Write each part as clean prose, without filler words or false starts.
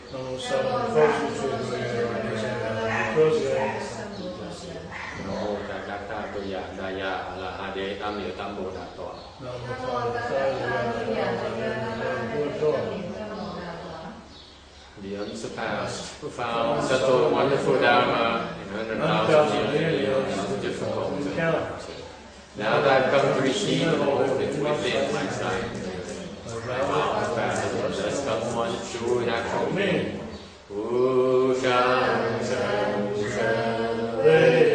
Namo Tassa Toya Daya Alahade Tamil Tambo Dato. The unsurpassed, profound, subtle, wonderful Dharma in 100,000 years is difficult to count. Now that I've come to receive the whole, it's within my sight. My mouth fathom, thus come one true natural being. Shan Shan Shan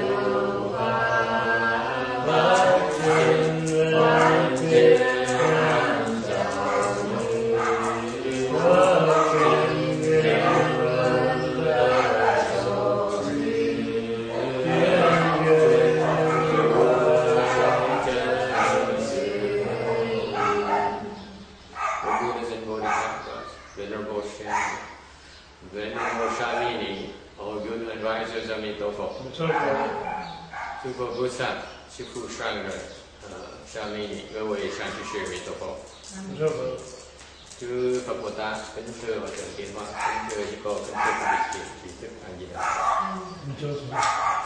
Super Buddha, Shifu Shanga, Shamini,各位善知识弥陀佛。Chư Phật Bồ Tát, kính thưa và thượng tiến hóa, kính thưa chị cô, kính thưa quý vị trí thức A Di Đà.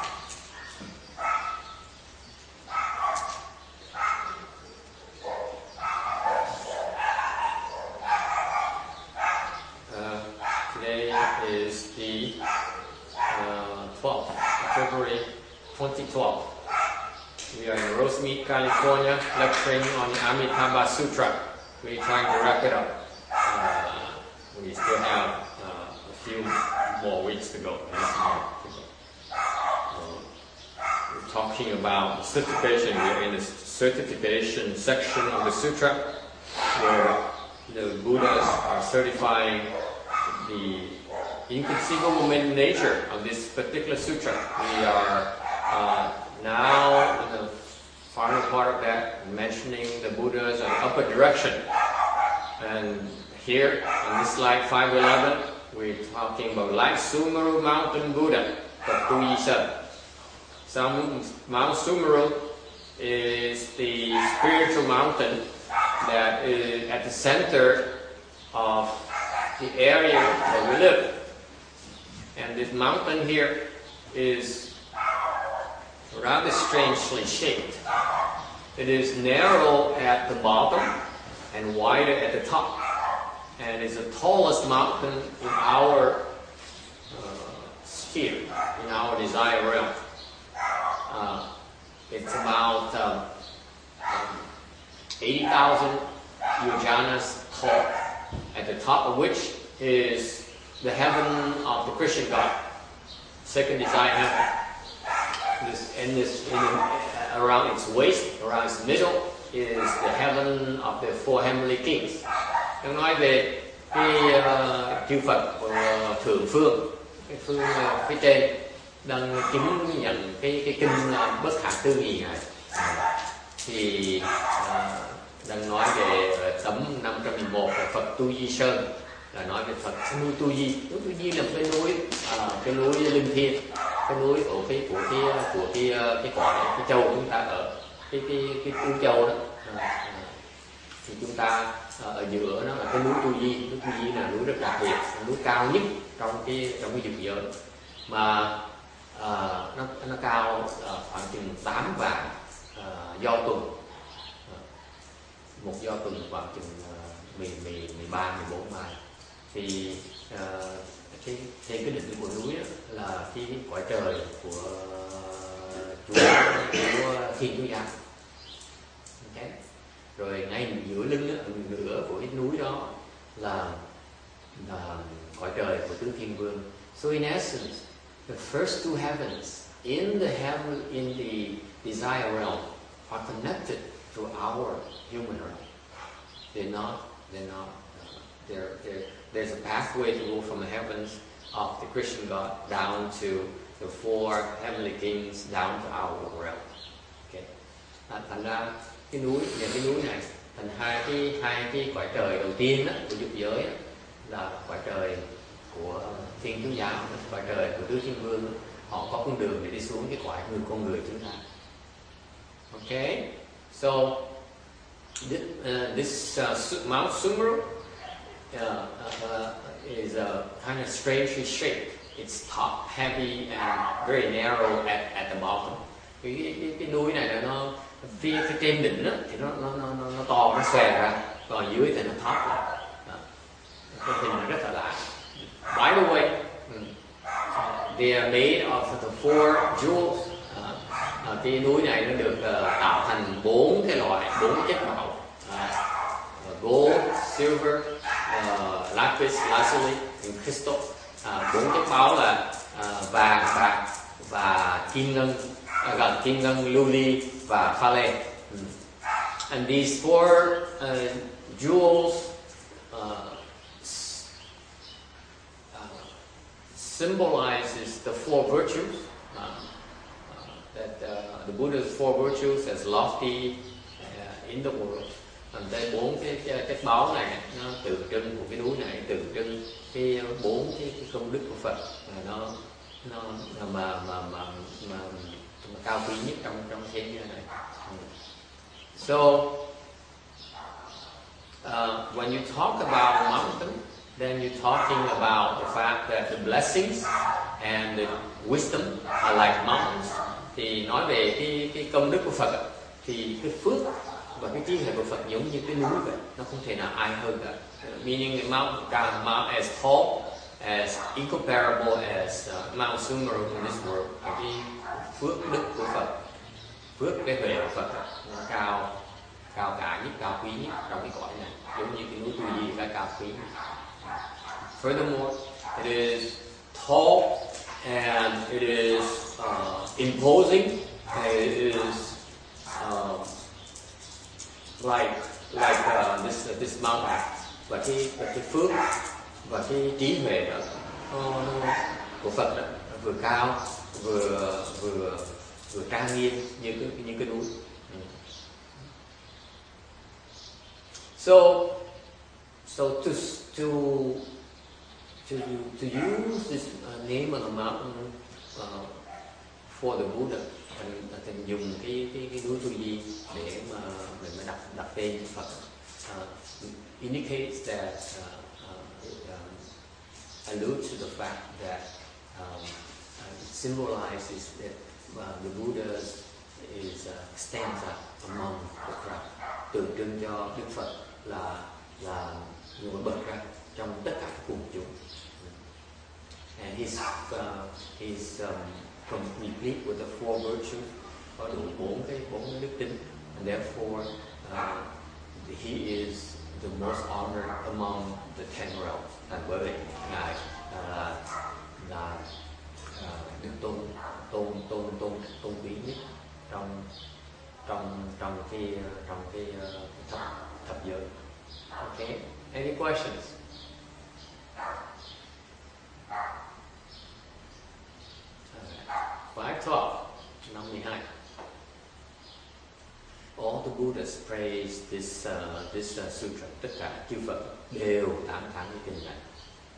Today is the 12th February 2012. We are in Rosemead, California, lecturing on the Amitabha Sutra. We're trying to wrap it up. We still have a few more weeks to go. We're talking about certification. We're in the certification section of the sutra, where the Buddhas are certifying the inconceivable nature of this particular sutra. We are now in the final part of that, mentioning the Buddhas in the upper direction. And here, in this slide 511, we're talking about like Sumeru Mountain Buddha, Phật Tu Di Sơn. Mount Sumeru is the spiritual mountain that is at the center of the area where we live. And this mountain here is rather strangely shaped. It is narrow at the bottom and wider at the top. And it's the tallest mountain in our sphere, in our desire realm. It's about 80,000 yojanas tall, at the top of which is the heaven of the Christian God, second desire heaven. Around its waist, around its middle, is the heaven of the four heavenly kings. Tôi nói về cái chư Phật thượng phương, cái phương phía trên đang chứng nhận cái kinh bất khả tư nghị này, thì đang nói về tấm 511 của Phật Tu Di Sơn, là nói về Phật núi Tu Di. Núi Tu Di là một cái núi linh thiêng, cái núi ở của cái cõi cái châu chúng ta ở, cái Tu Châu đó. Thì chúng ta ở giữa nó là cái núi Tu Di. Núi Tu Di là núi rất đặc biệt, là núi cao nhất trong cái vực giới, mà nó cao khoảng chừng 8 vạn do tuần. Một do tuần khoảng chừng 13-14 mai. Thì trên cái đỉnh của núi đó là cái cõi trời của Thiên Chúa Giáo. Okay. Rồi ngay giữa lưng đó, nửa của cái núi đó là cõi trời của tứ thiên vương. So in essence, the first two heavens in the desire realm are connected to our human realm. There's a pathway to go from the heavens of the Christian God down to the four heavenly kings, down to our realm. Okay. Thành ra cái núi này thành hai cái cõi trời đầu tiên đó, của dục giới đó, là cõi trời của Thiên Chúa Giáo, cõi trời của tứ thiên vương. Họ có con đường để đi xuống cái cõi người con người chúng ta. Okay, so this Mount Sumeru is kind of strangely shaped. It's top heavy and very narrow at the bottom. Cái núi này là nó phía trên đỉnh đó, thì nó to, nó xòe ra, còn dưới thì nó thấp lại. Cái hình nó rất là lạ. By the way, they are made of the four jewels. Cái núi này nó được tạo thành bốn chất bảo: gold, silver, lapis lazuli and crystal. Bốn chất báu là vàng, bạc và kim ngân, lưu ly và pha lê. And these four jewels symbolizes the four virtues. That the Buddha's four virtues as lofty in the world. Đây bốn cái chất báu này nó tượng trưng của cái núi này, tượng trưng cái bốn cái công đức của Phật, nó cao quý nhất trong thế giới này. So when you talk about a mountain, then you're talking about the fact that the blessings and the wisdom are like mountains. Thì nói về cái công đức của Phật thì cái phước và cái trí huệ của Phật giống như cái núi vậy, nó không thể nào ai hơn cả. Meaning a mountain can mount as tall, as incomparable as Mount Sumeru in this world. Cái phước đức của Phật, phước cái huệ của Phật nó cao cả nhất, cao quý nhất trong cái cõi này, giống như cái núi Tu Di là cao quý nhất. Furthermore, it is tall and it is imposing. It is like this mountain. Và cái phước và cái trí huệ đó của Phật đó, vừa cao vừa trang nghiêm như cái núi. So to use this name of the mountain for the Buddha, thành dùng cái núi Tu Di để mà mình mới đặt tên cho Phật, indicates that alludes to the fact that it symbolizes that the Buddha stands up among the crowd, tượng trưng cho Đức Phật là nổi bật ra trong tất cả các quần chúng. And he's complete with the four virtues, có đủ bốn cái đức tính, and therefore he is the most honored among the 10 realms. And bởi vậy ngài là được tôn quý nhất trong cái thập giới. Okay, any questions? Khóa 12, năm 12. All the Buddhas praise this sutra. Tất cả chư Phật đều tán thán cái kinh này.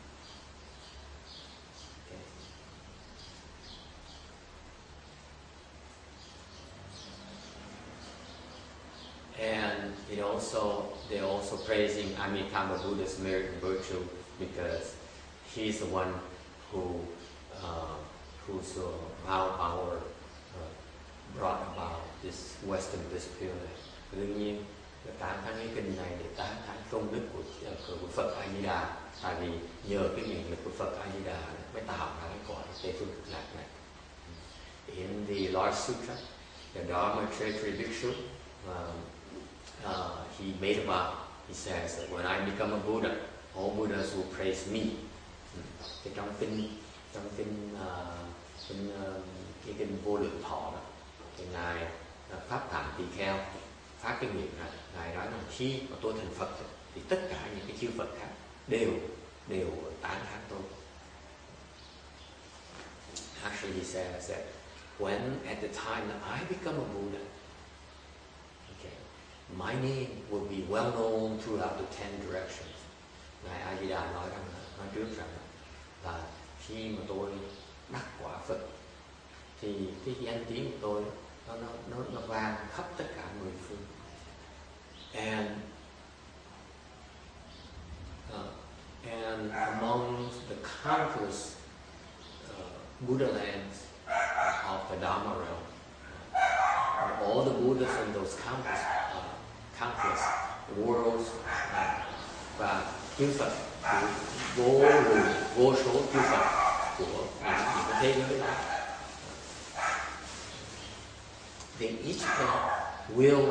And they're also praising Amitabha Buddha's merit and virtue because he's the one whose power brought about this Western discipline. Đương nhiên, tán thán cái kinh này để tán thán công đức của Phật A Di Đà, tại vì nhờ cái nguyện lực của Phật A Di Đà mới tạo ra cái cõi Tây phương cực lạc này. In the Lord Sutra, the Dharma Treasury Bhikshu, he made a vow. He says that when I become a Buddha, all Buddhas will praise me. Thì trong kinh Vô Lượng Thọ đó, thì ngài Pháp Thảm Tỳ Kheo phát cái nguyện này, ngài nói rằng khi mà tôi thành Phật thì tất cả những cái chư Phật khác đều tán thán tôi. Actually, he says that when at the time that I become a Buddha, my name will be well known throughout the 10 directions. Ngài A Di Đà nói trước rằng là khi mà tôi đắc quả Phật thì cái danh tiếng của tôi nó vang khắp tất cả 10 phương. And among countless Buddha lands of the Dharma realm. And all the Buddhas in those countless worlds và chư Phật vô số chư Phật của những cái thế giới đó. Then each of them will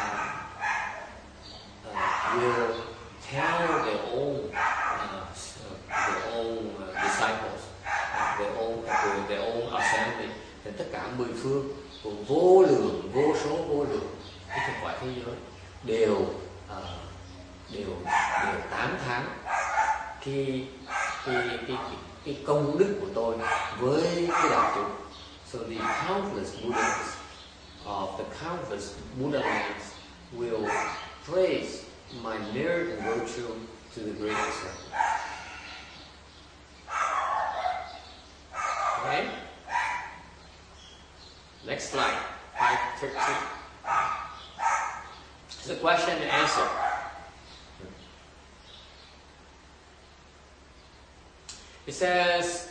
tell their own disciples, their own assembly, thì tất cả 10 phương cùng vô lượng, vô số vô lượng cái thực quả thế giới đều tán thán cái công đức của tôi với cái đạo chúng. So the countless Buddhas of the countless Buddha lands will praise my merit and virtue to the great extent. Okay? Next slide, 513. It's a question and answer. It says,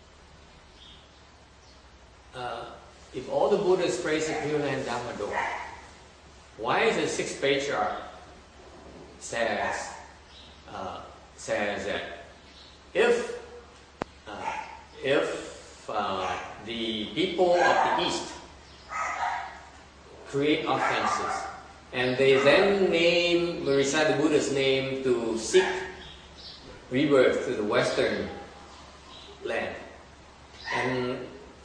if all the Buddhas praise the Pure Land Dhamma door, why is the sixth patriarch says that if the people of the East create offenses and they then recite the Buddha's name to seek rebirth to the Western land, and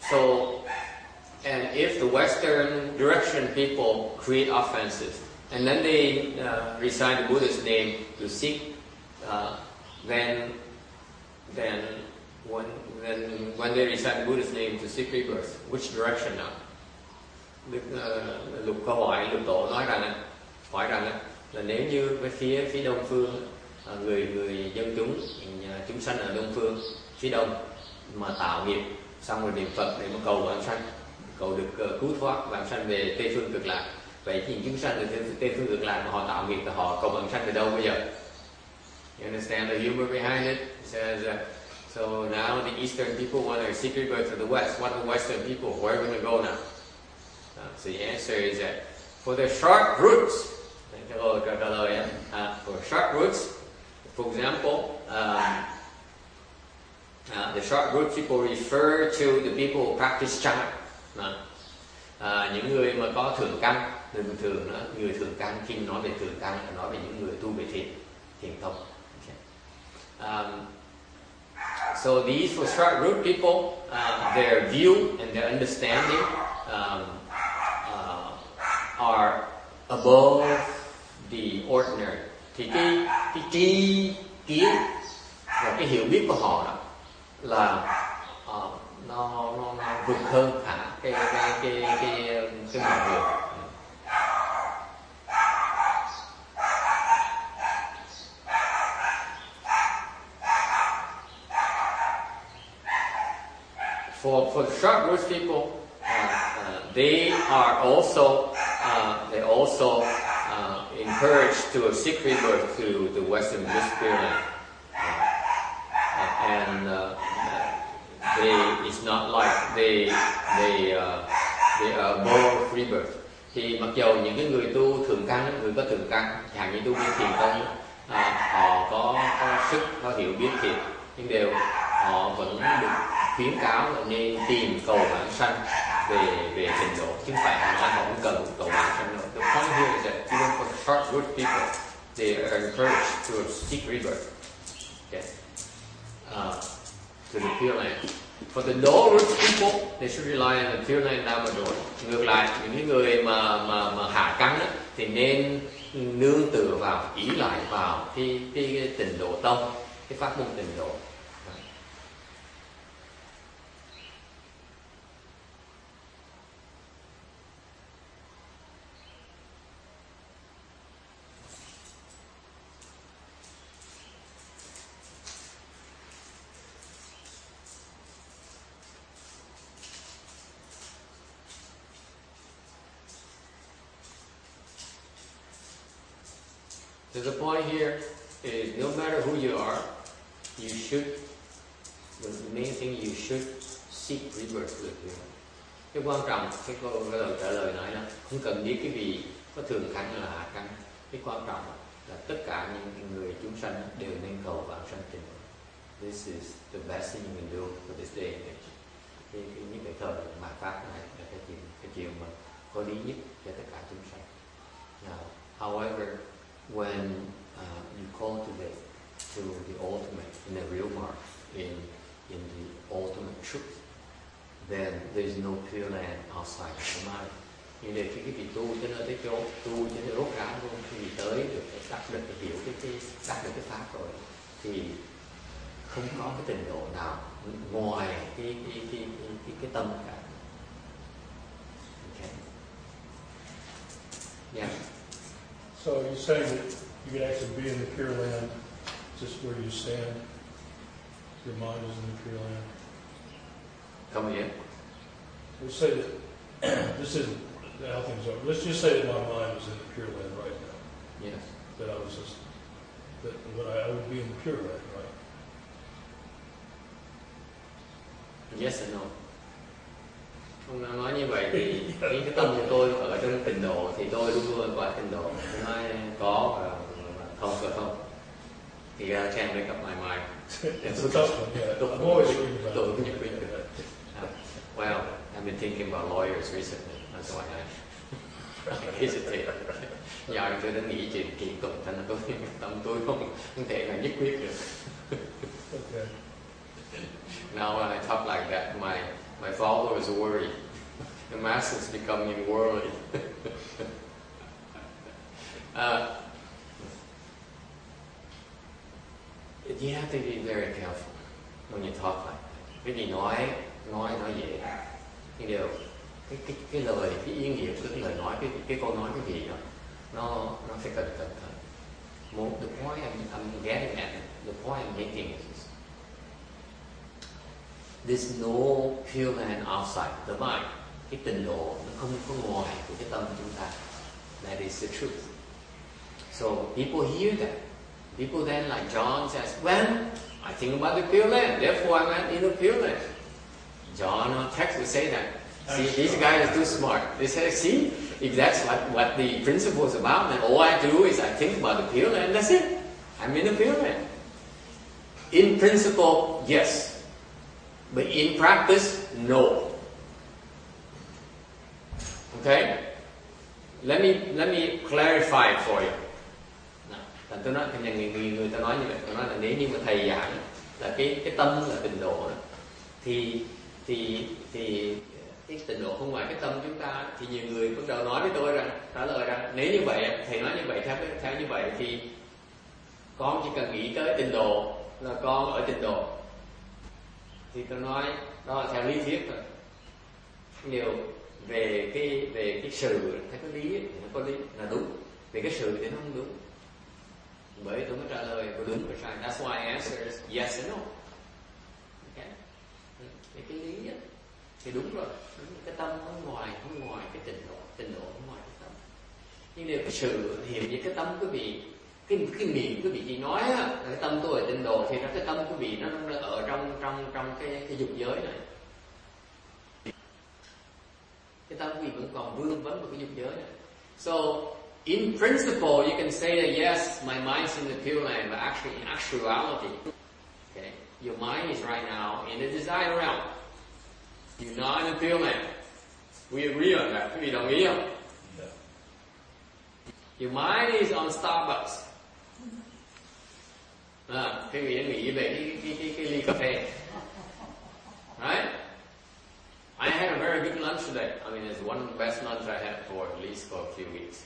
if the Western direction people create offenses and then they recite the Buddha's name to seek, then when they recite the Buddha's name to seek rebirth, which direction now? Lục câu hỏi Lục Tổ nói rằng là nếu như với phía đông phương, người dân chúng sanh ở đông phương phía đông mà tạo nghiệp xong rồi niệm Phật để mà cầu vãng sanh, cầu được cứu thoát vãng sanh về Tây phương Cực Lạc, vậy thì chúng sanh từ Tây phương Cực Lạc mà họ tạo nghiệp thì họ cầu vãng sanh từ đâu bây giờ? You understand the humor behind it? It says, so now the Eastern people want to seek rebirth to the West. What are the Western people? Where are we going to go now? So the answer is that for the short routes, for short routes, for example, the short route people refer to the people who practice chant. Những người mà có thượng căn, người thượng căn, khi nói về thượng căn là nói về những người tu về thiền tông. So these for short route people, their view and their understanding are above the ordinary. Thì cái tri kiến và cái hiểu biết của họ đó là nó vượt hơn hẳn cái mọi người. For short route people, they also encouraged to seek rebirth to the Western Bliss Land, and it's not like they are above rebirth. Thì mặc dầu những cái người tu thượng căn, người có thượng căn, chẳng như tu viên thiền tông, họ có sức, có hiểu biết thiệt, nhưng họ vẫn được khuyến cáo là nên tìm cầu vãng sanh về trình độ, chứ không phải nói họ cũng cần cầu vãng sanh nữa. The point here is that even for short route people, they are encouraged to seek rebirth, okay, to the Pure Land. For the low route people, they should rely on the Pure Land Dharma door. Ngược lại, những cái người mà hạ căn thì nên nương tựa vào, ý lại vào cái tịnh độ tông, cái pháp môn tịnh độ. So the point here is no matter who you are, you should the main thing you should seek rebirth with you. Cái quan trọng, cái lời trả lời nói là không cần biết cái vị có thượng căn hay là hạ căn. Cái quan trọng là tất cả những người chúng sanh đều nên cầu vãng sanh tịnh độ. This is the best thing you can do for this day and age. Những cái thời mạt Pháp này là cái chuyện mà có lý nhất cho tất cả chúng sanh. Now, however, when you cultivate to the ultimate, in the real mark, in the ultimate truth, then there is no Pure Land outside the mind. Nhưng để khi cái vị tu cho nó tới chỗ tu cho nó rốt ráo luôn, khi tới được đắc được hiểu cái đắc được cái pháp rồi, thì không có cái trình độ nào ngoài cái tâm cả. Okay. Yeah. So you're saying that you can actually be in the Pure Land just where you stand? Your mind is in the Pure Land? Come again? Let's say that this isn't how things are. Let's just say that my mind is in the Pure Land right now. Yes. That I was just I would be in the Pure Land, right? Yes and no. Ông nói như vậy thì cái tâm của tôi ở trong tịnh độ thì tôi luôn luôn gọi tịnh độ. Tôi nói có và không và không. Thì can't make up my mind. It's a tough one, yeah. I'm always thinking about it. Well, I've been thinking about lawyers recently. That's why I hesitate. Giờ tôi đã nghĩ chuyện kiện tụng, thành ra tâm tôi không thể là nhất quyết được. Okay. Now when I talk like that, my followers worry. The masses becoming worldly. You have to be very careful when you talk like that. Cái gì nói dễ, nhưng điều cái lời, cái ý nghĩa của cái lời nói, cái câu nói cái gì đó, nó phải cẩn thận. The point I'm getting at, the point I'm making is there's no Pure Land outside the mind. Cái tịnh độ nó không có ngoài của cái tâm chúng ta. That is the truth. So people hear that. People then, like John says, well, I think about the Pure Land, therefore I'm in the Pure Land. John or text will say that. See, these guys are too smart. They say, see, if that's what the principle is about, then all I do is I think about the Pure Land, that's it. I'm in the Pure Land. In principle, yes. But in practice, no. Okay? Let me clarify it for you. Thành tôi nói, người ta nói như vậy, tôi nói là nếu như mà thầy giảng là cái tâm là tịnh độ đó, thì cái tịnh độ không ngoài cái tâm chúng ta, thì nhiều người bắt đầu nói với tôi rằng, trả lời rằng nếu như vậy, thầy nói như vậy, theo như vậy thì con chỉ cần nghĩ tới tịnh độ là con ở tịnh độ. Thì tôi nói đó là theo lý thuyết thôi. Điều về cái sự thấy có lý thì nó có lý là đúng, về cái sự thì nó không đúng. Bởi tôi mới trả lời có đúng và sai. That's why I answer is yes and no. Okay? Cái lý ấy, thì đúng rồi. Cái tâm không ngoài cái tịnh độ không ngoài cái tâm. Nhưng nếu cái sự hiện với cái tâm quý vị, cái miệng quý vị chỉ nói á, là cái tâm tôi ở tịnh độ, thì cái tâm quý vị nó ở trong cái dục giới này. Cái tâm quý vị vẫn còn vương vấn vào cái dục giới này. So in principle, you can say that yes, my mind's in the Pure Land, but actually, in actuality, okay, your mind is right now in the desire realm. You're not in the Pure Land. We agree on that. Quý vị đồng ý không? Your mind is on Starbucks. Quý vị đã nghĩ về cái ly cà phê. Right? I had a very good lunch today. I mean, it's one of the best lunch I had for at least for a few weeks.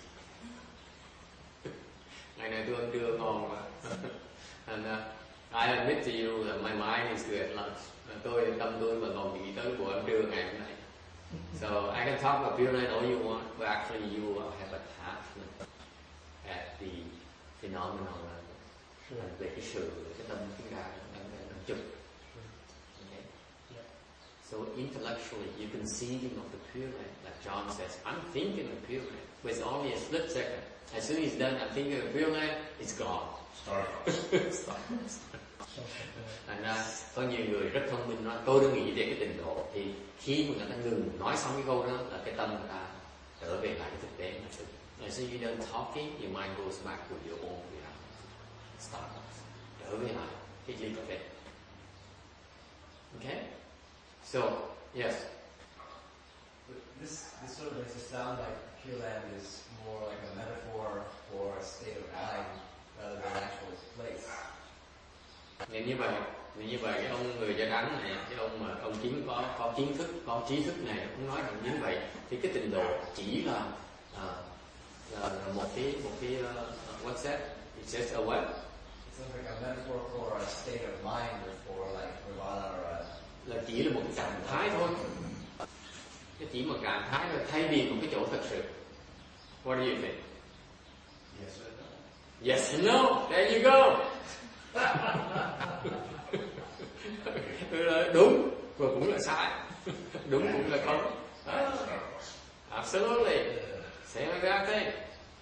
Ngày này tôi ăn trưa ngon mà. And I admit to you that my mind is good at lunch. Tâm tôi mà còn nghĩ tới buổi ăn trưa ngày hôm nay. So I can talk about Pure Land all you want, but actually you have attachment at the phenomenon level. Về cái sự, cái tâm chúng ta đang chụp. Okay? So intellectually, you're conceiving of the Pure Land, like John says, I'm thinking of Pure Land, but it's only a split second. As soon as it's done, I'm thinking of Pure Land, it's gone. Start. Thành ra có nhiều người rất thông minh nói tôi đã nghĩ về cái trình độ, thì khi mà người ta ngừng nói xong cái câu đó là cái tâm người ta trở về lại cái thực tế mà thực. As soon as you're done talking, your mind goes back to your own reality. Start. Trở về lại cái gì có thể. Okay? So, yes. This sort of makes it sound like Pure Land is more like a metaphor for a state of mind rather than an actual place. Nên như vậy cái ông người da đắng này, cái ông mà ông kiến có kiến thức, có trí thức này cũng nói rằng như vậy thì cái trình độ chỉ là một cái what's that? It's just a what? It sounds like a metaphor for a state of mind or for like nirvana or là chỉ là một cái trạng thái thôi. Cái chỉ một trạng thái thôi, thay vì một cái chỗ thật sự. What do you think? yes or no? Yes and no. There you go. Đúng và cũng là sai. Đúng cũng là không. Absolutely. Same exact thing.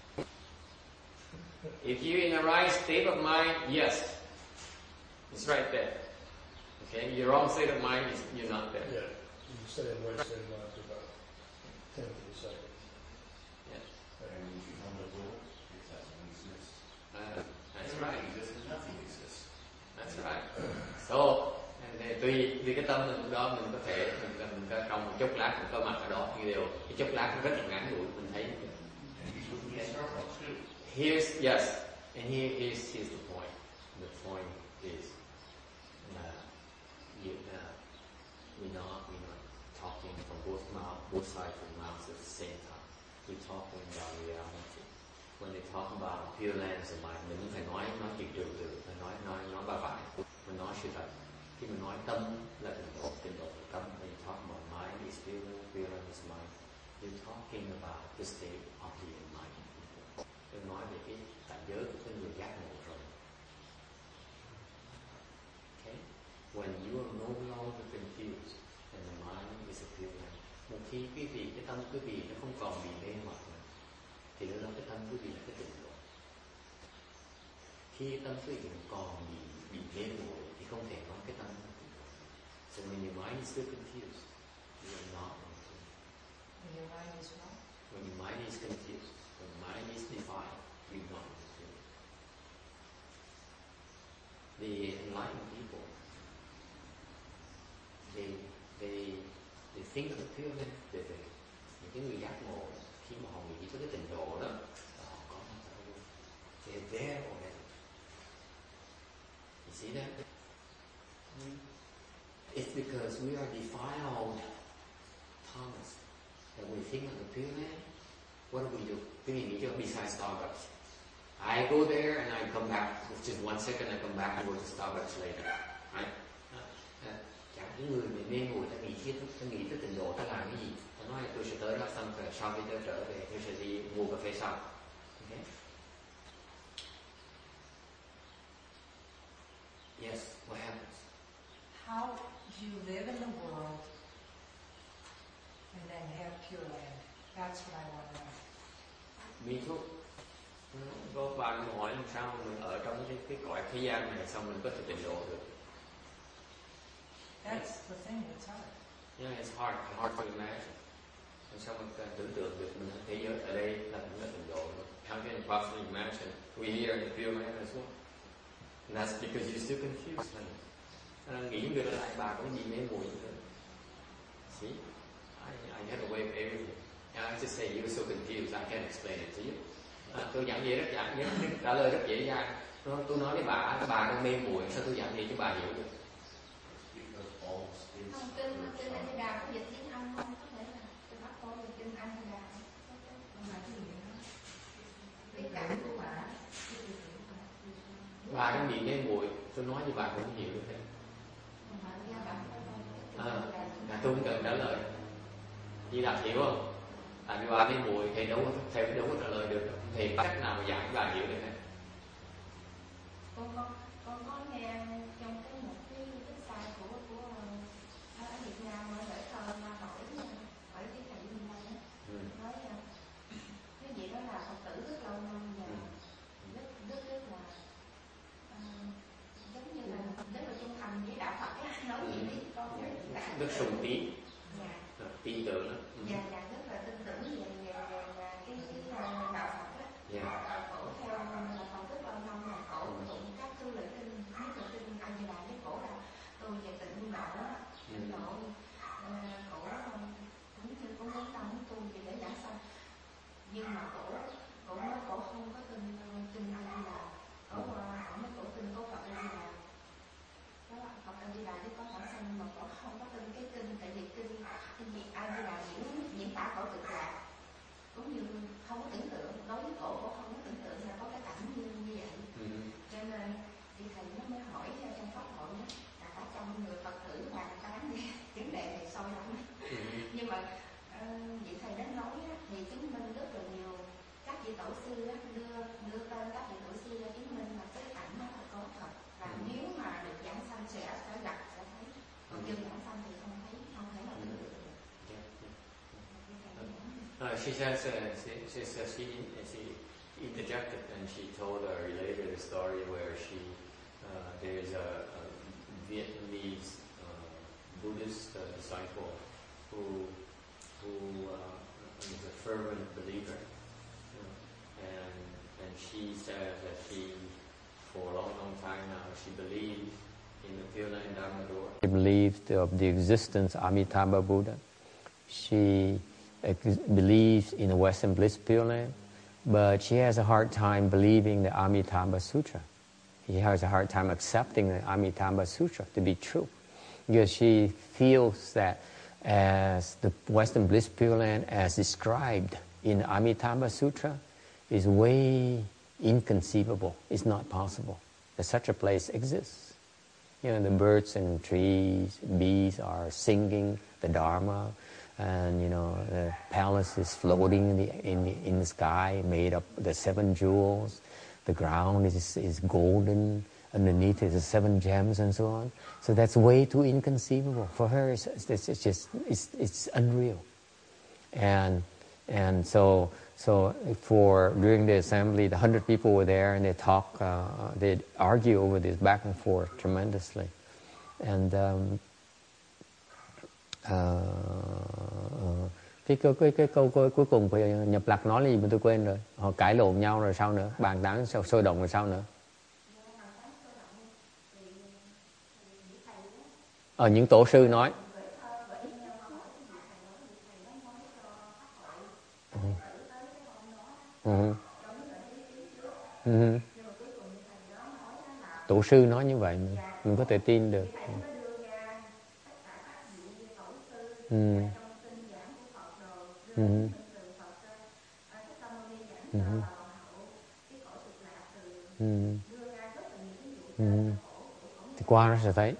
If you're in a right state of mind, yes, it's right there. Okay, your wrong state of mind is you're not there. Yeah, you stay in the right state of mind for about 10 of a second. Yeah. And if you become the Buddha, it doesn't exist. That's right. Exists and nothing exists. That's right. So, tùy cái tâm mình đó mình có thể mình có trong một chốc lát mình có mặt ở đó, nhưng điều cái chốc lát nó rất là ngắn ngủi mình thấy. And you should be Starbucks too. Yes, and here's the point. The point is we're not talking from both sides of the mouth at the same time. We're talking about reality. When they talk about Pure Land of mind, mình cũng phải nói chuyện từ phải nói bài bản, mình nói sự thật. Khi mình nói tâm là trình độ của tâm, when you talk about mind is Pure Land is mind, you're talking about the state of the mind. Tôi nói về cái cảnh giới của cái người giác ngộ rồi. Okay? When you are no longer confused and the mind is a Pure Land. Một khi cái tâm quý vị nó không còn bị mê hoặc nữa, thì lúc đó cái tâm quý vị là cái tịnh độ. Khi tâm quý vị còn bị mê muội thì không thể nói cái tâm là tịnh độ. So when your mind is still confused, you are not confused. When your mind is what? When your mind is confused, when your mind is defiled, you are not confused. The enlightened people, they think of Pure Land, những cái người giác ngộ khi mà họ nghĩ tới cái trình độ đó là họ có mặt ở luôn. They're there already. You see that? It's because we are defiled, Thomas, that we think of the Pure Land. What do? Cái gì nghĩ chưa? Besides Starbucks. I go there and I come back. It's just 1 second I come back and go to Starbucks later. Right? Chẳng cái người mê ngồi ta nghĩ tới trình độ ta làm cái gì? Ta nói là tôi sẽ tới đó xong rồi sau khi tôi trở về tôi sẽ đi mua cà phê sau. Okay? Yes, what happens? How do you live in the world and then have Pure Land? That's what I want to know. Mi thuốc. Có bạn hỏi làm sao mình ở trong cái cõi thế gian này xong mình có thể trình độ được? That's the thing that's hard. Yeah, it's hard to imagine. Làm sao mình tưởng tượng được mình thế giới ở đây là một cái trình độ? How can you possibly imagine we here in the Pure Land as well? And that's because you're still confused. Nghĩ ngược lại bà có gì mê muội nữa. See, I had a way of everything. I just say you're so confused. I can't explain it to you. Tôi giảng dễ rất giản, trả lời rất dễ dàng. Tôi nói với bà đang mê muội, sao tôi giảng gì cho bà hiểu được? Không, trên Anh Đà có dịch tiếng Anh không? Có thể là tôi bắt tôi trên Anh Đà không phải cái gì đó. Cái cảnh của bà đang bị mê muội, tôi nói với bà cũng không hiểu được hết. không phải nghe bạn Tôi không cần trả lời. Di Lặc hiểu không? Tại vì bà mê muội thì đâu có trả lời được. Thì cách nào mà dạy bà hiểu được hết? con có nghe trong một cái sai của ở Việt Nam ở Lễ Thơ hỏi cái thầy Minh Anh nói cái gì đó là Phật tử rất lâu năm Đức sùng tí, Dạ. tin tưởng đó. Dạ, rất là tin tưởng về cái đạo Phật á. Dạ. Cổ theo Phật rất bao năm mà cổ tụng các thứ lợi kinh, nhất là kinh A Di Đà với cổ là tôi về tịnh độ á, tịnh độ cổ cũng như cũng muốn tâm tu về để giảng sanh, nhưng mà cổ nói cổ không có tin kinh A Di Đà, cổ nói cổ tin có Phật A Di Đà. Đó là Phật A Di Đà chứ có giảng sanh, mà cổ không có tin cái kinh, tại vì kinh A Di Đà diễn tả cổ cực lạc, cũng như không có tưởng tượng, đối với cổ không có tưởng tượng là có cái cảnh như vậy. Cho nên thì thầy nó mới hỏi trong pháp hội đó, là cả trăm người Phật tử bàn tán đi vấn đề này sôi lắm. Nhưng mà vị thầy đã nói á, thì chứng minh rất là nhiều các vị tổ sư á, đưa tên các vị tổ sư ra chứng minh là cái cảnh đó là có thật, và nếu mà được giảng sanh sẽ gặp sẽ thấy, còn chưa giảng sanh thì không thấy, không thể nào tưởng tượng được. She says she interjected and she told related a story where there's a Vietnamese Buddhist disciple who is a fervent believer, and she says that she, for a long time now, she believes in the Pure Land Dharma door. She believed of the existence of Amitabha Buddha. She believes in the Western Bliss Pure Land, but she has a hard time believing the Amitabha Sutra. She has a hard time accepting the Amitabha Sutra to be true, because she feels that as the Western Bliss Pure Land as described in the Amitabha Sutra is way inconceivable. It's not possible that such a place exists. You know, the birds and trees, bees are singing the Dharma, and the palace is floating in the sky, made of the 7 jewels. The ground is golden. Underneath is the 7 gems and so on. So that's way too inconceivable for her. It's unreal. And so for during the assembly, the 100 people were there, and they talk, they argue over this back and forth tremendously. And cái câu cuối cùng phải nhập lạc nói là gì mà tôi quên rồi. Họ cãi lộn nhau rồi sao nữa, bàn tán sôi động rồi sao nữa. Những tổ sư nói. Tổ sư nói như vậy mình có thể tin được. Thì qua nó sẽ thấy.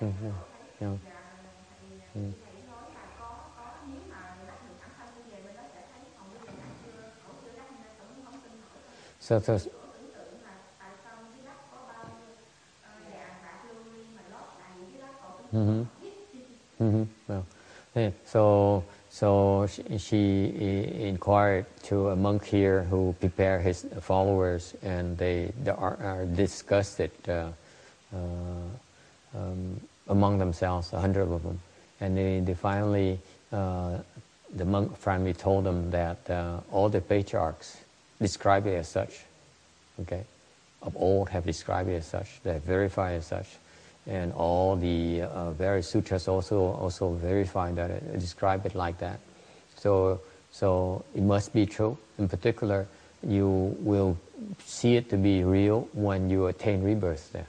So she inquired to a monk here who prepared his followers, and they discussed it among themselves, 100 of them, and they finally, the monk finally told them that all the patriarchs describe it as such, okay, of old have described it as such, they have verified as such. And all the various sutras also verify that it describe it like that. So it must be true. In particular, you will see it to be real when you attain rebirth there.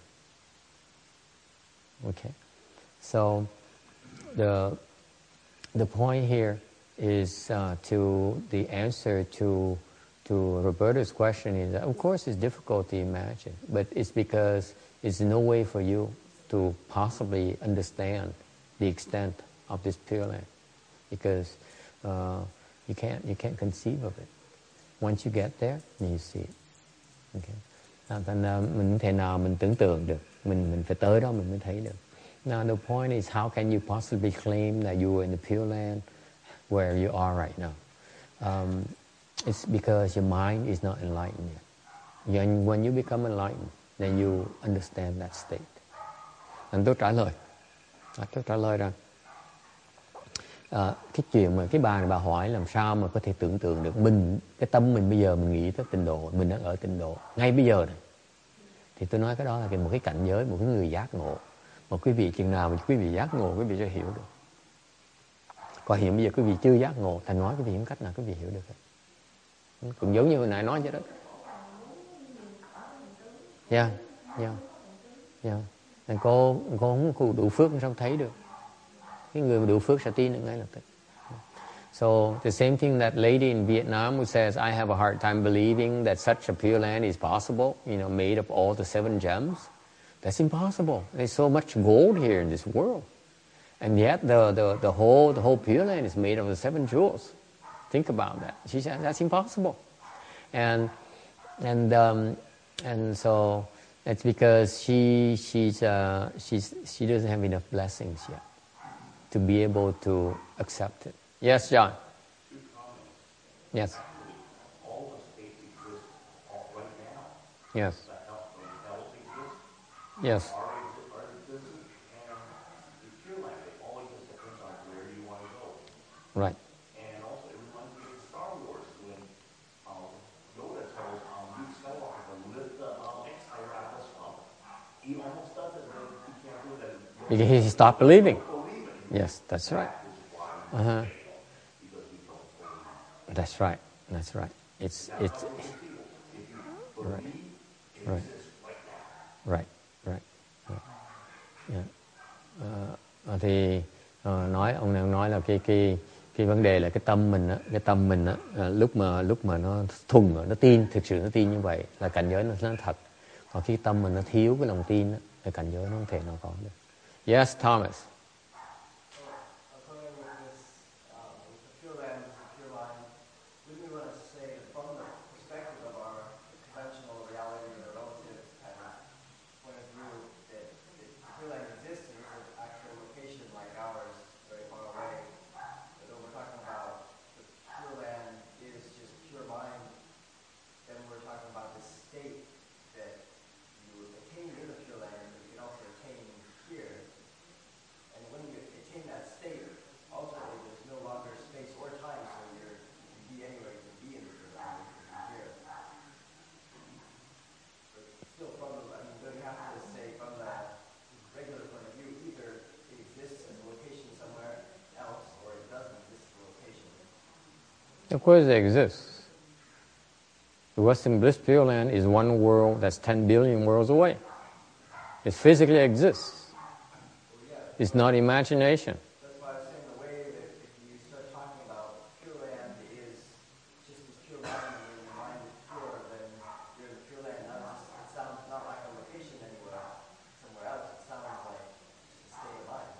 Okay. So the point here is to the answer to Roberta's question is that, of course, it's difficult to imagine, but it's because it's no way for you to possibly understand the extent of this Pure Land, because you can't conceive of it. Once you get there, you see it. Okay. Thành mình không thể nào mình tưởng tượng được, mình phải tới đó mình mới thấy được. Now the point is, how can you possibly claim that you are in the Pure Land where you are right now? It's because your mind is not enlightened yet. And when you become enlightened, then you understand that state. And tôi trả lời rằng cái chuyện mà cái bà này bà hỏi làm sao mà có thể tưởng tượng được mình, cái tâm mình bây giờ mình nghĩ tới tịnh độ, mình đang ở tịnh độ ngay bây giờ này. Thì tôi nói cái đó là một cái cảnh giới, một cái người giác ngộ. Một quý vị chừng nào mà quý vị giác ngộ, quý vị sẽ hiểu được. Còn hiện bây giờ quý vị chưa giác ngộ, Thầy nói quý vị không cách nào quý vị hiểu được hết. Cũng giống như hồi nãy nói vậy đó. Yeah. Cô không đủ phước sao thấy được. Cái người mà đủ phước sẽ tin được ngay lập tức. So the same thing that lady in Vietnam who says, I have a hard time believing that such a pure land is possible, made of all the 7 gems. That's impossible. There's so much gold here in this world. And yet the whole Pure Land is made of the 7 jewels. Think about that. She said that's impossible. And so it's because she doesn't have enough blessings yet to be able to accept it. Yes, John. Yes. All the states exist right now. Yes. The health exists. Yes. Our existence and the Pure Land, it always just depends on where you want to go. Right. And also it reminds me of Star Wars when Yoda tells Luke Skywalker to lift the X-Fire out of the swamp. He almost does it, but he can't do that. Because he stopped believing. Yes, that's right. Uh-huh. That's right. That's right. It's right. Right. Right. Right. Yeah. Thì ông này nói là cái vấn đề là cái tâm mình á, lúc mà nó thuần rồi, nó tin, thực sự nó tin như vậy là cảnh giới nó thật. Còn khi tâm mình nó thiếu cái lòng tin á, thì cảnh giới nó không thể nào có được. Yes, Thomas. Of course it exists. The Western Bliss Pure Land is one world that's 10 billion worlds away. It physically exists. It's not imagination. That's why I was saying the way that if you start talking about Pure Land is just as pure mind and your mind is pure, then you're in the Pure Land. It sounds not like a location anywhere, somewhere else. It sounds like just a state of mind.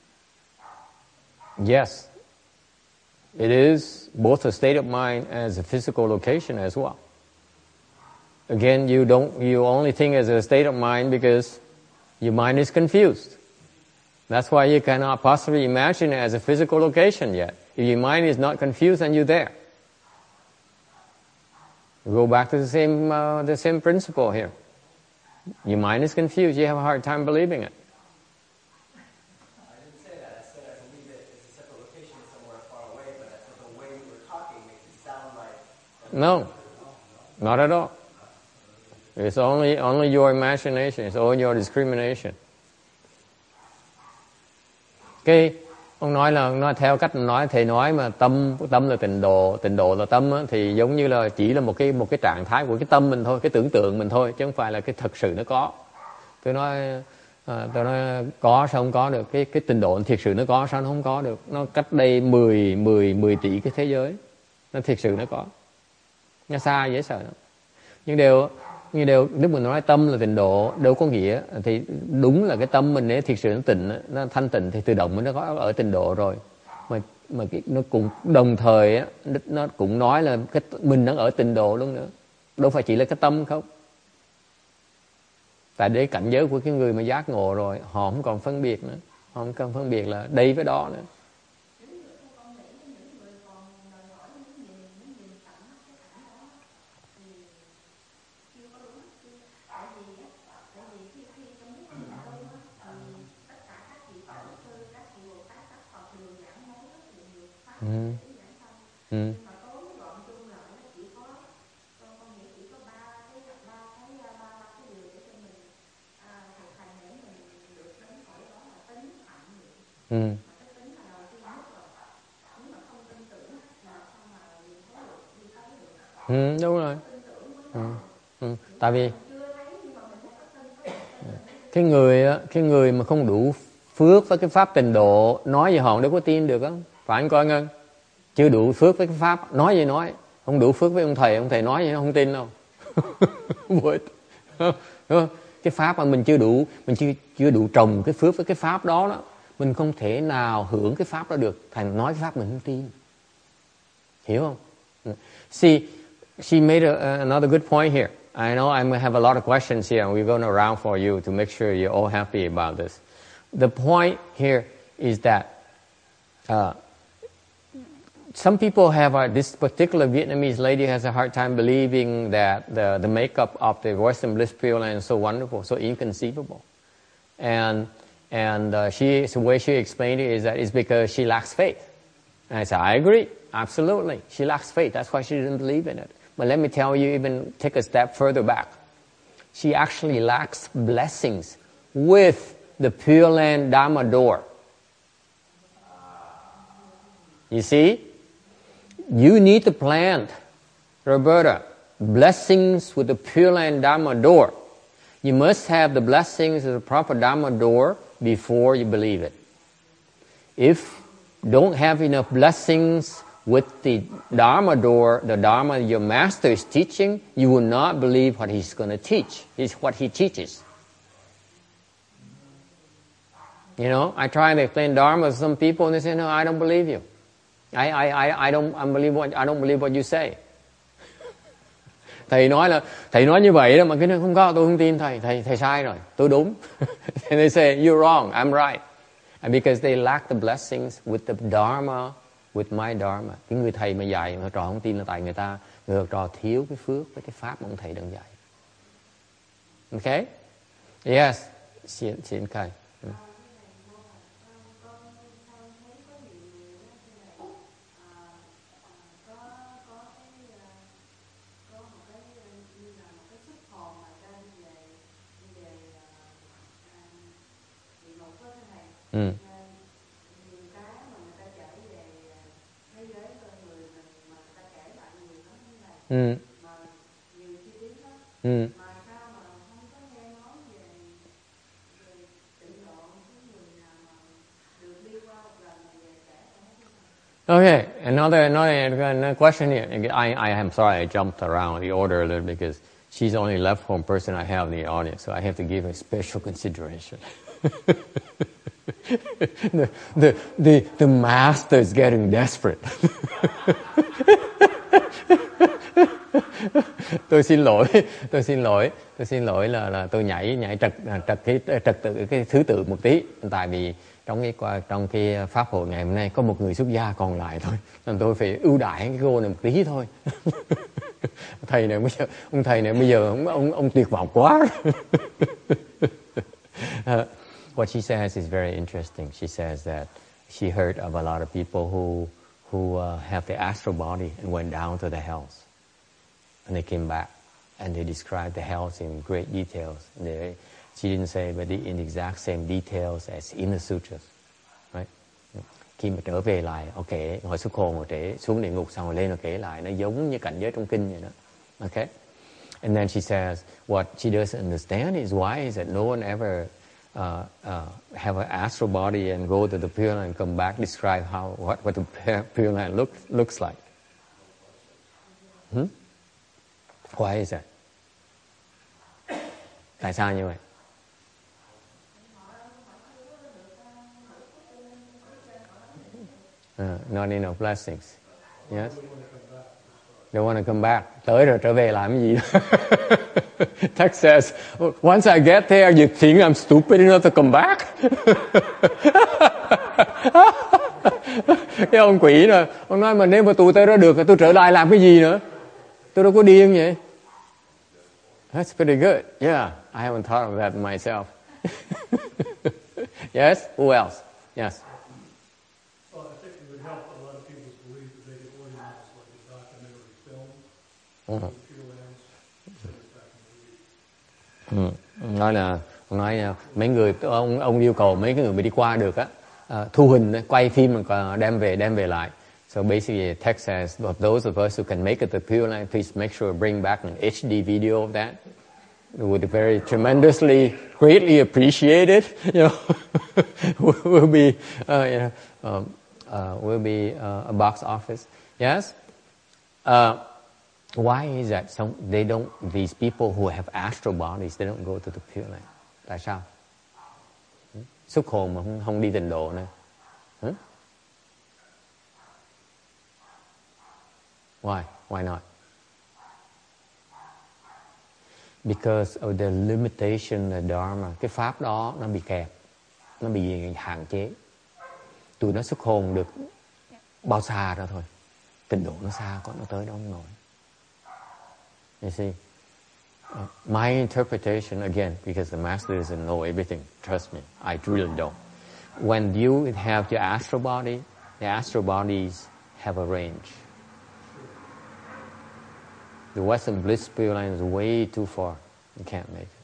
Yes. It is both a state of mind as a physical location as well. Again, you only think as a state of mind because your mind is confused. That's why you cannot possibly imagine it as a physical location yet. If your mind is not confused, then you're there. You go back to the same principle here. Your mind is confused. You have a hard time believing it. No, not at all. It's only your imagination. It's all your discrimination. Cái ông nói là theo cách nói thầy nói mà tâm là tịnh độ là tâm á, thì giống như là chỉ là một cái trạng thái của cái tâm mình thôi, cái tưởng tượng mình thôi, chứ không phải là cái thực sự nó có. Tôi nói có sao không có được, cái tịnh độ thiệt sự nó có sao nó không có được. Nó cách đây 10 tỷ cái thế giới, nó thiệt sự nó có. Nó xa dễ sợ lắm. Nhưng đều lúc mình nói tâm là tịnh độ đâu có nghĩa thì đúng là cái tâm mình ấy thiệt sự nó tịnh, nó thanh tịnh thì tự động nó có ở tịnh độ rồi. Mà nó cũng đồng thời á, nó cũng nói là cái mình đang ở tịnh độ luôn nữa. Đâu phải chỉ là cái tâm không. Tại để cảnh giới của cái người mà giác ngộ rồi, họ không còn phân biệt nữa. Họ không còn phân biệt là đây với đó nữa. Nhưng mà tốn gọn chung lại nó chỉ có con nghĩ chỉ có ba cái điều để cho mình thực hành để mình được đến cõi đó là tính hạnh niệm. Mà cái tính là đầu tiên nhất rồi. Nếu mà không tin tưởng là sao mà đi thấy được. Đúng rồi. Tại vì cái người mà không đủ phước với cái pháp tịnh độ nói gì họ đâu có tin được á, phải không coi Ngân? Chưa đủ phước với cái pháp nói gì nói, không đủ phước với ông thầy nói gì nó không tin đâu. Cái pháp mà mình chưa đủ, mình chưa đủ trồng cái phước với cái pháp đó, mình không thể nào hưởng cái pháp đó được. Thầy nói cái pháp mình không tin, hiểu không? See, she made another good point here. I know I'm going to have a lot of questions here, and we're going around for you to make sure you're all happy about this. The point here is that some people have this particular Vietnamese lady has a hard time believing that the makeup of the Western Bliss Pure Land is so wonderful, so inconceivable. And the way she explained it is that it's because she lacks faith. And I said, I agree, absolutely. She lacks faith. That's why she didn't believe in it. But let me tell you, even take a step further back. She actually lacks blessings with the Pure Land Dharma door. You see? You need to plant, Roberta, blessings with the Pure Land Dharma door. You must have the blessings of the proper Dharma door before you believe it. If you don't have enough blessings with the Dharma door, the Dharma your master is teaching, you will not believe what he's going to teach. It's what he teaches. You know, I try to explain Dharma to some people and they say, no, I don't believe you. I don't believe what you say. Thầy nói như vậy đó mà cái nó không có, tôi không tin thầy sai rồi, tôi đúng. And they say you're wrong, I'm right. And because they lack the blessings with the Dharma, with my Dharma. Cái người thầy mà dạy mà trò không tin là tại người học trò thiếu cái phước với cái pháp mà ông thầy đang dạy. Okay? Yes, xin khai. Okay, another question here. I am sorry I jumped around the order a little because she's the only left home person I have in the audience, so I have to give her special consideration. The master is getting desperate. Tôi xin lỗi là tôi nhảy trật tự cái thứ tự một tí, tại vì trong cái pháp hội ngày hôm nay có một người xuất gia còn lại thôi, nên tôi phải ưu đãi cái cô này một tí thôi. Ông thầy này bây giờ ông tuyệt vọng quá. What she says is very interesting. She says that she heard of a lot of people who have the astral body and went down to the hells, and they came back and they described the hells in great details. She didn't say, but in the exact same details as in the sutras, right? Khi mà trở về lại, ok, hồi xuất hồn rồi trễ xuống địa ngục xong rồi lên rồi kể lại, nó giống như cảnh giới trong kinh vậy đó, okay? And then she says, what she doesn't understand is why is that no one ever have an astral body and go to the Pure Land and come back, describe what the Pure Land looks like. Why is that? Tại sao như vậy? Not enough blessings. Yes. They want to come back. Tới rồi trở về làm cái gì đó. Text says, once I get there, you think I'm stupid enough to come back? Cái ông quỷ rồi, ông nói mà nếu mà tôi tới đó được thì tôi trở lại làm cái gì nữa? Tôi đâu có điên vậy. That's pretty good. Yeah, I haven't thought of that myself. Yes, who else? Yes. Well, I think it would help a lot of people's Pure Lands. nói mấy người ông yêu cầu mấy cái người mà đi qua được á thu hình quay phim và đem về lại. So basically the text says for those of us who can make it to Pure Land, please make sure to bring back an HD video of that. It would very tremendously greatly appreciated. You know, will be a box office. Yes. Why is that? These people who have astral bodies, they don't go to the Pure Land. Tại sao? Xuất hồn mà không đi tịnh độ nữa. Why? Why not? Because of the limitation of Dharma. Cái pháp đó nó bị kẹt, nó bị hạn chế. Tụi nó xuất hồn được bao xa ra thôi. Tịnh độ nó xa quá, nó tới đó không nổi. You see, my interpretation, again, because the master doesn't know everything, trust me, I really don't. When you have your astral body, the astral bodies have a range. The Western Bliss Pure Land is way too far. You can't make it.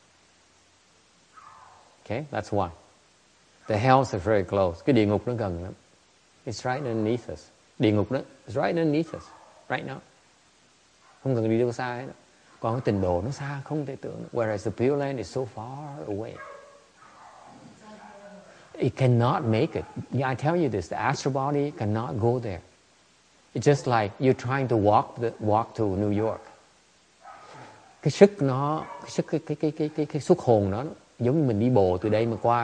Okay, that's why. The hells are very close. Cái địa ngục nó gần lắm. It's right underneath us. Địa ngục đó, it's right underneath us, right now. Không cần đi đâu xa hết. Còn cái tịnh độ nó xa không thể tưởng. Whereas the Pure Land is so far away. It cannot make it. I tell you this, the astral body cannot go there. It's just like you're trying to walk to New York. Cái xuất hồn đó giống như mình đi bộ từ đây mà qua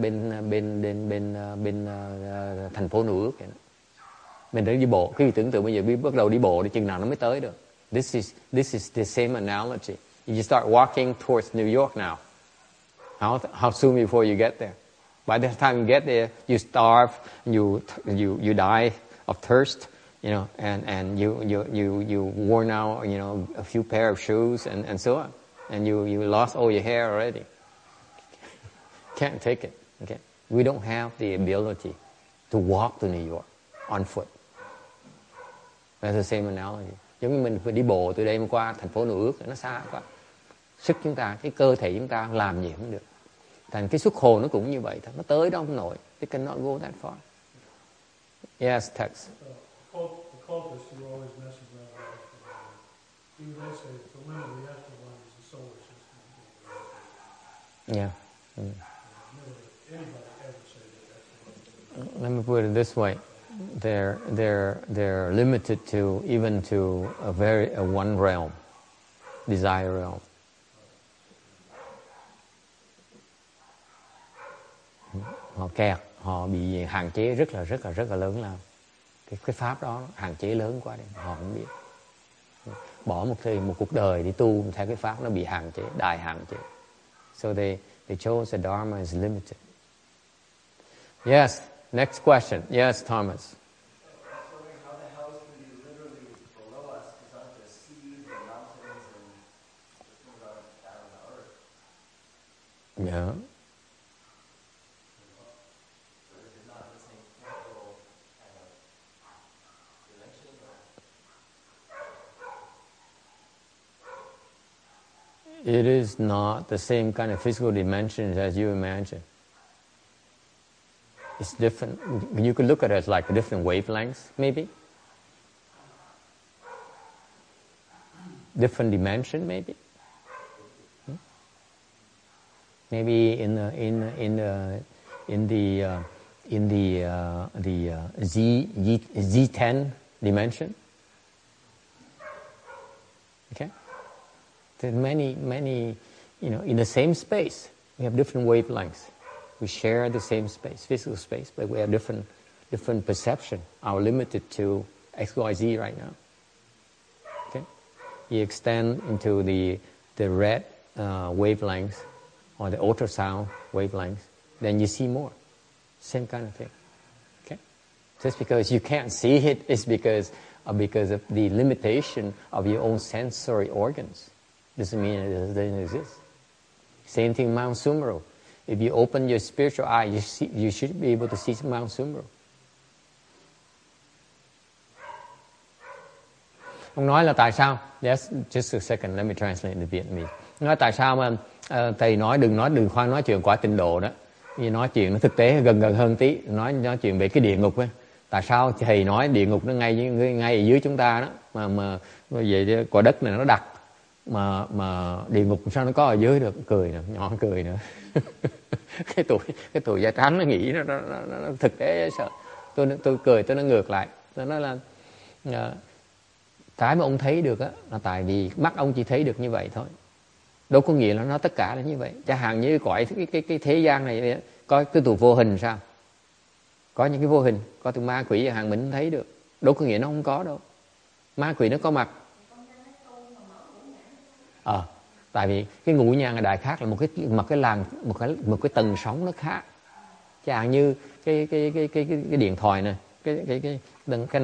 bên thành phố New York vậy đó. Mình đã đi bộ, cái tưởng tượng bây giờ bắt đầu đi bộ thì chừng nào nó mới tới được. This is the same analogy. You start walking towards New York now. How soon before you get there? By the time you get there, you starve, you die of thirst, you know, and you worn out, you know, a few pair of shoes and so on, and you lost all your hair already. Can't take it. Okay, we don't have the ability to walk to New York on foot. That's the same analogy. Giống như mình phải đi bộ từ đây mà qua thành phố New York, nó xa quá. Sức chúng ta, cái cơ thể chúng ta làm gì không được. Thành cái xuất hồn nó cũng như vậy thôi. Nó tới đó không nổi. They cannot go that far. Yes, Tex. The cultists who always mess around with astral body. Even they say the limit of the astral body is the solar system. Yeah. Never anybody ever say that astral body. Let me put it this way. They're limited to even to a one realm, desire realm. Họ kẹt, họ bị hạn chế rất là lớn lao. Cái pháp đó hạn chế lớn quá đấy, họ không biết. Bỏ một cuộc đời đi tu theo cái pháp nó bị hạn chế, đại hạn chế. So they chose the Dharma is limited. Yes. Next question. Yes, Thomas. Wondering how the hells can be literally below us, because aren't there seas and mountains and things aren't down on the earth? Yeah. So this is not the same temporal kind of dimension, or? It is not the same kind of physical dimensions as you imagine. It's different. You could look at it as like different wavelengths, maybe. Different dimension, maybe. Maybe in the Z10 dimension. Okay. There's many, you know, in the same space we have different wavelengths. We share the same space, physical space, but we have different perception. Are limited to XYZ right now. Okay, you extend into the red wavelength or the ultrasound wavelength, then you see more. Same kind of thing. Okay, just because you can't see it is because of the limitation of your own sensory organs. Doesn't mean it doesn't exist. Same thing, Mount Sumeru. If you open your spiritual eye, you should be able to see Mount Sumeru. Ông nói là tại sao? Yes, just a second, let me translate in Vietnamese. Nói tại sao mà thầy nói đừng khoan nói chuyện quả tịnh độ đó. Vì nói chuyện nó thực tế gần hơn tí, nói chuyện về cái địa ngục ấy. Tại sao thầy nói địa ngục nó ngay ở dưới chúng ta đó, mà về quả đất này nó đặc, mà địa ngục sao nó có ở dưới được? Cười nè, nhỏ cười nữa. cái tuổi da trắng nó nghĩ nó thực tế sợ. Tôi cười, tôi nó ngược lại. Tôi nói là cái mà ông thấy được á là tại vì mắt ông chỉ thấy được như vậy thôi, đâu có nghĩa là nó tất cả là như vậy. Chẳng hạn như cõi cái thế gian này có cái tù vô hình sao, có những cái vô hình, có từ ma quỷ hàng mình thấy được, đâu có nghĩa nó không có đâu. Ma quỷ nó có mặt. Tại vì cái ngũ nhang là đại khác, là một cái tầng sóng nó khác. Chẳng hạn như cái điện thoại này, cái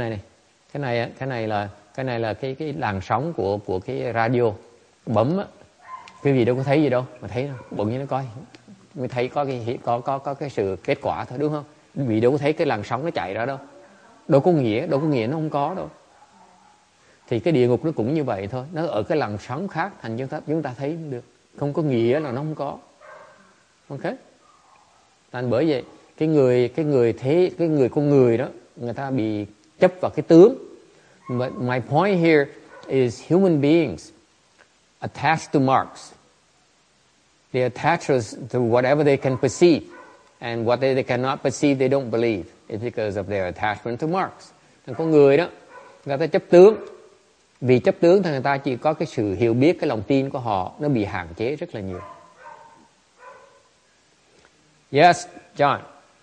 này là cái làn sóng của cái radio bấm á, cái gì đâu có thấy gì đâu mà thấy đâu, bỗng nhiên nó coi mới thấy có cái sự kết quả thôi, đúng không? Vì đâu có thấy cái làn sóng nó chạy ra đâu, đâu có nghĩa nó không có đâu. Thì cái địa ngục nó cũng như vậy thôi, nó ở cái làn sóng khác, thành chúng ta thấy được, không có nghĩa là nó không có. Ok, thành bởi vậy cái người con người đó, người ta bị chấp vào cái tướng. But my point here is human beings attached to marks. They attach us to whatever they can perceive, and what they cannot perceive, they don't believe. It's because of their attachment to marks. Thằng con người đó, người ta chấp tướng. Vì chấp tướng thì người ta chỉ có cái sự hiểu biết, cái lòng tin của họ nó bị hạn chế rất là nhiều. Yes, John.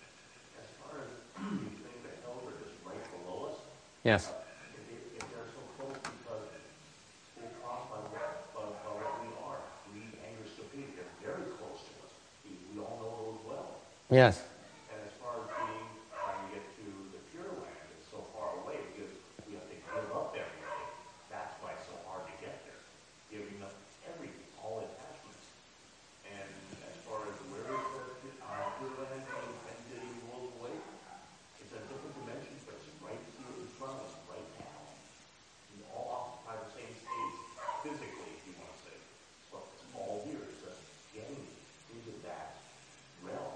Yes. Yes. And as far as trying to get to the Pure Land, it's so far away because we have to give up everything. That's why it's so hard to get there. Giving up everything, all attachments. And as far as where is the Pure Land and getting world away, it's a different dimension, but it's right here in front of us, right now. We all occupy the same space physically, if you want to say. So it's all here. It's just getting into that realm.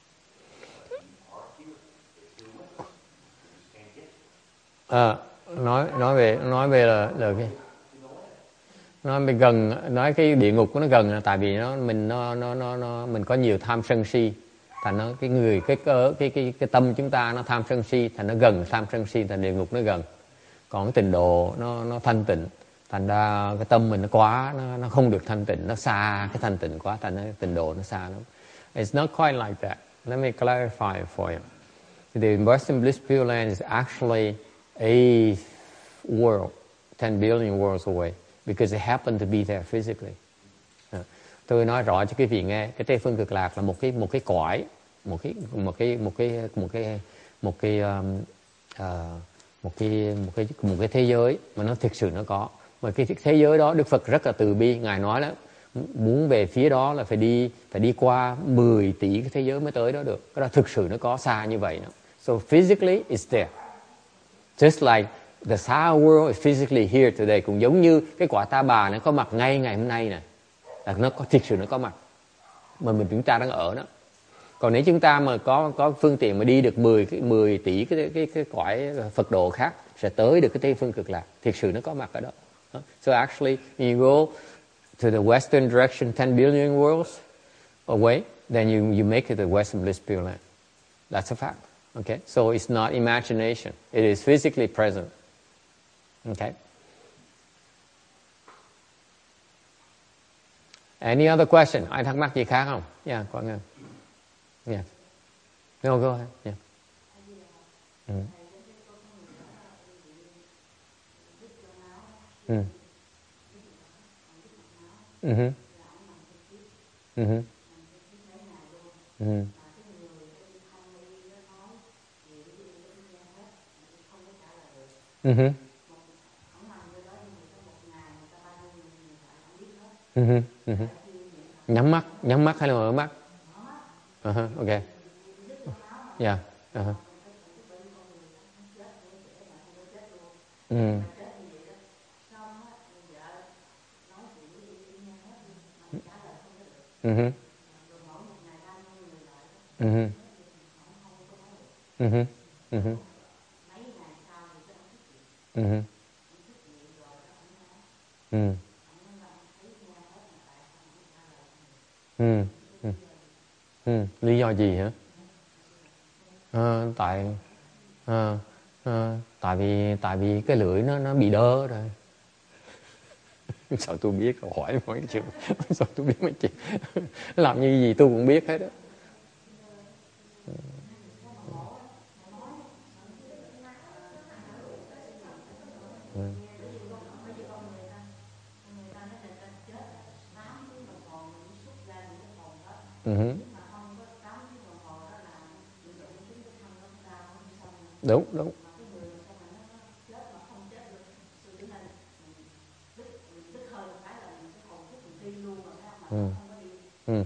Nói về là cái nói về gần, nói cái địa ngục của nó gần là tại vì mình có nhiều tham sân si, thành nó cái tâm chúng ta nó tham sân si, thành nó gần tham sân si, thành địa ngục nó gần. Còn cái tịnh độ nó thanh tịnh, thành ra cái tâm mình nó quá, nó không được thanh tịnh, nó xa cái thanh tịnh quá, thành ra tịnh độ nó xa lắm. It's not quite like that. Let me clarify it for you. The Western Bliss Pure Land is actually a world, 10 billion worlds away, because it happened to be there physically. Tôi nói rõ cho quý vị nghe, cái Tây phương cực lạc là một cái cõi, một cái thế giới mà nó thực sự nó có. Mà cái thế giới đó Đức Phật rất là từ bi, ngài nói đó, muốn về phía đó là phải đi qua 10 tỷ cái thế giới mới tới đó được. Cái đó thực sự nó có xa như vậy đó. So physically it's there. Just like the Sahara world is physically here today, cũng giống như cái quả Ta Bà nó có mặt ngay ngày hôm nay này, là nó có thực sự nó có mặt, mà chúng ta đang ở đó. Còn nếu chúng ta mà có phương tiện mà đi được 10 tỷ cái cõi Phật độ khác, sẽ tới được cái Tây phương cực lạc, thực sự nó có mặt ở đó. So actually, when you go to the western direction 10 billion worlds away, then you make it the Western Bliss Pure Land. That's a fact. Okay, so it's not imagination; it is physically present. Okay. Any other question? Ai thắc mắc gì khác không? Yeah, Quang Ngân. Yeah. No, go ahead. Yeah. Nhắm mắt hay là mở mắt? Okay. Yeah. Ừ. Ừ. Ừ. Ừ. Ừ. Ừ. Ừ. Ừ. Ừ. Lý do gì hả? Tại vì cái lưỡi nó bị đơ rồi. Sao tôi biết, hỏi mấy cái chuyện sao tôi biết mấy chuyện làm như gì tôi cũng biết hết đó. Ừ. Đúng đúng. Ừ. Ừ.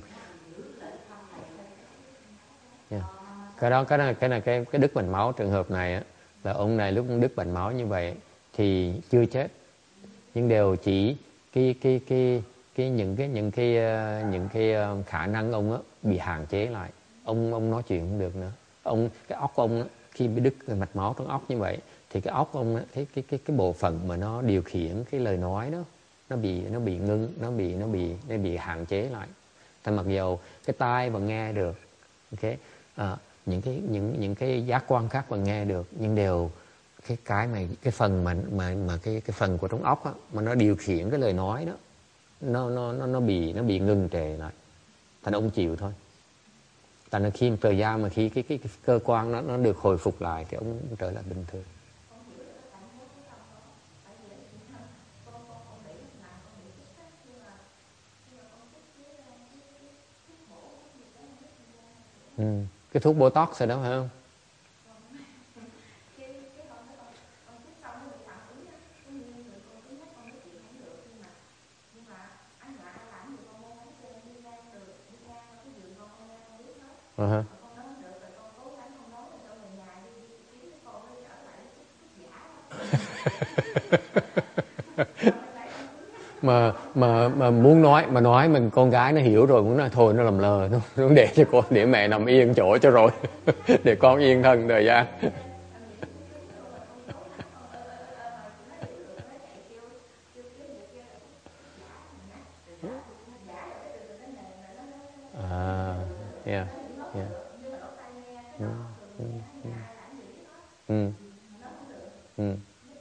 Yeah. Cái đứt mạch máu trường hợp này á, là ông này lúc đứt mạch máu như vậy thì chưa chết, nhưng đều chỉ những cái khả năng ông á bị hạn chế lại. Ông nói chuyện không được nữa. Cái óc ông á, khi bị đứt cái mạch máu trong óc như vậy thì cái óc ông á, cái bộ phận mà nó điều khiển cái lời nói đó nó bị ngưng, nó bị hạn chế lại. Thành mặc dầu cái tai vẫn nghe được, ok, những cái giác quan khác vẫn nghe được, nhưng đều cái phần cái phần của trong óc á, mà nó điều khiển cái lời nói đó nó bị ngừng trệ lại. Thành ông chịu thôi. Thành ra khi một thời gian mà khi cái cơ quan nó được hồi phục lại thì ông trở lại bình thường. Cái thuốc Botox rồi đó phải không? Uh-huh. mà muốn nói mà con gái nó hiểu rồi muốn nói thôi nó làm lờ, nó để cho con, để mẹ nằm yên chỗ cho rồi để con yên thân thời gian. Yeah, yeah. Ừ. Ừ.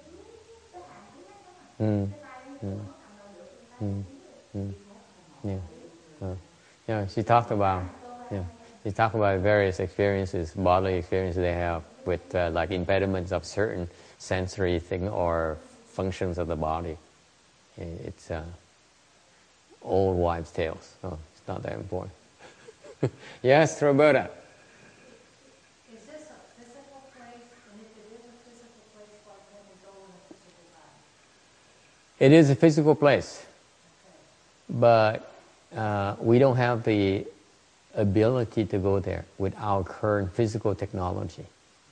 Ừ. Ừ. Mm. Mm. Yeah. Yeah. She talked about various experiences, bodily experiences they have with like impediments of certain sensory thing or functions of the body. It's old wives' tales, so it's not that important. Yes, Roberta. Is this a physical place? And if it is a physical place, why can't we go in a physical body? It is a physical place, Okay. but we don't have the ability to go there with our current physical technology.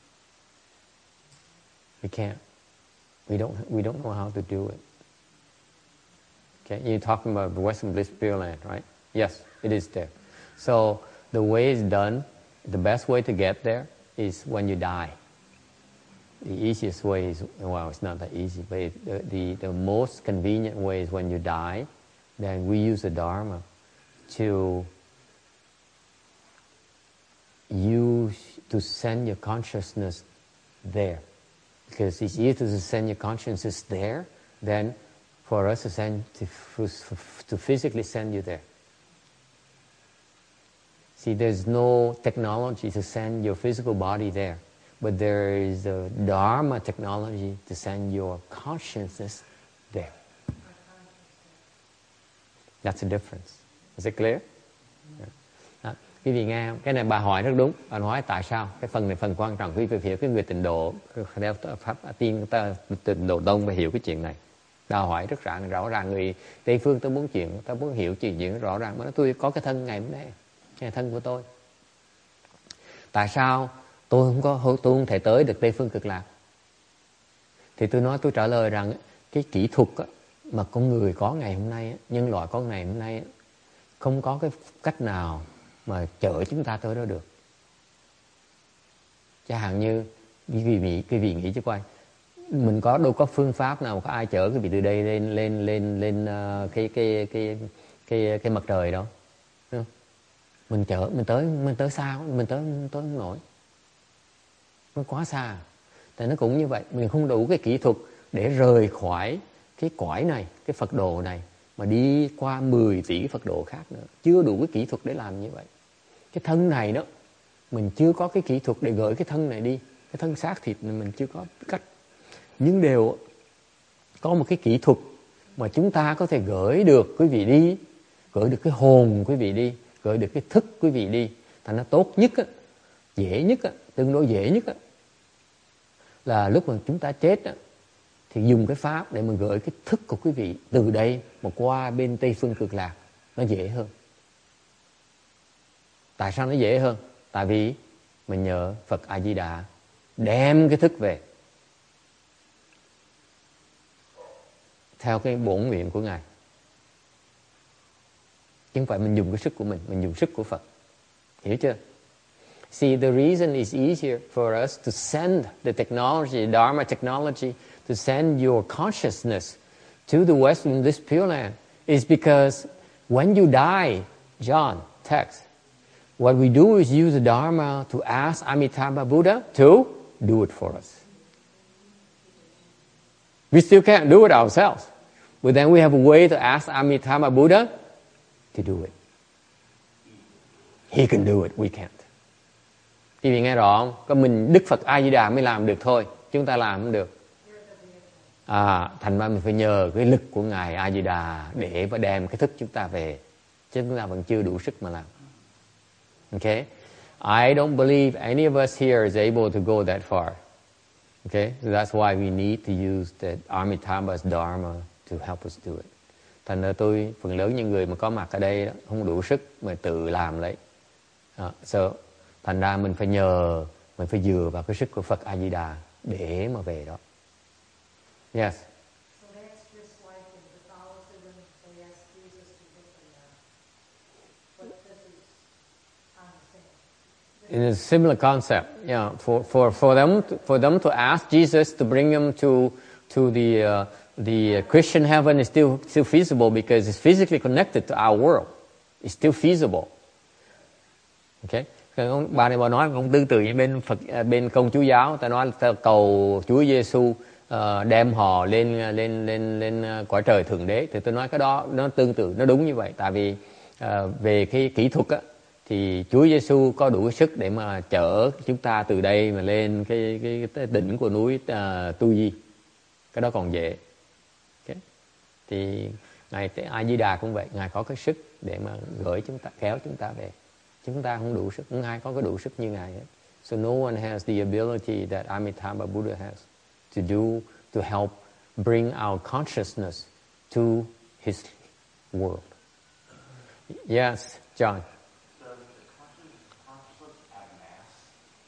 We can't. We don't know how to do it. Okay, you're talking about the Western Bliss Pure Land, right? Yes, it is there. So the way it's done, the best way to get there is when you die. The easiest way is, well, it's not that easy, but the most convenient way is when you die, then we use the Dharma to send your consciousness there. Because it's easier to send your consciousness there than for us to physically send you there. See, there's no technology to send your physical body there, but there is a Dharma technology to send your consciousness there. That's the difference. Is it clear? Yeah. Quý vị nghe không? Cái này bà hỏi rất đúng. Bà nói tại sao? Cái phần này phần quan trọng. Quý vị hiểu cái người tịnh độ, theo pháp tiên tịnh độ tông phải hiểu cái chuyện này. Bà hỏi rất rõ ràng người Tây phương tôi muốn hiểu chuyện rõ ràng. Mà nói tôi có cái thân ngày hôm nay, cái thân của tôi. Tại sao tôi không thể tới được Tây phương cực lạc? Thì tôi trả lời rằng cái kỹ thuật mà con người có ngày hôm nay, nhân loại có ngày hôm nay, không có cái cách nào mà chở chúng ta tới đó được. Chẳng hạn như quý vị nghĩ cho coi, mình đâu có phương pháp nào có ai chở quý vị từ đây lên cái mặt trời đâu. Mình tới xa, mình tới không nổi, nó quá xa. Tại nó cũng như vậy, mình không đủ cái kỹ thuật để rời khỏi cái cõi này, cái Phật đồ này mà đi qua 10 tỷ Phật đồ khác nữa, chưa đủ cái kỹ thuật để làm như vậy. Cái thân này đó, mình chưa có cái kỹ thuật để gửi cái thân này đi, cái thân xác thịt này mình chưa có cách, nhưng đều có một cái kỹ thuật mà chúng ta có thể gửi được quý vị đi, gửi được cái hồn quý vị đi, gửi được cái thức quý vị đi. Thành nó tốt nhất á, dễ nhất á, tương đối dễ nhất á, là lúc mà chúng ta chết á, thì dùng cái pháp để mình gửi cái thức của quý vị từ đây mà qua bên Tây Phương Cực Lạc, nó dễ hơn. Tại sao nó dễ hơn? Tại vì mình nhờ Phật A Di Đà đem cái thức về theo cái bổn nguyện của Ngài, chứ không phải mình dùng cái sức của mình dùng sức của Phật. Hiểu chưa? See, the reason it's easier for us to send the technology, Dharma technology, to send your consciousness to the West in this Pure Land is because when you die, John, text, what we do is use the Dharma to ask Amitabha Buddha to do it for us. We still can't do it ourselves, but then we have a way to ask Amitabha Buddha to do it. He can do it, we can't. Quý vị nghe rõ không? Có mình Đức Phật A Di Đà mới làm được thôi, chúng ta làm không được. Thành ra mình phải nhờ cái lực của Ngài A Di Đà để mà đem cái thức chúng ta về, chứ chúng ta vẫn chưa đủ sức mà làm. Okay? I don't believe any of us here is able to go that far. Okay? So that's why we need to use the Amitabha's Dharma to help us do it. Thành ra phần lớn những người mà có mặt ở đây đó, không đủ sức mà tự làm lấy. Thành ra mình phải dựa vào cái sức của Phật A Di Đà để mà về đó. Yes. So that's just like in Catholicism, they ask Jesus to get the but this is on the same. In a similar concept, yeah. For them to ask Jesus to bring them to the Christian heaven is still feasible because it's physically connected to our world. It's still feasible. Okay. Bà này bà nói cũng tương tự như bên Công Chúa giáo, ta nói ta cầu Chúa Giêsu đem họ lên cõi trời thượng đế, thì tôi nói cái đó nó tương tự, nó đúng như vậy. Tại vì về cái kỹ thuật á, thì Chúa Giêsu có đủ sức để mà chở chúng ta từ đây mà lên cái đỉnh của núi Tu Di, cái đó còn dễ. Okay. Thì Ngài A Di Đà cũng vậy, Ngài có cái sức để mà gửi chúng ta, kéo chúng ta về. Chúng ta không đủ sức, không ai có cái đủ sức như Ngài hết. So no one has the ability that Amitabha Buddha has to help bring our consciousness to his world. Yes, John. Does the consciousness have mass?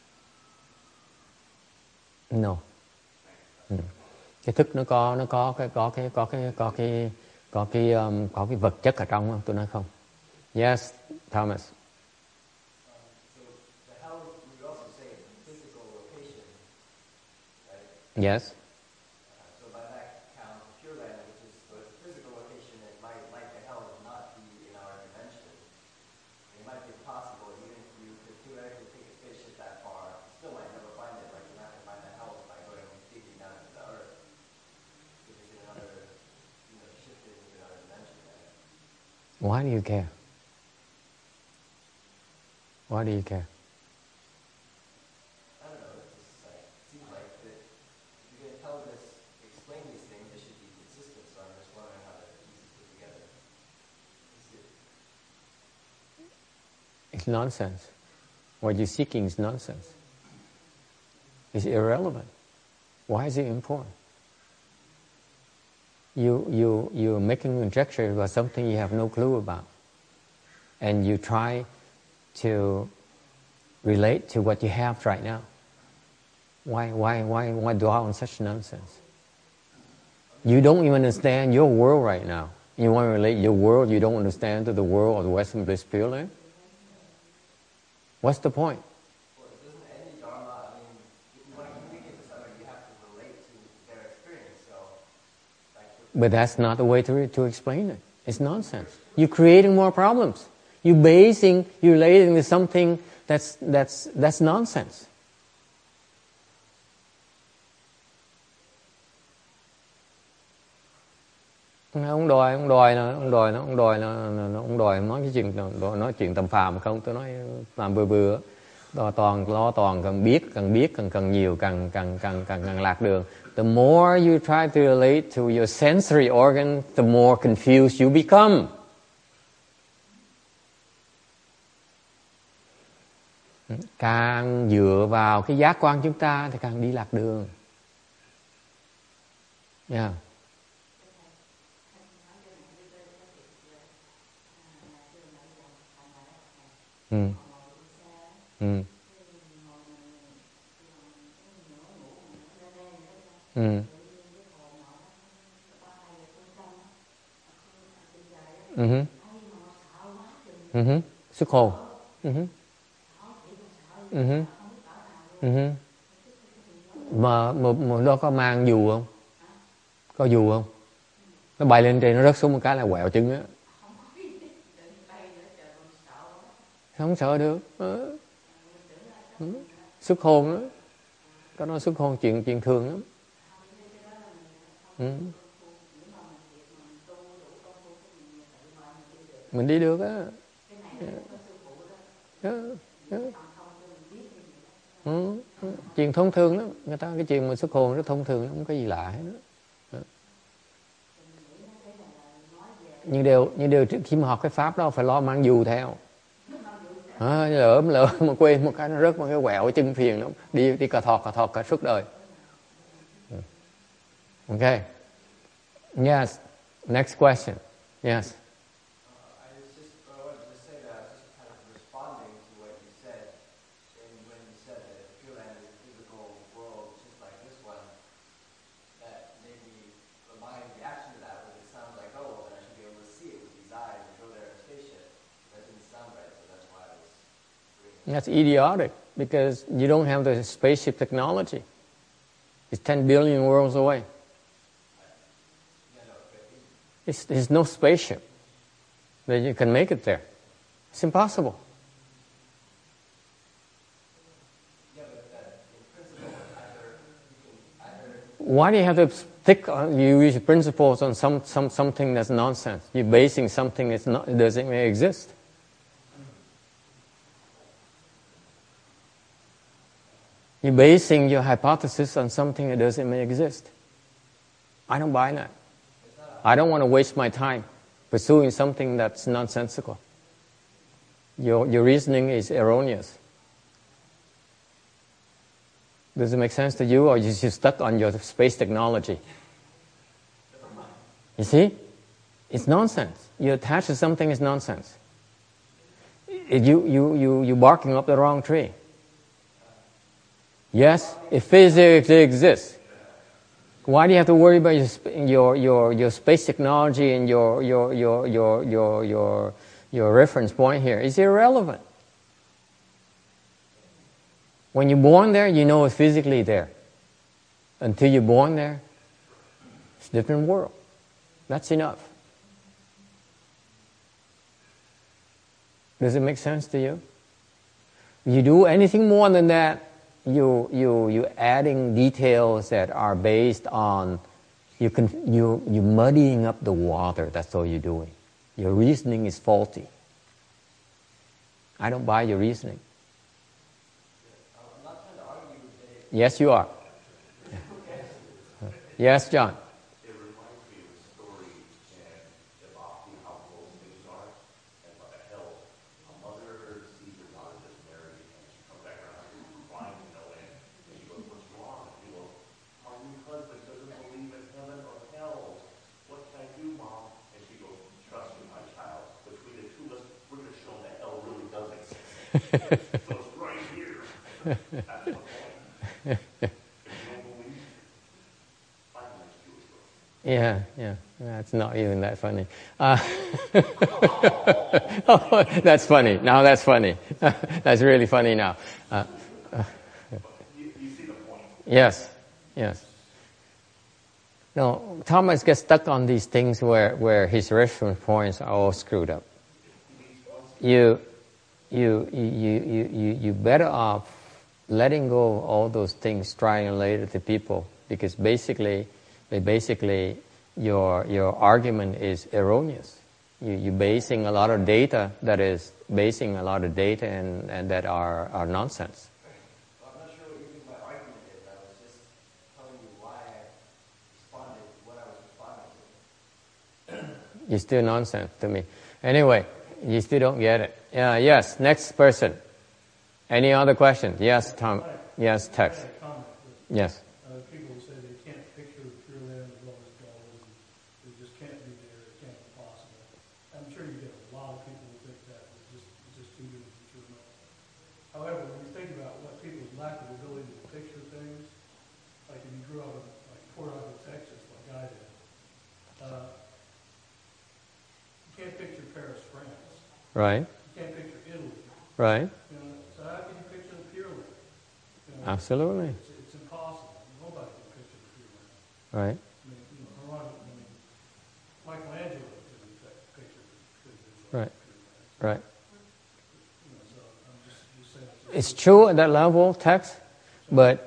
No. Cái thức nó có cái vật chất ở trong không? Tôi nói không. Yes, Thomas. Yes. So by that count, Pure Land, which is the physical location, it might, like the hell, not be in our dimension. It might be possible, even if you could theoretically take a spaceship that far, still might never find it. Like you're not going to find the hell by going digging down into the earth. If it's in another, shifted into another dimension. Why do you care? Why do you care? It's nonsense. What you're seeking is nonsense. It's irrelevant. Why is it important? You're making conjecture about something you have no clue about. And you try to relate to what you have right now. Why dwell on such nonsense? You don't even understand your world right now. You want to relate your world you don't understand to the world of the Western Bliss Pure Land? What's the point? Well, doesn't any Dharma, I mean, if you want to communicate with somebody, you have to relate to their experience, so... But that's not the way to explain it. It's nonsense. You're creating more problems. You're relating to something that's nonsense. Ông đòi nói chuyện tầm phàm không? Tôi nói làm vừa toàn càng nhiều càng lạc đường. The more you try to relate to your sensory organ, the more confused you become. Càng dựa vào cái giác quan chúng ta thì càng đi lạc đường. Yeah. Xuất hồn. Mà nó có mang dù không? Có dù không? Nó bay lên trên nó rớt xuống một cái là quẹo chân á. Không sợ được. Xuất hồn đó. Có nói xuất hồn chuyện thường lắm. Mình đi được á. Chuyện thông thường lắm. Người ta cái chuyện mà xuất hồn rất thông thường, không có gì lạ hết đó. Nhưng điều khi mà học cái pháp đó phải lo mang dù theo. Lỡ mà quên một cái nó rớt một cái quẹo chân phiền lắm. Đi cà thọt cả suốt đời. Okay. Yes. Next question. Yes. I wanted to say that, just kind of responding to what you said, and when you said that Pure Land is a physical world just like this one, that maybe my reaction to that was it sounds like, oh, well, then I should be able to see it with these eyes and go there in a spaceship. That didn't sound right, so that's why I was bringing it. That's idiotic, because you don't have the spaceship technology. It's 10 billion worlds away. There's no spaceship that you can make it there. It's impossible. Why do you have to stick on, you use principles on something that's nonsense? You're basing something that doesn't even exist. You're basing your hypothesis on something that doesn't even exist. I don't buy that. I don't want to waste my time pursuing something that's nonsensical. Your reasoning is erroneous. Does it make sense to you, or you're just stuck on your space technology? You see? It's nonsense. You attach to something is nonsense. You're barking up the wrong tree. Yes, if physics exists, why do you have to worry about your space technology and your reference point here? It's irrelevant. When you're born there, you know it's physically there. Until you're born there, it's a different world. That's enough. Does it make sense to you? You do anything more than that, you're adding details that are based on, you're muddying up the water. That's all you're doing. Your reasoning is faulty. I don't buy your reasoning. I'm not trying to argue with it. Yes, you are. Yes, John. It reminds me of a story in the Bhakti, how close things are, and what the hell. A mother sees her daughter just married, and she comes back around, crying to no end. And she goes, "What's wrong?" And she goes, "My new husband doesn't believe in heaven or hell. What can I do, Mom?" And she goes, "Trust me, my child. Between the two of us, we're going to show them that hell really does exist." So it's right here. That's the point. If you don't believe, find a nice Jewish girl. Yeah. That's not even that funny. Oh, that's funny. Now that's funny. That's really funny now. You see the point. Yes. No, Thomas gets stuck on these things where his reference points are all screwed up. You better off letting go of all those things trying later to people, because basically your argument is erroneous. You're basing a lot of data and that are nonsense. Well, I'm not sure what you think my argument is. I was just telling you why I responded what I was responding to. You're still nonsense to me. Anyway, you still don't get it. Yes, next person. Any other questions? Yes, Tom. Yes, Tex. I had a comment. Yes. People say they can't picture the Pure Land as well as gold. It just can't be there. It can't be possible. I'm sure you get a lot of people who think that it's just too good to be true. However, when you think about what people's lack of ability to picture things, like if you grew up in like Port Arthur, Texas, like I did, you can't picture Paris, France. Right. You can't picture Italy. Right. So how can you picture the Pure Land? Absolutely. It's impossible. Nobody can picture the Pure Land. Right. Michelangelo couldn't picture the Right. Pure Right. Land. So I'm just saying. It's true at that level, Tex, but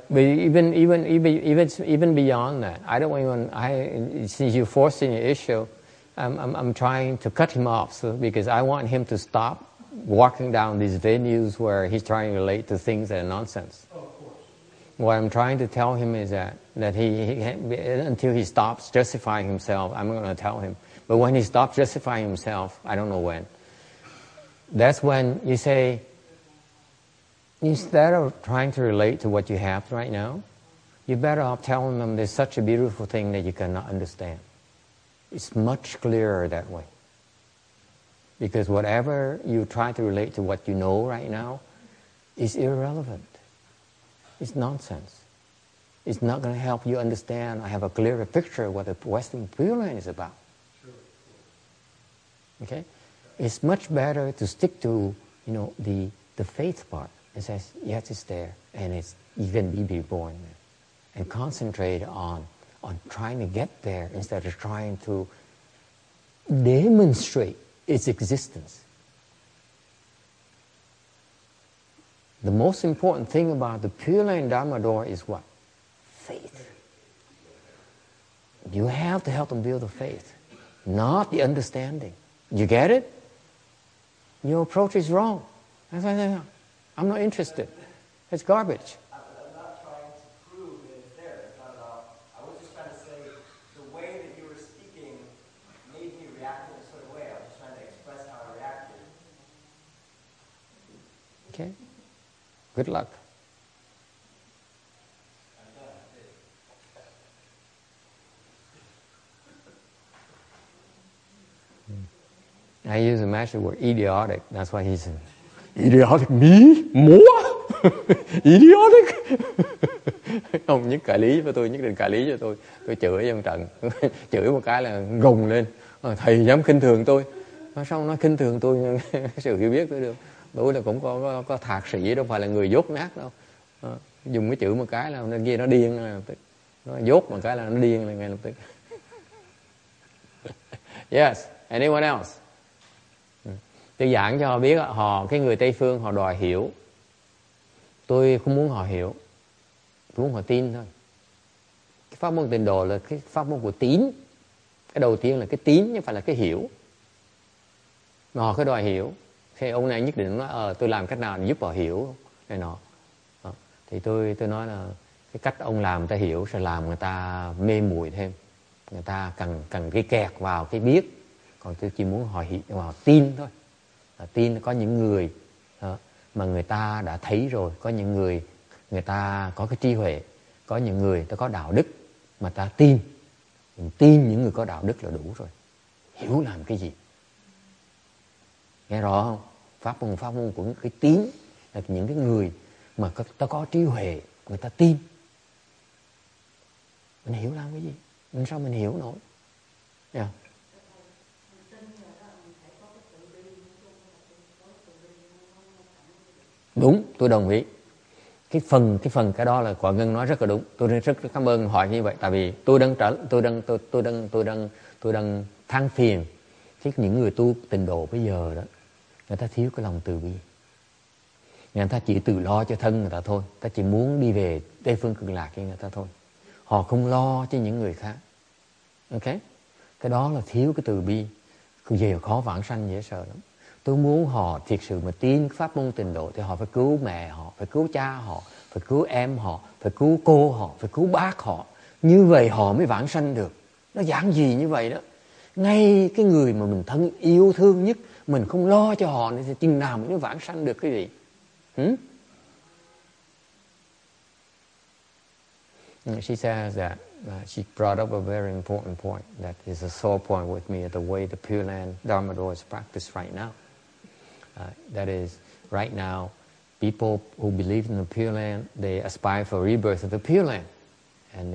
even beyond that, I don't even. Since you're forcing the issue, I'm trying to cut him off, because I want him to stop walking down these venues where he's trying to relate to things that are nonsense. Oh, of course. What I'm trying to tell him is that he until he stops justifying himself, I'm going to tell him. But when he stops justifying himself, I don't know when. That's when you say, instead of trying to relate to what you have right now, you're better off telling them there's such a beautiful thing that you cannot understand. It's much clearer that way. Because whatever you try to relate to what you know right now is irrelevant. It's nonsense. It's not going to help you understand or have a clearer picture of what the Western Pure Land is about. Okay? It's much better to stick to, the faith part. It says, yes, it's there, and you can be reborn there. And concentrate on trying to get there instead of trying to demonstrate its existence. The most important thing about the Pure Land Dharma door is what? Faith. You have to help them build the faith, not the understanding. You get it? Your approach is wrong. That's why I say, I'm not interested. It's garbage. I'm not trying to prove that it's there. It's not at all. I was just trying to say the way that you were speaking made me react in a certain way. I was just trying to express how I reacted. Okay? Good luck. I use the magic word idiotic. That's why he said, idiotic me? More? Idiotic? Ông nhất cãi lý với tôi, nhất định cãi lý cho tôi. Tôi chửi ông Trần. Chửi một cái là gùng lên. Thầy dám khinh thường tôi. Sao nói khinh thường tôi? Sự hiểu biết tôi được. Tôi là cũng có thạc sĩ, đâu phải là người dốt nát đâu. Dùng cái chữ một cái là nó kia nó điên ngay lập tức. Nó dốt một cái là nó điên là ngay lập tức. Yes, anyone else? Tôi giảng cho họ biết, cái người Tây Phương họ đòi hiểu. Tôi không muốn họ hiểu. Tôi muốn họ tin thôi. Cái pháp môn Tịnh Độ là cái pháp môn của tín. Cái đầu tiên là cái tín, chứ không phải là cái hiểu. Mà họ cứ đòi hiểu. Thì ông này nhất định nói, tôi làm cách nào để giúp họ hiểu này nọ. Thì tôi nói là cái cách ông làm người ta hiểu sẽ làm người ta mê muội thêm. Người ta cần cái kẹt vào cái biết. Còn tôi chỉ muốn họ hiểu, họ tin thôi. Tin có những người mà người ta đã thấy rồi, có những người ta có cái trí huệ, có những người ta có đạo đức mà ta tin. Mình tin những người có đạo đức là đủ rồi. Hiểu làm cái gì? Nghe rõ không? Pháp môn của cái tín là những cái người mà ta có trí huệ, người ta tin. Mình hiểu làm cái gì? Mình sao mình hiểu nổi? Yeah. Đúng, tôi đồng ý. Cái đó là Quả Ngân nói rất là đúng. Tôi rất cảm ơn hỏi như vậy, tại vì tôi đang than phiền cái những người tu tịnh độ bây giờ đó, người ta thiếu cái lòng từ bi. Người ta chỉ tự lo cho thân người ta thôi, người ta chỉ muốn đi về Tây phương cực lạc cho người ta thôi. Họ không lo cho những người khác. Ok? Cái đó là thiếu cái từ bi. Về khó vãng sanh dễ sợ lắm. Tôi muốn họ thiệt sự mà tin pháp môn tịnh độ thì họ phải cứu mẹ họ, phải cứu cha họ, phải cứu em họ, phải cứu cô họ, phải cứu bác họ. Như vậy họ mới vãng sanh được. Nó giản dị như vậy đó. Ngay cái người mà mình thân yêu thương nhất, mình không lo cho họ thì chừng nào mới vãng sanh được quý vị? She says that she brought up a very important point that is a sore point with me, the way the Pure Land Dharma Door is practiced right now. That is, right now, people who believe in the Pure Land, they aspire for rebirth of the Pure Land, and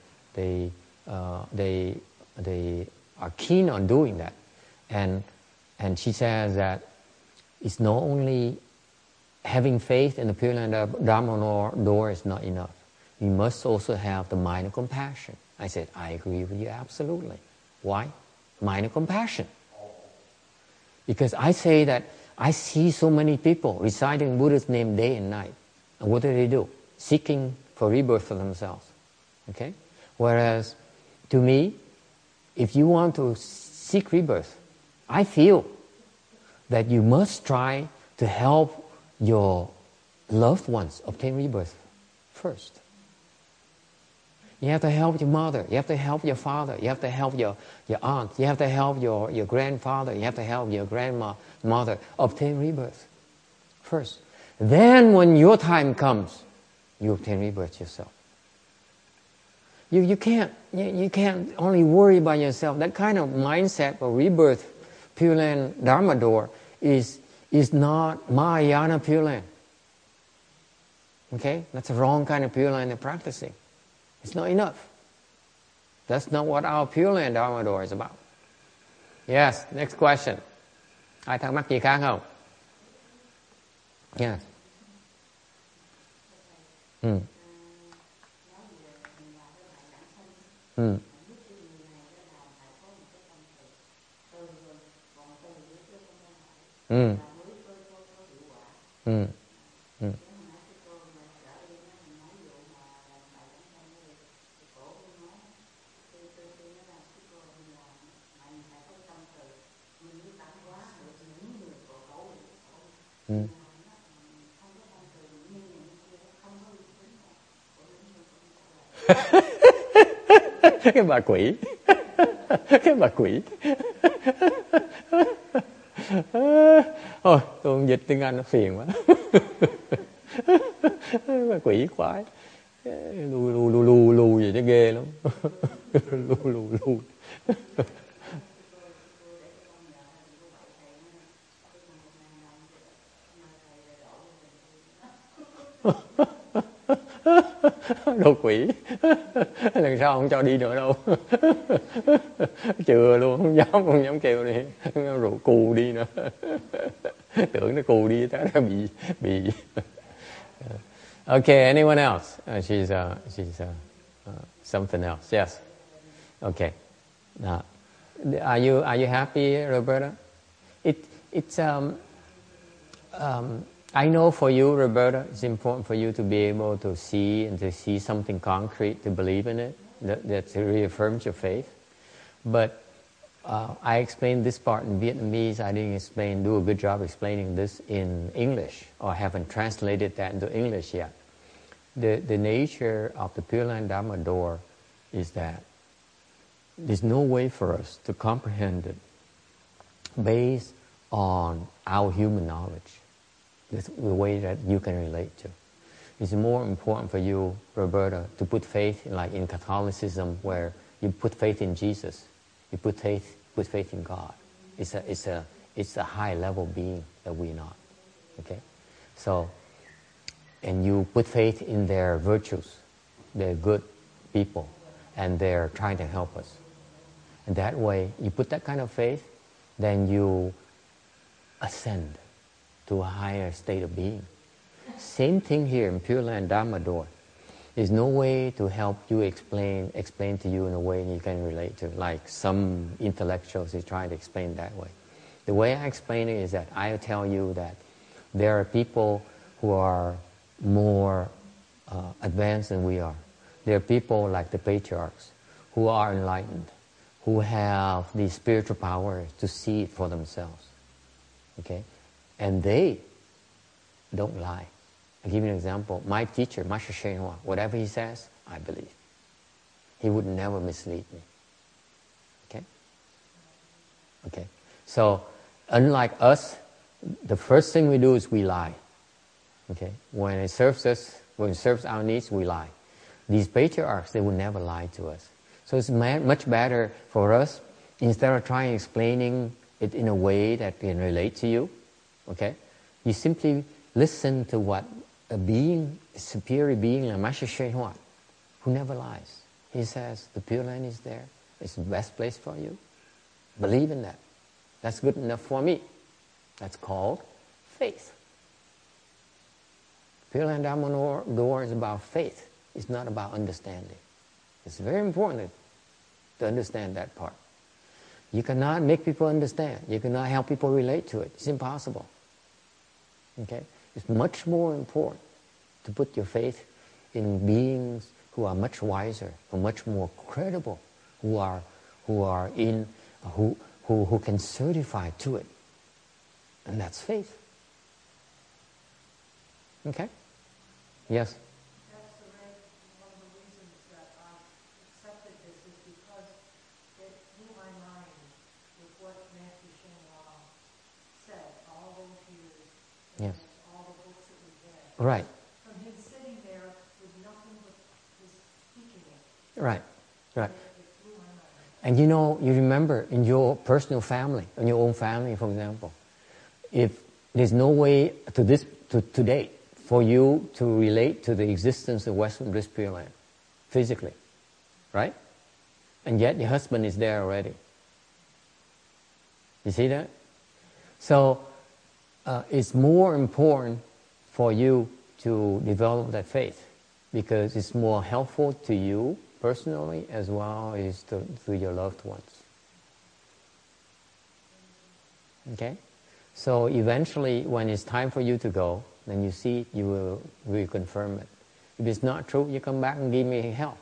they are keen on doing that. And she says that it's not only having faith in the Pure Land Dharma Door is not enough. You must also have the mind of compassion. I said, I agree with you absolutely. Why? Mind of compassion. Because I say that I see so many people reciting Buddha's name day and night. And what do? Seeking for rebirth for themselves. Okay? Whereas, to me, if you want to seek rebirth, I feel that you must try to help your loved ones obtain rebirth first. You have to help your mother. You have to help your father. You have to help your aunt. You have to help your grandfather. You have to help your grandmother obtain rebirth first. Then when your time comes, you obtain rebirth yourself. You can't only worry about yourself. That kind of mindset of rebirth, Pure Land Dharma Door, is not Mahayana Pure Land. Okay? That's the wrong kind of Pure Land they're practicing. It's not enough. That's not what our Pure Land Dharma Door is about. Yes, next question. Ai thắc mắc gì khác không? Yes. Cái bà quỷ. Cái bà quỷ. Thôi, tôi không dịch tiếng Anh nó phiền quá. Bà quỷ quái. Lu gì chứ ghê lắm. Lu. Đồ quỷ. Lần sau không cho đi nữa đâu. Chừa luôn, không dám kêu đi. Rủ cù đi nữa. Tưởng nó cù đi, ta bị. Okay, anyone else? She's something else. Yes. Okay. Now, are you happy, Roberta? I know for you, Roberta, it's important for you to be able to see something concrete, to believe in it, that reaffirms your faith. But I explained this part in Vietnamese. I didn't do a good job explaining this in English, or haven't translated that into English yet. The nature of the Pure Land Dharma Door is that there's no way for us to comprehend it based on our human knowledge. The way that you can relate to. It's more important for you, Roberta, to put faith in Catholicism, where you put faith in Jesus. You put faith in God. It's a high level being that we're not. Okay? So, and you put faith in their virtues. They're good people, and they're trying to help us. And that way, you put that kind of faith, then you ascend to a higher state of being. Same thing here in Pure Land Dharma Door. There's no way to help you explain to you in a way you can relate to, like some intellectuals is trying to explain that way. The way I explain it is that I tell you that there are people who are more advanced than we are. There are people like the patriarchs who are enlightened, who have the spiritual power to see it for themselves. Okay? And they don't lie. I'll give you an example. My teacher, Master Hsuan Hua, whatever he says, I believe. He would never mislead me. Okay? Okay. So, unlike us, the first thing we do is we lie. Okay? When it serves us, when it serves our needs, we lie. These patriarchs, they would never lie to us. So it's much better for us, instead of trying explaining it in a way that can relate to you, okay? You simply listen to what a being, a superior being like Master Hsuan Hua, who never lies. He says, the Pure Land is there. It's the best place for you. Believe in that. That's good enough for me. That's called faith. Pure Land Dharma Door is about faith. It's not about understanding. It's very important to understand that part. You cannot make people understand. You cannot help people relate to it. It's impossible. Okay? It's much more important to put your faith in beings who are much wiser, who are much more credible, who can certify to it. And that's faith. Okay? Yes? That's one of the reasons that I accepted this is because it blew my mind with what Matthew Hsuan Hua said all those years. Yes. All the books that we read. Right. From him sitting there with nothing but his speaking it. Right. Right. It blew my mind. And you remember in your personal family, in your own family, for example, if there's no way to date for you to relate to the existence of Western Bliss Pure Land, physically, right? And yet your husband is there already. You see that? So it's more important for you to develop that faith because it's more helpful to you personally as well as to your loved ones. Okay? So eventually when it's time for you to go, then you see it, you will reconfirm it. If it's not true, you come back and give me hell.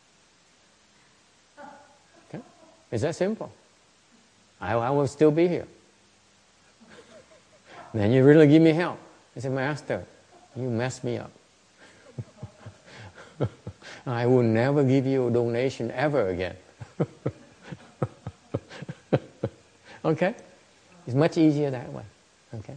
Okay? It's that simple. I will still be here. Then you really give me hell. I say, Master, you messed me up. I will never give you a donation ever again. Okay? It's much easier that way. Okay?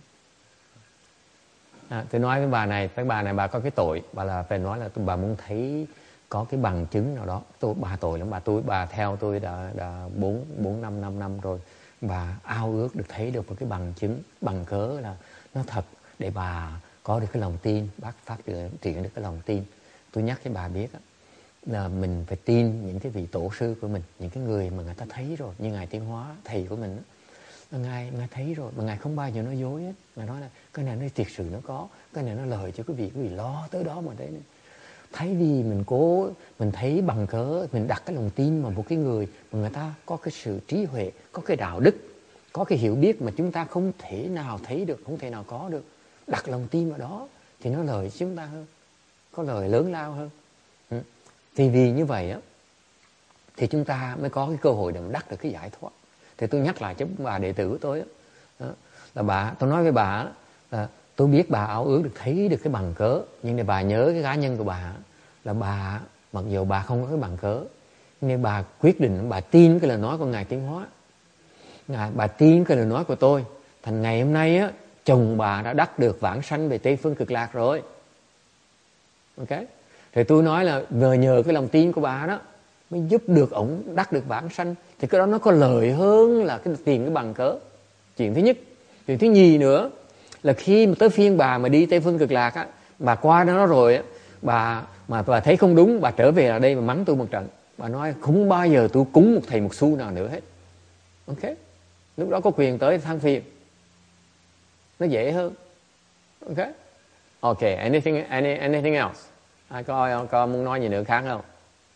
Tôi nói với bà này, bà có cái tội, phải nói là bà muốn thấy có cái bằng chứng nào đó. Bà tội lắm, bà theo tôi đã 4-5 năm rồi. Bà ao ước được thấy được một cái bằng chứng, bằng cớ là nó thật để bà có được cái lòng tin, bác phát triển được cái lòng tin. Tôi nhắc cho bà biết là mình phải tin những cái vị tổ sư của mình, những cái người mà người ta thấy rồi, như Ngài Tiến Hóa, thầy của mình. Ngài thấy rồi, mà Ngài không bao giờ nói dối hết. Ngài nói là cái này nó thiệt sự nó có, cái này nó lời cho quý vị lo tới đó mà đấy. Thay vì mình thấy bằng cớ, mình đặt cái lòng tin vào một cái người mà người ta có cái sự trí huệ, có cái đạo đức, có cái hiểu biết mà chúng ta không thể nào thấy được, không thể nào có được. Đặt lòng tin vào đó thì nó lời chúng ta hơn, có lời lớn lao hơn. Thì vì như vậy á, thì chúng ta mới có cái cơ hội để mà đắc được cái giải thoát. Thì tôi nhắc lại cho bà đệ tử của tôi là tôi nói với bà là tôi biết bà ảo ước được thấy được cái bằng cớ, nhưng để bà nhớ cái cá nhân của bà là bà, mặc dù bà không có cái bằng cớ, nhưng bà quyết định, bà tin cái lời nói của Ngài Tiến Hóa, bà tin cái lời nói của tôi. Thành ngày hôm nay á, chồng bà đã đắc được vãng sanh về Tây Phương Cực Lạc rồi. Ok? Thì tôi nói là nhờ cái lòng tin của bà đó mới giúp được ổng đắc được vãng sanh. Thì cái đó nó có lợi hơn là tìm cái bằng cớ. Chuyện thứ nhất. Chuyện thứ nhì nữa là khi mà tới phiên bà mà đi Tây Phương Cực Lạc á, bà qua đó rồi á, bà thấy không đúng, bà trở về là đây mà mắng tôi một trận. Bà nói không bao giờ tôi cúng một thầy một xu nào nữa hết. Ok, lúc đó có quyền tới than phiền, nó dễ hơn. Ok, ok, anything else? Ai có muốn nói gì nữa khác không?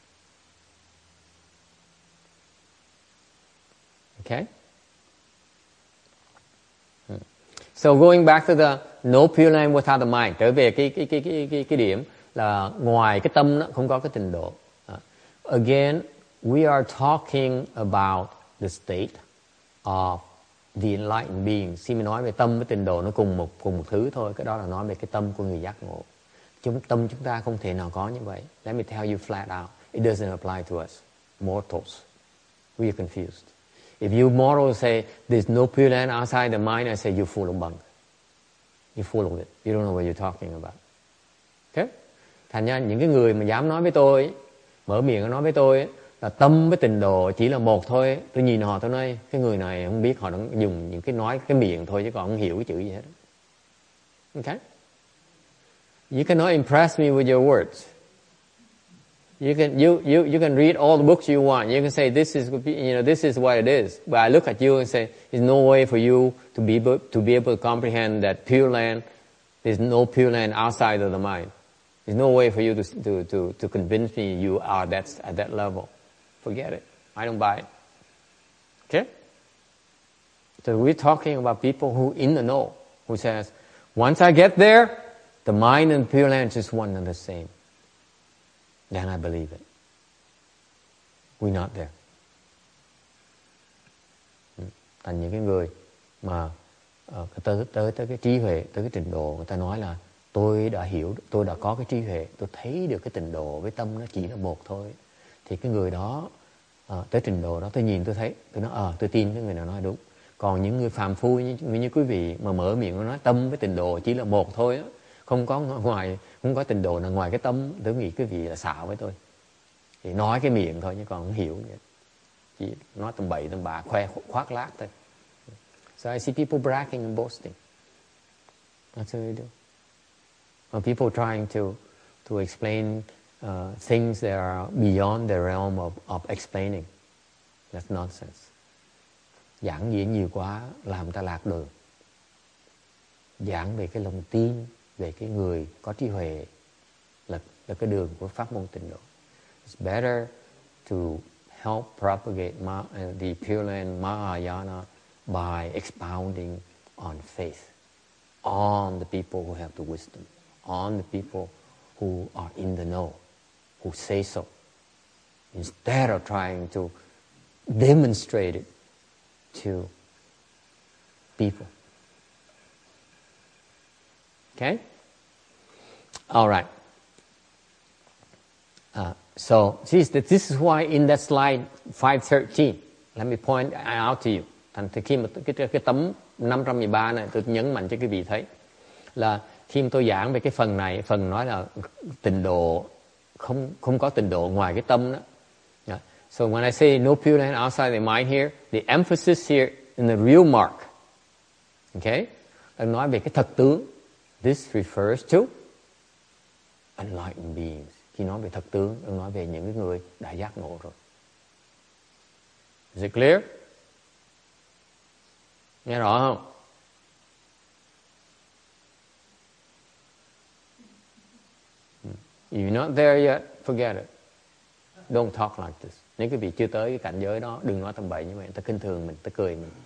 Okay. So going back to the no Pure Land without the mind, trở về cái điểm là ngoài cái tâm nó không có cái trình độ. Again, we are talking about the state of the enlightened being. Khi mình nói về tâm với trình độ nó cùng một thứ thôi, cái đó là nói về cái tâm của người giác ngộ. Tâm chúng ta không thể nào có như vậy. Let me tell you flat out, it doesn't apply to us mortals. We are confused. If you mortals say there's no Pure Land outside the mind, I say you're full of bunk. You're full of it. You don't know what you're talking about. Okay? Thành ra những cái người mà dám nói với tôi, mở miệng nói với tôi là tâm với trình độ chỉ là một thôi, tôi nhìn họ tôi nói cái người này không biết, họ đang dùng những cái nói cái miệng thôi chứ còn không hiểu cái chữ gì hết. Okay? You cannot impress me with your words. You can read all the books you want. You can say this is what it is. But I look at you and say there's no way for you to be able to comprehend that Pure Land. There's no Pure Land outside of the mind. There's no way for you to convince me you are at that level. Forget it. I don't buy it. Okay? So we're talking about people who in the know, who says, once I get there, the mind and Pure Land is just one and the same. Then I believe it. We're not there. Thành những cái người mà tới cái trí huệ, tới cái trình độ, người ta nói là tôi đã hiểu, tôi đã có cái trí huệ, tôi thấy được cái trình độ với tâm nó chỉ là một thôi. Thì cái người đó, tới trình độ đó tôi nhìn tôi thấy, tôi nói tôi tin cái người nào nói đúng. Còn những người phàm phu như quý vị mà mở miệng nói tâm với trình độ chỉ là một thôi á, không có trình độ nào ngoài cái tâm, tôi nghĩ quý vị là xạo với tôi. Thì nói cái miệng thôi chứ còn không hiểu nữa. Chỉ nói tầm bậy tầm bạ, khoác lác thôi. So I see people bragging and boasting. That's what they do. Or people trying to explain things that are beyond the realm of explaining. That's nonsense. Giảng diễn nhiều quá làm người ta lạc đường. Giảng về cái lòng tin, về cái người có trí huệ là cái đường của pháp môn tịnh độ. It's better to help propagate the Pure Land Mahayana by expounding on faith, on the people who have the wisdom, on the people who are in the know, who say so, instead of trying to demonstrate it to people. Okay? All right. So this is why in that slide 513, let me point out to you. Thành khi mà cái tấm 513 này tôi nhấn mạnh cho quý vị thấy là khi mà tôi giảng về cái phần này, phần nói là tịnh độ không có tịnh độ ngoài cái tâm đó. Yeah. So when I say no Pure Land outside the mind here, the emphasis here in the real mark. Okay? Tôi nói về cái thật tướng. This refers to enlightened beings. Khi nói về thật tướng, tôi nói về những cái người đã giác ngộ rồi. Is it clear? Nghe rõ không? If you're not there yet, forget it. Don't talk like this. Nếu quý vị chưa tới cái cảnh giới đó, đừng nói tầm bậy như vậy. Ta khinh thường mình, ta cười mình.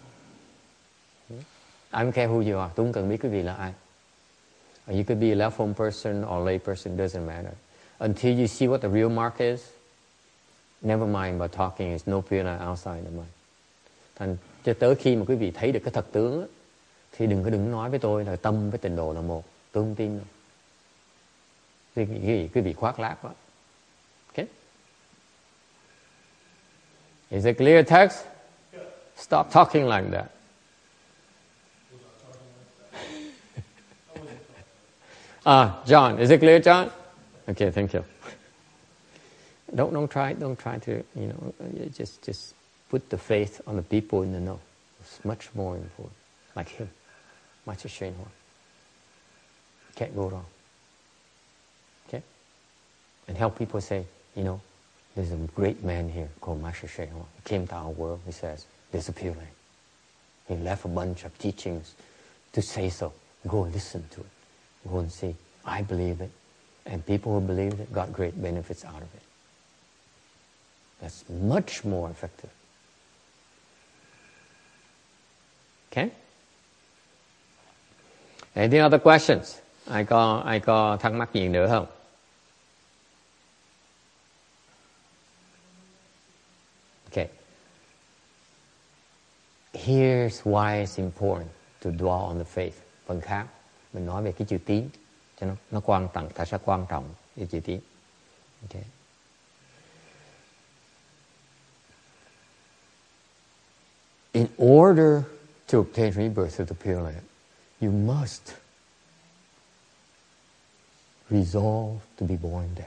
I don't care who you are. Tôi không cần biết quý vị là ai. You could be a left home person or lay person, doesn't matter. Until you see what the real mark is, never mind about talking, it's no Pure Land outside the mind. Thành cho tới khi mà quý vị thấy được cái thật tướng á, thì đừng nói với tôi là tâm với tịnh độ là một. Tôi không tin đâu. Quý vị khoác lác quá. Okay? Is it clear text? Stop talking like that. John, is it clear, John? Okay, thank you. Don't try to, just put the faith on the people in the know. It's much more important. Like him, Master Hsuan Hua. Can't go wrong. Okay? And help people say, There's a great man here called Master Sheng. He came to our world. He says, there's a Pure Land. He left a bunch of teachings to say so. Go and listen to it. Go and see. I believe it. And people who believe it got great benefits out of it. That's much more effective. Okay? Any other questions? Ai có thắc mắc gì nữa không? Okay. Here's why it's important to dwell on the faith. Phần khác, mình nói về cái chữ tín cho nó quan trọng, tại sao quan trọng cái chữ tín. Okay. In order to obtain rebirth of the Pure Land, you must resolve to be born there.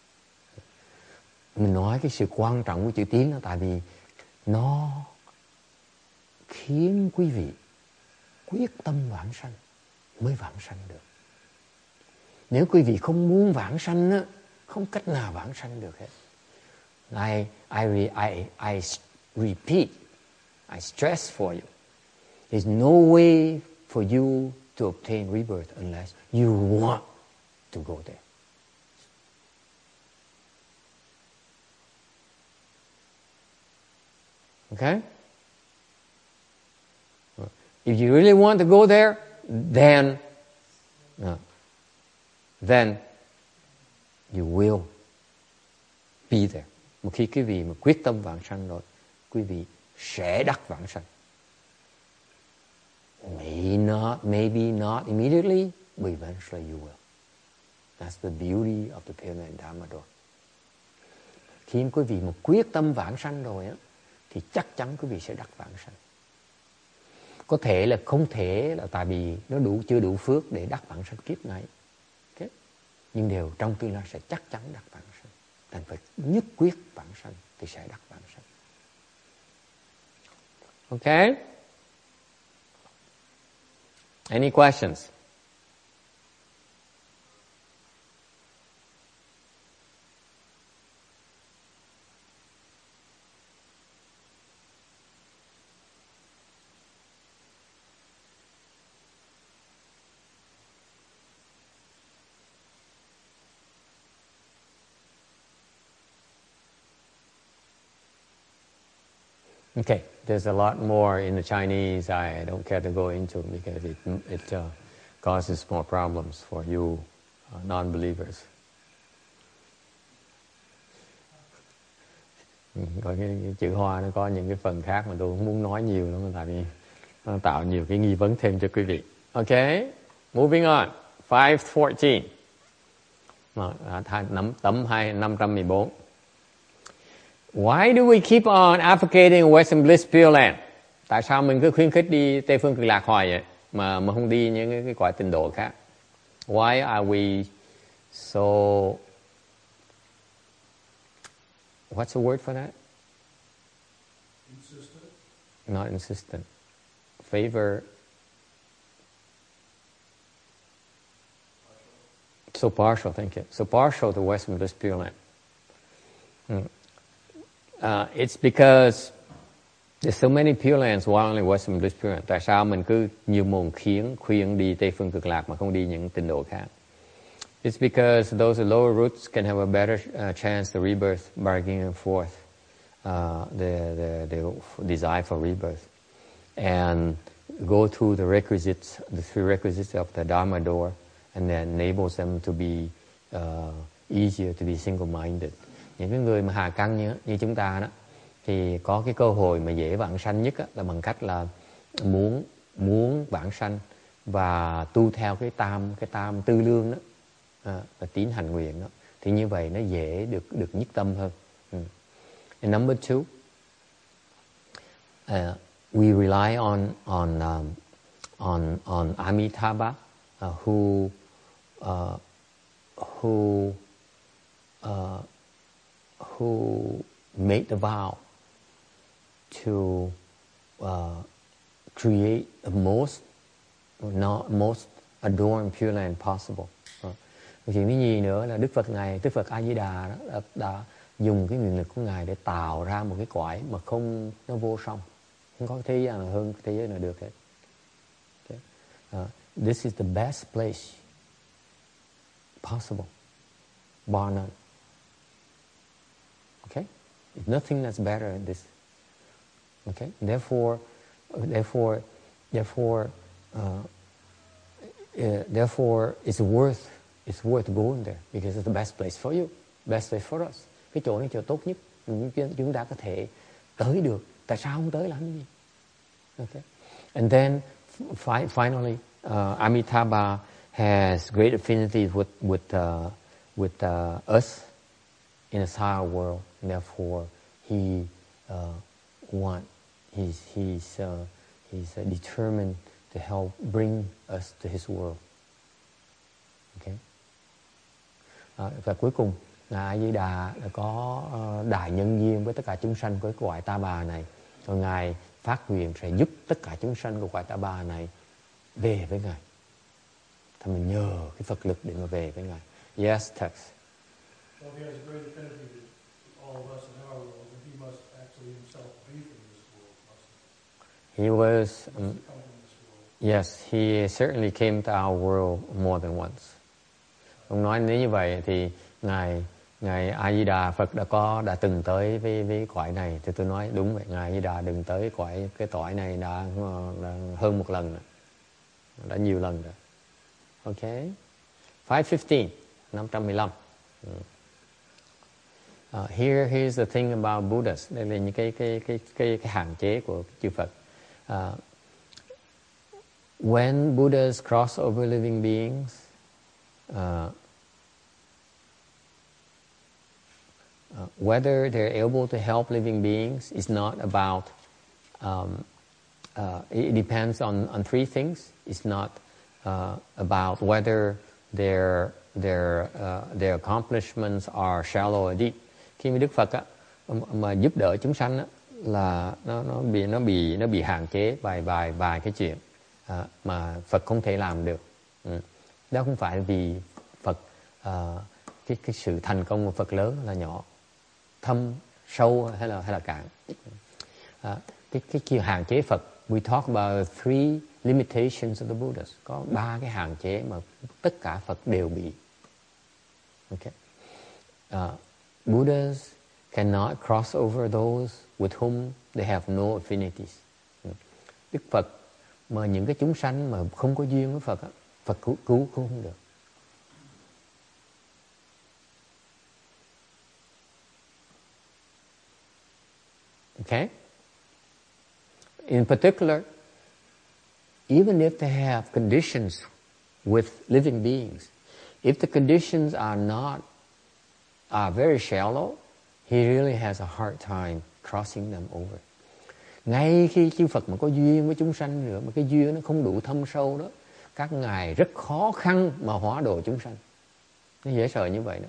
Mình nói cái sự quan trọng của chữ tín đó tại vì nó khiến quý vị quyết tâm vãng sanh mới vãng sanh được. Nếu quý vị không muốn vãng sanh á, không cách nào vãng sanh được hết. I repeat, I stress for you. There's no way for you to obtain rebirth unless you want to go there. Okay? If you really want to go there, then you will be there. Một khi quý vị mà quyết tâm vãng sanh rồi, quý vị sẽ đắc vãng sanh. Maybe not immediately, but eventually you will. That's the beauty of the Pure Land Dharma door. Khi quý vị mà quyết tâm vãng sanh rồi á, thì chắc chắn quý vị sẽ đắc vãng sanh. Có thể là không thể là tại vì nó chưa đủ phước để đắc vãng sanh kiếp này. Okay? Nhưng đều trong tương lai sẽ chắc chắn đắc vãng sanh. Thành phải nhất quyết vãng sanh thì sẽ đắc vãng sanh. Okay? Any questions? Okay, there's a lot more in the Chinese I don't care to go into because it causes more problems for you non-believers. Có cái chữ Hoa nó có những cái phần khác mà tôi không muốn nói nhiều lắm tại vì nó tạo nhiều cái nghi vấn thêm cho quý vị. Okay, moving on. 514. Tấm 514. Why do we keep on advocating Western Bliss Pure Land? Tại sao mình cứ khuyến khích đi Tây Phương Cực Lạc hoài vậy mà không đi những cái cõi tịnh độ khác? Why are we so... What's the word for that? Insistent? Not insistent. Favor... So partial, thank you. So partial to Western Bliss Pure Land. It's because there's so many Pure Lands, why only Western Bliss Pure Land? Tại sao mình cứ nhiều mồm khuyên đi Tây Phương Cực Lạc mà không đi những tịnh độ khác? It's because those lower roots can have a better chance to rebirth by bringing forth the desire for rebirth and go through the requisites, the three requisites of the Dharma door, and then enables them to be easier to be single-minded. Những cái người mà hà căn như chúng ta đó thì có cái cơ hội mà dễ vãng sanh nhất là bằng cách là muốn vãng sanh và tu theo cái tam tư lương đó, là tín hành nguyện đó, thì như vậy nó dễ được nhất tâm hơn. And number two, we rely on Amitabha, who made the vow to create the most adorned Pure Land possible. Chuyện thứ nhì nữa là Đức Phật A Di Đà đã dùng cái nguyện lực của Ngài để tạo ra một cái cõi mà không, nó vô song, không có thế gian nào hơn thế giới nào được hết. Okay. This is the best place possible, bar none. Okay, there's nothing that's better than this. Okay, therefore, it's worth going there because it's the best place for you, best place for us. Cái chỗ này chỗ tốt nhất chúng ta có thể tới được. Tại sao không tới làm cái gì? Okay, and then finally, Amitabha has great affinities with us in a sour world, and therefore he's determined to help bring us to his world. Okay. Và cuối cùng, Ngài A Di Đà đã có đại nhân duyên với tất cả chúng sanh của cái cõi Ta Bà này, rồi Ngài phát nguyện sẽ giúp tất cả chúng sanh của cõi Ta Bà này về với Ngài. Thì mình nhờ cái Phật lực để mà về với Ngài. Yes, text. Well, he has a great affinity to all of us in our world, and he must actually himself be from this world, mustn't he? He was, He must come from this world. yes, he certainly came to our world more than once. Ông nói nếu như vậy thì Ngài A Di Đà Phật đã từng tới với cõi này, thì tôi nói đúng vậy, Ngài A Di Đà đừng tới cái cõi này đã hơn một lần rồi, đã nhiều lần rồi. Okay, 515, 515. Here's the thing about Buddhas. Đây là những cái hạn chế của chư Phật. When Buddhas cross over living beings, whether they're able to help living beings is not about. It depends on three things. It's not about whether their accomplishments are shallow or deep. Khi mà Đức Phật mà giúp đỡ chúng sanh là nó bị hạn chế vài cái chuyện mà Phật không thể làm được. Đó không phải vì Phật cái sự thành công của Phật lớn là nhỏ, thâm sâu hay là cạn. Cái hạn chế Phật, we talk about three limitations of the Buddhas. Có 3 cái hạn chế mà tất cả Phật đều bị. Okay. Buddhas cannot cross over those with whom they have no affinities. Đức Phật mà những cái chúng sanh mà không có duyên với Phật, Phật cứu không được. Okay? In particular, even if they have conditions with living beings, if the conditions are very shallow, he really has a hard time crossing them over. Ngay khi chư Phật mà có duyên với chúng sanh nữa, mà cái duyên nó không đủ thâm sâu đó, các ngài rất khó khăn mà hóa độ chúng sanh. Nó dễ sợ như vậy đó.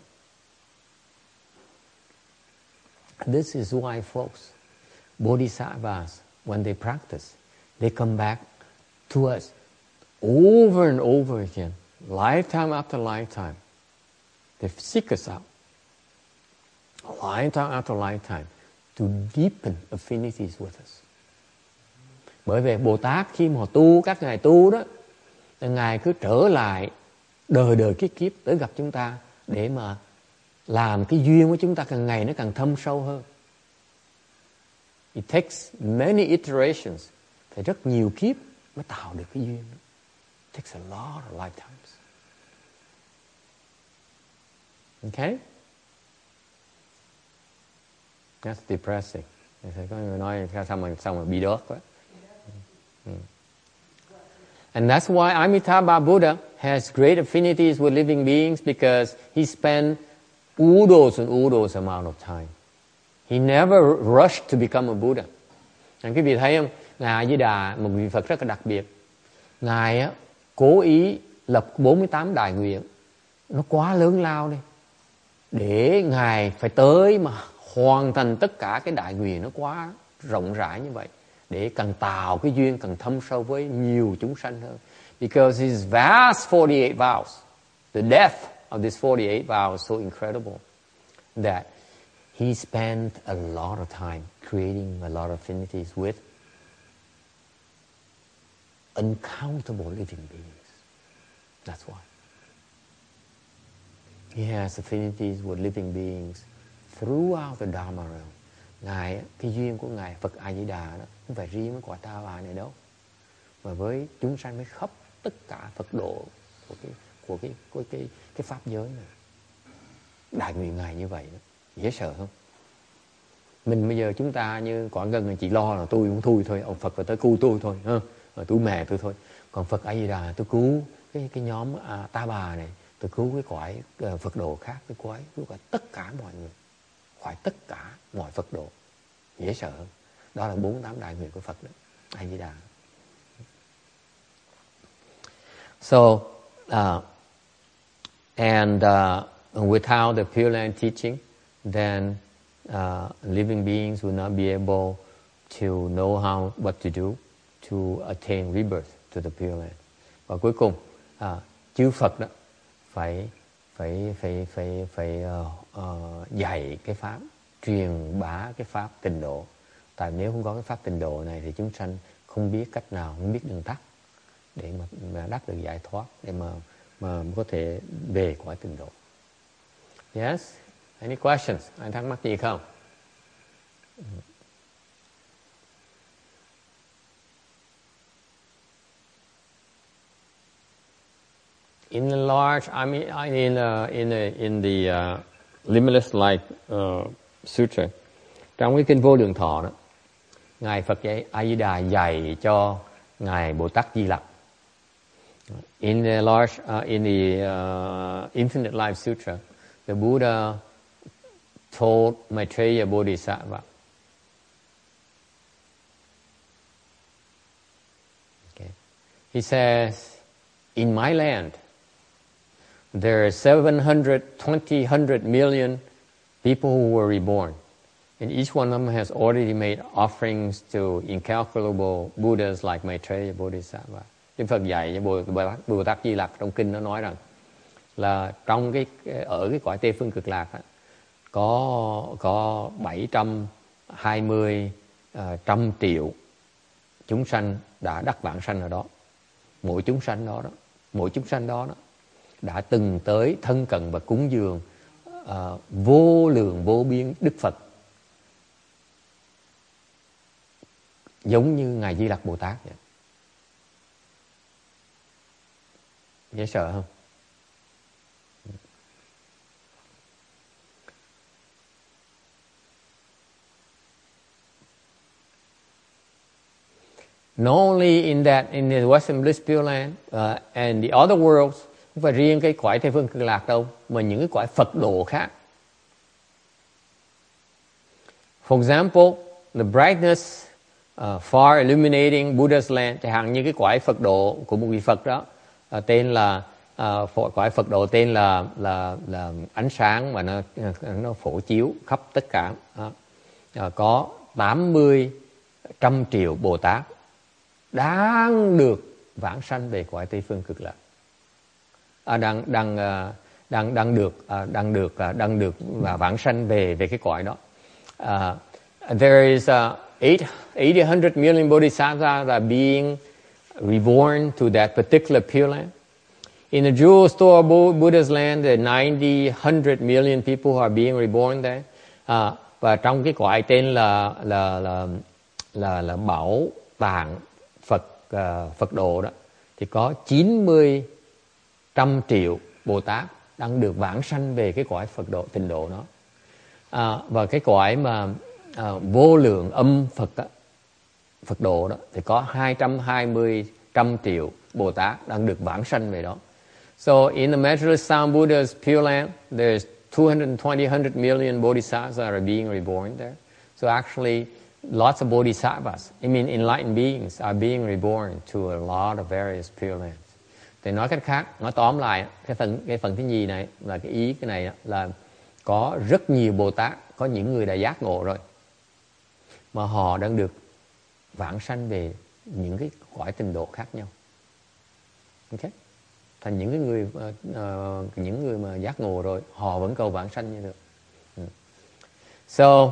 This is why folks, Bodhisattvas, when they practice, they come back to us over and over again, lifetime after lifetime. They seek us out, lifetime after lifetime, to deepen affinities with us. Bởi vì Bồ Tát khi mà họ tu, các ngài tu đó, thì ngài cứ trở lại đời kiếp tới gặp chúng ta để mà làm cái duyên của chúng ta càng ngày nó càng thâm sâu hơn. It takes many iterations, phải rất nhiều kiếp mới tạo được cái duyên đó. It takes a lot of lifetimes. Okay? That's depressing. Có người nói sao mà bị đớt quá. And that's why Amitabha Buddha has great affinities with living beings, because he spent oodles and oodles amount of time. He never rushed to become a Buddha. Quý vị thấy không? Ngài A Di Đà, một vị Phật rất là đặc biệt. Ngài cố ý lập 48 đại nguyện. Nó quá lớn lao đi. Để Ngài phải tới mà hoàn thành tất cả cái đại nguyện, nó quá rộng rãi như vậy. Để càng tạo cái duyên càng thâm sâu với nhiều chúng sanh hơn. Because his vast 48 vows, the depth of these 48 vows is so incredible that he spent a lot of time creating a lot of affinities with uncountable living beings. That's why. He has affinities with living beings throughout the Dharma realm. Ngài, cái duyên của Ngài Phật A Di Đà đó không phải riêng với quả Ta Bà này đâu, mà với chúng sanh với khắp tất cả Phật độ của cái pháp giới này. Đại nguyện Ngài như vậy đó, dễ sợ không? Mình bây giờ chúng ta như quả gần là chỉ lo là tôi cũng thui thôi, ông Phật là tới cứu tôi thôi, rồi tôi mẹ tôi thôi. Còn Phật A Di Đà tôi cứu cái nhóm Ta Bà này, tôi cứu cái cõi Phật độ khác, cái cõi cứu cả tất cả mọi người, khỏi tất cả mọi Phật độ. Dễ sợ hơn. Đó là 48 đại nguyện của Phật đó, A Di Đà. So without the Pure Land teaching, then living beings will not be able to know what to do to attain rebirth to the Pure Land. Và cuối cùng, chư Phật đó phải dạy cái pháp, truyền bá cái pháp tịnh độ. Tại nếu không có cái pháp tịnh độ này thì chúng sanh không biết cách nào, không biết đường tắt để mà đắc được giải thoát, để mà có thể về cõi tịnh độ. Yes? Any questions? Anh thắc mắc gì không? In the large, in the Limitless Light Sutra, trong cái kinh Vô Lượng Thọ đó, Ngài Phật A Di Đà dạy cho Ngài Bồ Tát Di Lặc. In the Infinite Life Sutra, the Buddha told Maitreya Bodhisattva, okay, he says, in my land, there are 700 million people who were reborn. And each one of them has already made offerings to incalculable Buddhas like Maitreya Bodhisattva. Đức Phật dạy cho Bồ Tát Di Lặc trong kinh nó nói rằng là trong ở cái cõi Tây Phương Cực Lạc đó, có 720 trăm triệu chúng sanh đã đắc vãng sanh ở đó. Mỗi chúng sanh đó đã từng tới thân cận và cúng dường vô lượng vô biên Đức Phật, giống như Ngài Di Lặc Bồ Tát vậy. Dễ sợ không? Not only in the Western Bliss Pure Land and the other worlds, không phải riêng cái cõi Tây Phương Cực Lạc đâu, mà những cái cõi Phật độ khác. For example, the brightness far illuminating Buddha's land, chẳng hạn như cái cõi Phật độ của một vị Phật đó, tên là cõi Phật độ tên là ánh sáng mà nó phổ chiếu khắp tất cả. Có 80 trăm triệu Bồ Tát đang được vãng sanh về cõi Tây Phương Cực Lạc. Đang được vãng sanh về cái cõi đó. There is 800 million bodhisattvas that are being reborn to that particular Pure Land. In the jewel store of Buddha's land, there are 100 million people who are being reborn there. Và trong cái cõi tên là Bảo Tàng Phật độ đó, thì có 90 trăm triệu Bồ Tát đang được vãng sanh về cái cõi Phật độ tịnh độ đó. Và cái cõi mà vô lượng âm Phật độ đó thì có 220 trăm triệu Bồ Tát đang được vãng sanh về đó. So in the Measureless Sound Buddha's Pure Land, there's 200 million bodhisattvas that are being reborn there. So actually, lots of bodhisattvas, enlightened beings, are being reborn to a lot of various Pure Lands. Thì nói cách khác, nói tóm lại, cái phần thứ nhì này là cái ý cái này là có rất nhiều Bồ Tát, có những người đã giác ngộ rồi, mà họ đang được vãng sanh về những cái cõi tịnh độ khác nhau. Okay? Thành những người mà giác ngộ rồi, họ vẫn cầu vãng sanh như được. So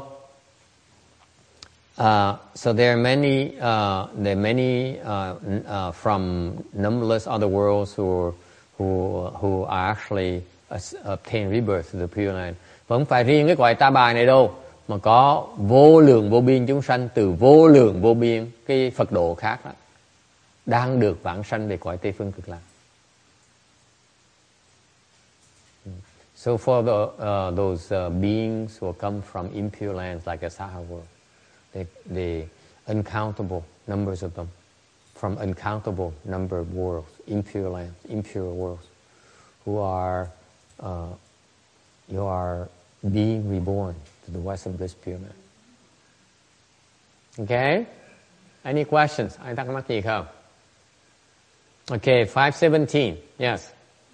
there are many from numberless other worlds who are actually obtain rebirth to the Pure Land. Và không phải riêng cái cõi Ta Bà này đâu, mà có vô lượng vô biên chúng sanh từ vô lượng vô biên cái Phật độ khác đó, đang được vãng sanh về cõi Tây Phương Cực Lạc. So for those beings who come from impure lands like a Saha world, the uncountable numbers of them, from uncountable number of worlds, impure lands, impure worlds, who are being reborn to the Western Bliss Pure Land. Okay? Any questions? Ai thắc mắc gì không? Okay, 517. Yes.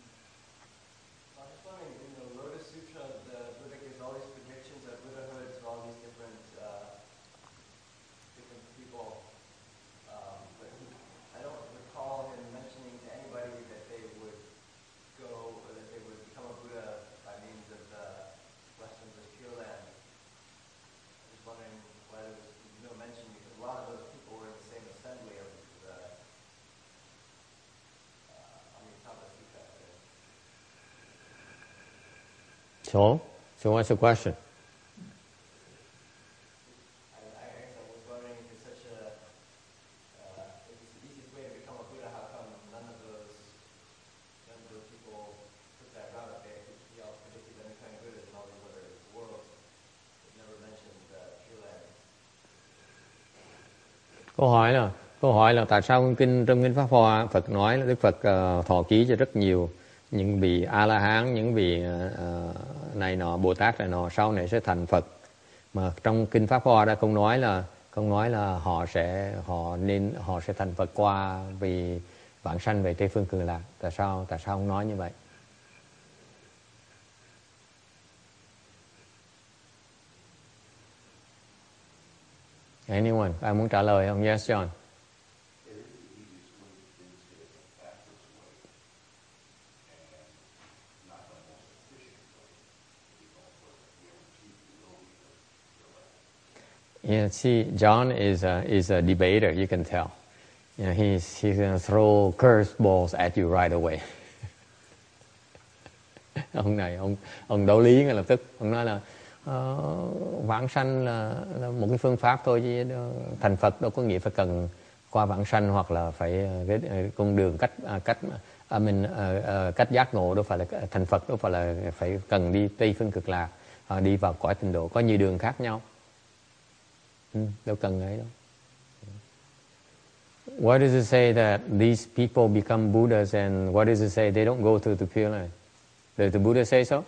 So what's the question? I was wondering if it's such a, it's the easiest way to become a Buddha, how come none of those people took that route? He all predicted them becoming Buddhas in all these other worlds. It never mentioned Pure Land. Câu hỏi là tại sao trong kinh Pháp Hoa Phật nói là Đức Phật thọ ký cho rất nhiều những vị A-la-hán, những vị này nọ, Bồ Tát này nọ sau này sẽ thành Phật, mà trong kinh Pháp Hoa đã không nói là họ sẽ thành Phật qua vì vãng sanh về Tây Phương Cực Lạc. Tại sao không nói như vậy? Anyone? Ai muốn trả lời không? Yes, John. Yeah, see, John is a debater. You can tell. You know, he's going to throw curveballs at you right away. Ông này, ông đấu lý ngay lập tức. Ông nói là vãng sanh là một cái phương pháp thôi, chứ thành Phật đâu có nghĩa phải cần qua vãng sanh, hoặc là phải cái con đường cách giác ngộ, đâu phải là thành Phật, đâu phải là phải cần đi Tây Phương Cực Lạc, đi vào cõi tịnh độ, có nhiều đường khác nhau. Đâu cần ấy đâu. Why does it say that these people become Buddhas, and why does it say they don't go to the Pure Land? Does the Buddha say so?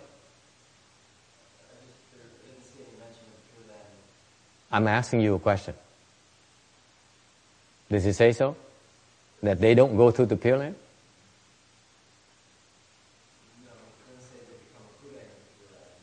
I'm asking you a question. Does it say so? That they don't go to the Pure Land? No, it doesn't say they become a Buddha in the Pure Land.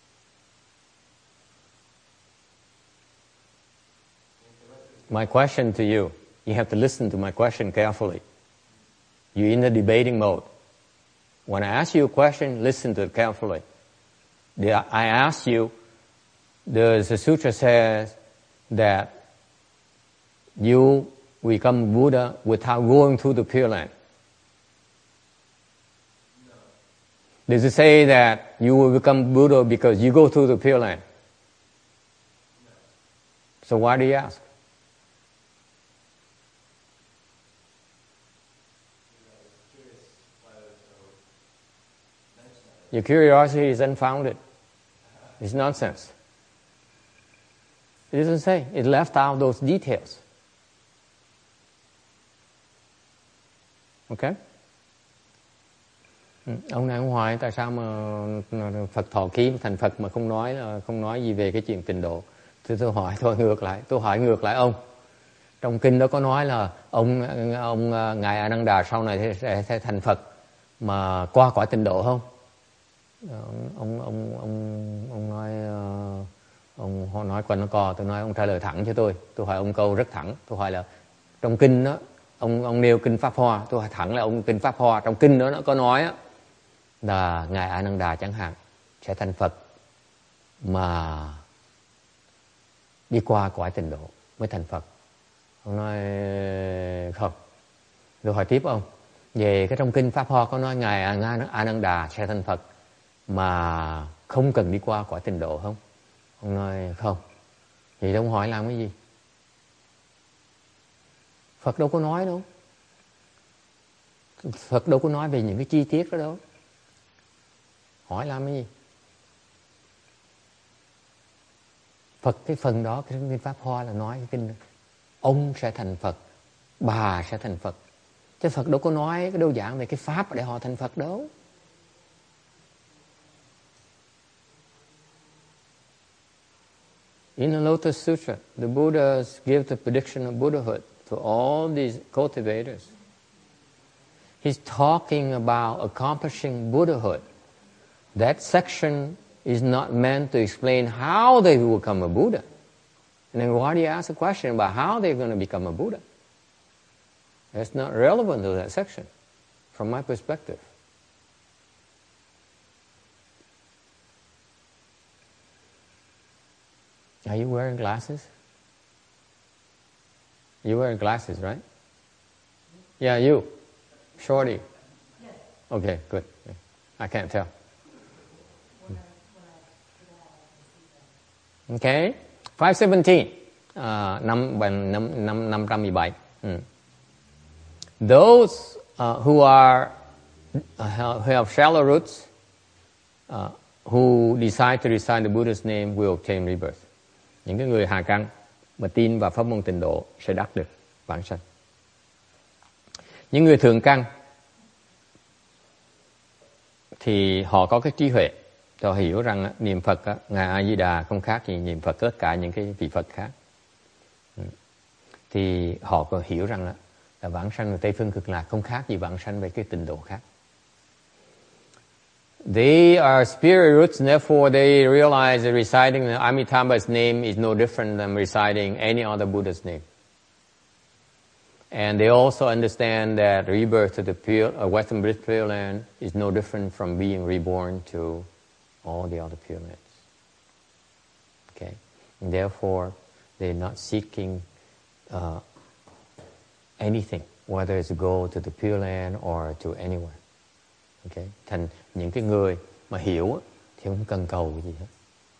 My question to you, you have to listen to my question carefully. You're in the debating mode. When I ask you a question, listen to it carefully. I ask you, the sutra says that you become Buddha without going through the Pure Land. No. Does it say that you will become Buddha because you go through the Pure Land? No. So why do you ask? Your curiosity is unfounded. It's nonsense. It doesn't say. It left out those details. Okay? Ông này ông hỏi tại sao mà Phật thọ ký thành Phật mà không nói gì về cái chuyện tịnh độ. Thì tôi hỏi ngược lại ông. Trong kinh đó có nói là ông ngài A Nan Đà sau này sẽ thành Phật mà qua cõi tịnh độ không? Ông nói quanh nó co. Tôi nói ông trả lời thẳng cho tôi hỏi ông câu rất thẳng. Tôi hỏi là trong kinh đó ông nêu kinh Pháp Hoa, tôi hỏi thẳng là ông kinh Pháp Hoa trong kinh đó nó có nói là ngài A Nan Đà chẳng hạn sẽ thành Phật mà đi qua cõi tịnh độ mới thành Phật. Ông nói không. Rồi hỏi tiếp ông, về cái trong kinh Pháp Hoa có nói ngài Ananda sẽ thành Phật mà không cần đi qua cõi tịnh độ không? Ông nói không. Vậy đâu hỏi làm cái gì? Phật đâu có nói đâu. Phật đâu có nói về những cái chi tiết đó đâu. Hỏi làm cái gì? Phật cái phần đó, cái kinh Pháp Hoa là nói cái kinh ông sẽ thành Phật, bà sẽ thành Phật. Chứ Phật đâu có nói, đâu giảng về cái pháp để họ thành Phật đâu. In the Lotus Sutra, the Buddhas give the prediction of Buddhahood to all these cultivators. He's talking about accomplishing Buddhahood. That section is not meant to explain how they will become a Buddha. And then why do you ask a question about how they're going to become a Buddha? That's not relevant to that section, from my perspective. Are you wearing glasses? You're wearing glasses, right? Yeah, you. Shorty. Yes. Okay, good. I can't tell. Okay. 517. 517. Those who have shallow roots, who decide to recite the Buddha's name will obtain rebirth. Những cái người hà căn mà tin vào pháp môn tịnh độ sẽ đắc được vãng sanh. Những người thượng căn thì họ có cái trí huệ, họ hiểu rằng niệm Phật, Ngài A Di Đà không khác gì niệm Phật tất cả những cái vị Phật khác. Thì họ có hiểu rằng là vãng sanh ở Tây Phương Cực Lạc không khác gì vãng sanh về cái tịnh độ khác. They are spirit roots, and therefore they realize that reciting the Amitabha's name is no different than reciting any other Buddha's name. And they also understand that rebirth to the Western British Pure Land is no different from being reborn to all the other Pure Lands. Okay? And therefore, they're not seeking anything, whether it's to go to the Pure Land or to anywhere. Okay? Thành những cái người mà hiểu thì không cần cầu gì hết.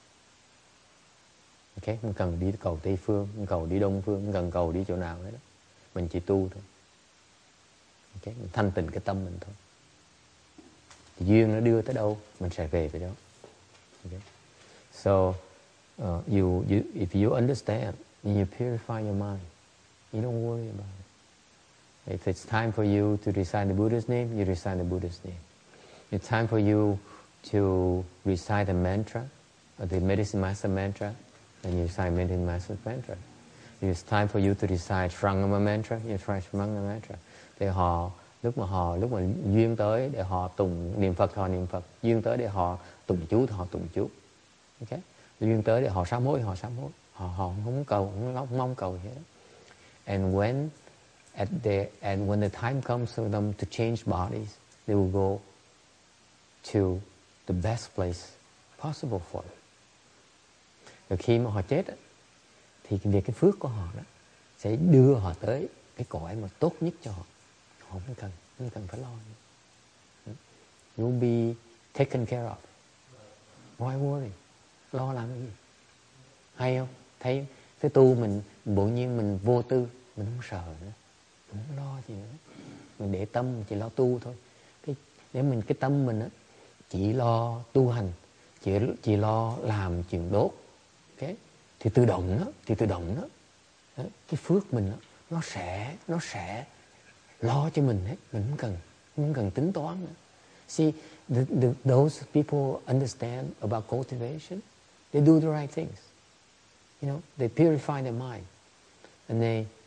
Okay? Không cần đi cầu Tây Phương, không cần đi Đông Phương, không cần cầu đi chỗ nào hết đó. Mình chỉ tu thôi. Okay? Mình thanh tịnh cái tâm mình thôi. Thì duyên nó đưa tới đâu, mình sẽ về tới đó. Okay? So, if you understand, and you purify your mind, you don't worry about it. If it's time for you to recite the Buddha's name, you recite the Buddha's name. It's time for you to recite the mantra, or the Medicine Master mantra, and you recite Medicine Master's mantra. It's time for you to recite Shrangama mantra, you recite Shrangama mantra. Thì lúc mà duyên tới để họ tụng niệm Phật, họ niệm Phật. Duyên tới để họ tụng chú thì họ tụng chú. Okay? Duyên tới để họ sám hối, họ sám hối. Họ không cầu, không mong cầu gì hết. And when the time comes for them to change bodies, they will go to the best place possible for them. Rồi khi mà họ chết thì cái phước của họ đó sẽ đưa họ tới cái cõi mà tốt nhất cho họ. Họ không cần phải lo nữa. You'll be taken care of. Why worry? Lo làm cái gì? Hay không? Thấy cái tu mình bỗng nhiên mình vô tư, mình không sợ nữa, mình không lo gì nữa. Mình để tâm mình chỉ lo tu thôi. Để mình cái tâm mình á chỉ lo tu hành, chỉ lo làm chuyện tốt. Okay? Thì tự động đó, cái phước mình đó, nó sẽ lo cho mình hết, mình không cần tính toán nữa. See, those people understand about cultivation. They do the right things. You know, they purify their mind, and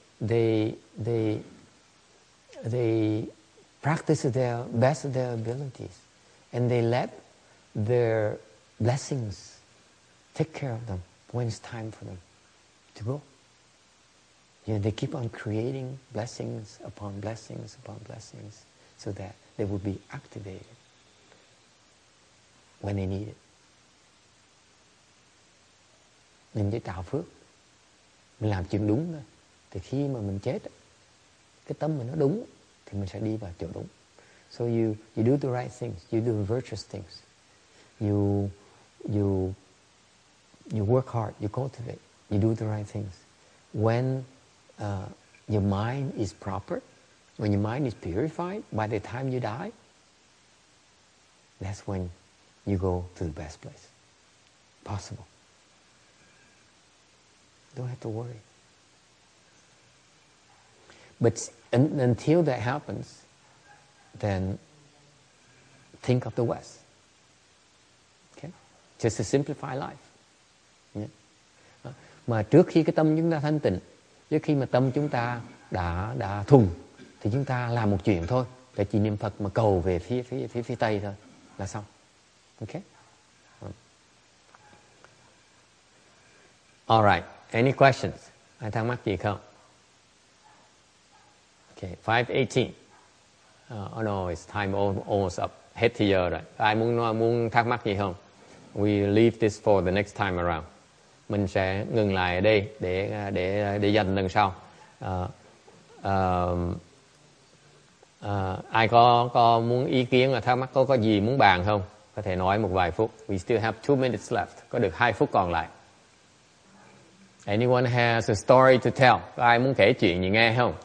they practice their best of their abilities, and they let their blessings take care of them when it's time for them to go. You know, they keep on creating blessings upon blessings upon blessings so that they will be activated when they need it. Mình chỉ tạo phước, mình làm chuyện đúng thôi, thì khi mà mình chết, cái tâm mình nó đúng thì mình sẽ đi vào chỗ đúng. So you do the right things, you do virtuous things, you work hard, you cultivate, you do the right things. When your mind is proper, when your mind is purified, by the time you die, that's when you go to the best place possible. Don't have to worry. But until that happens, then think of the West. Okay? Just to simplify life. Yeah. Mà trước khi cái tâm chúng ta thanh tịnh, trước khi mà tâm chúng ta đã thuần, thì chúng ta làm một chuyện thôi, để chỉ niệm Phật mà cầu về phía Tây thôi là xong. Okay? All right. Any questions? Ai thắc mắc gì không? Okay, 5:18. Oh no, it's time almost up. Hết thời giờ rồi. Ai muốn thắc mắc gì không? We leave this for the next time around. Mình sẽ ngừng lại ở đây để dành lần sau. Ai có muốn ý kiến và thắc mắc, có gì muốn bàn không? Có thể nói một vài phút. We still have 2 minutes left. Có được 2 phút còn lại. Anyone has a story to tell? Có ai muốn kể chuyện gì nghe không?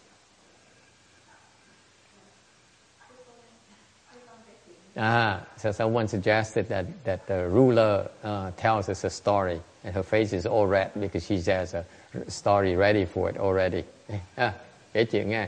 So someone suggested that the ruler tells us a story, and her face is all red because she has a story ready for it already. Kể chuyện nghe.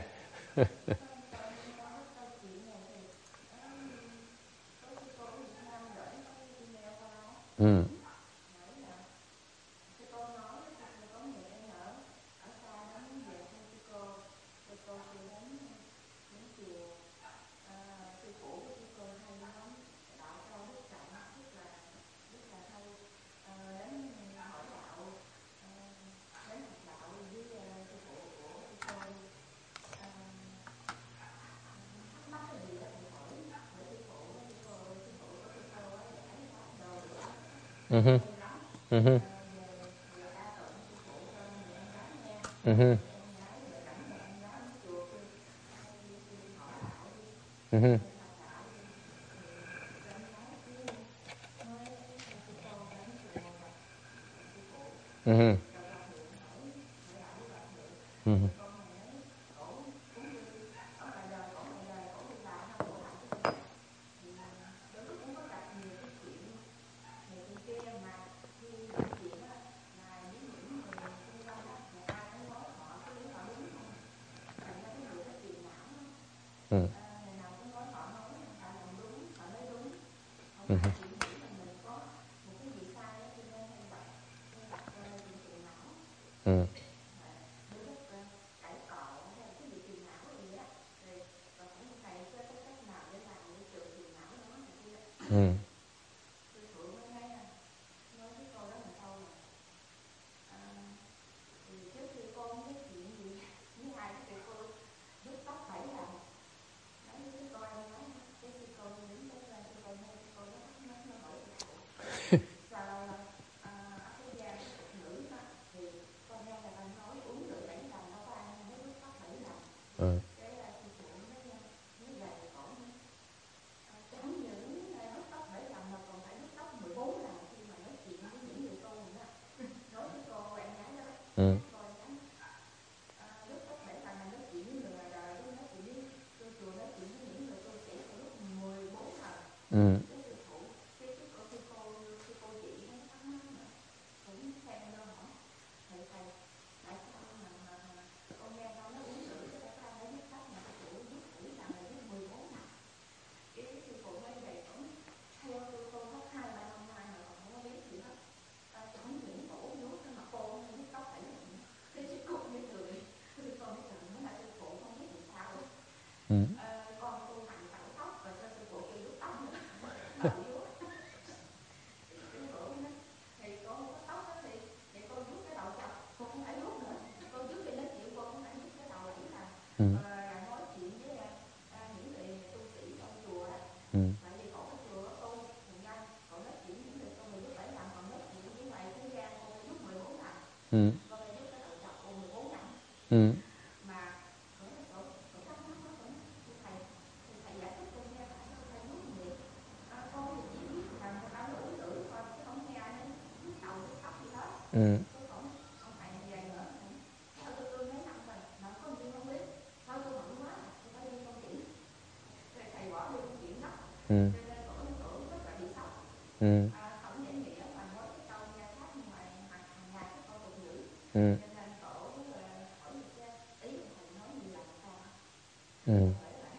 Ông thầy về nữa, nói tôi mấy năm rồi, mà có gì không biết, nói tôi bận quá, tôi phải đi công chuyện, rồi thầy bỏ đi công chuyện đó, cho nên cổ rất là bị sốc, không dễ nghĩa mà nói cái câu nghe khác ngoài hàng ngày cái câu tục ngữ, cho nên cổ hỏi ý của thầy nói gì là sao?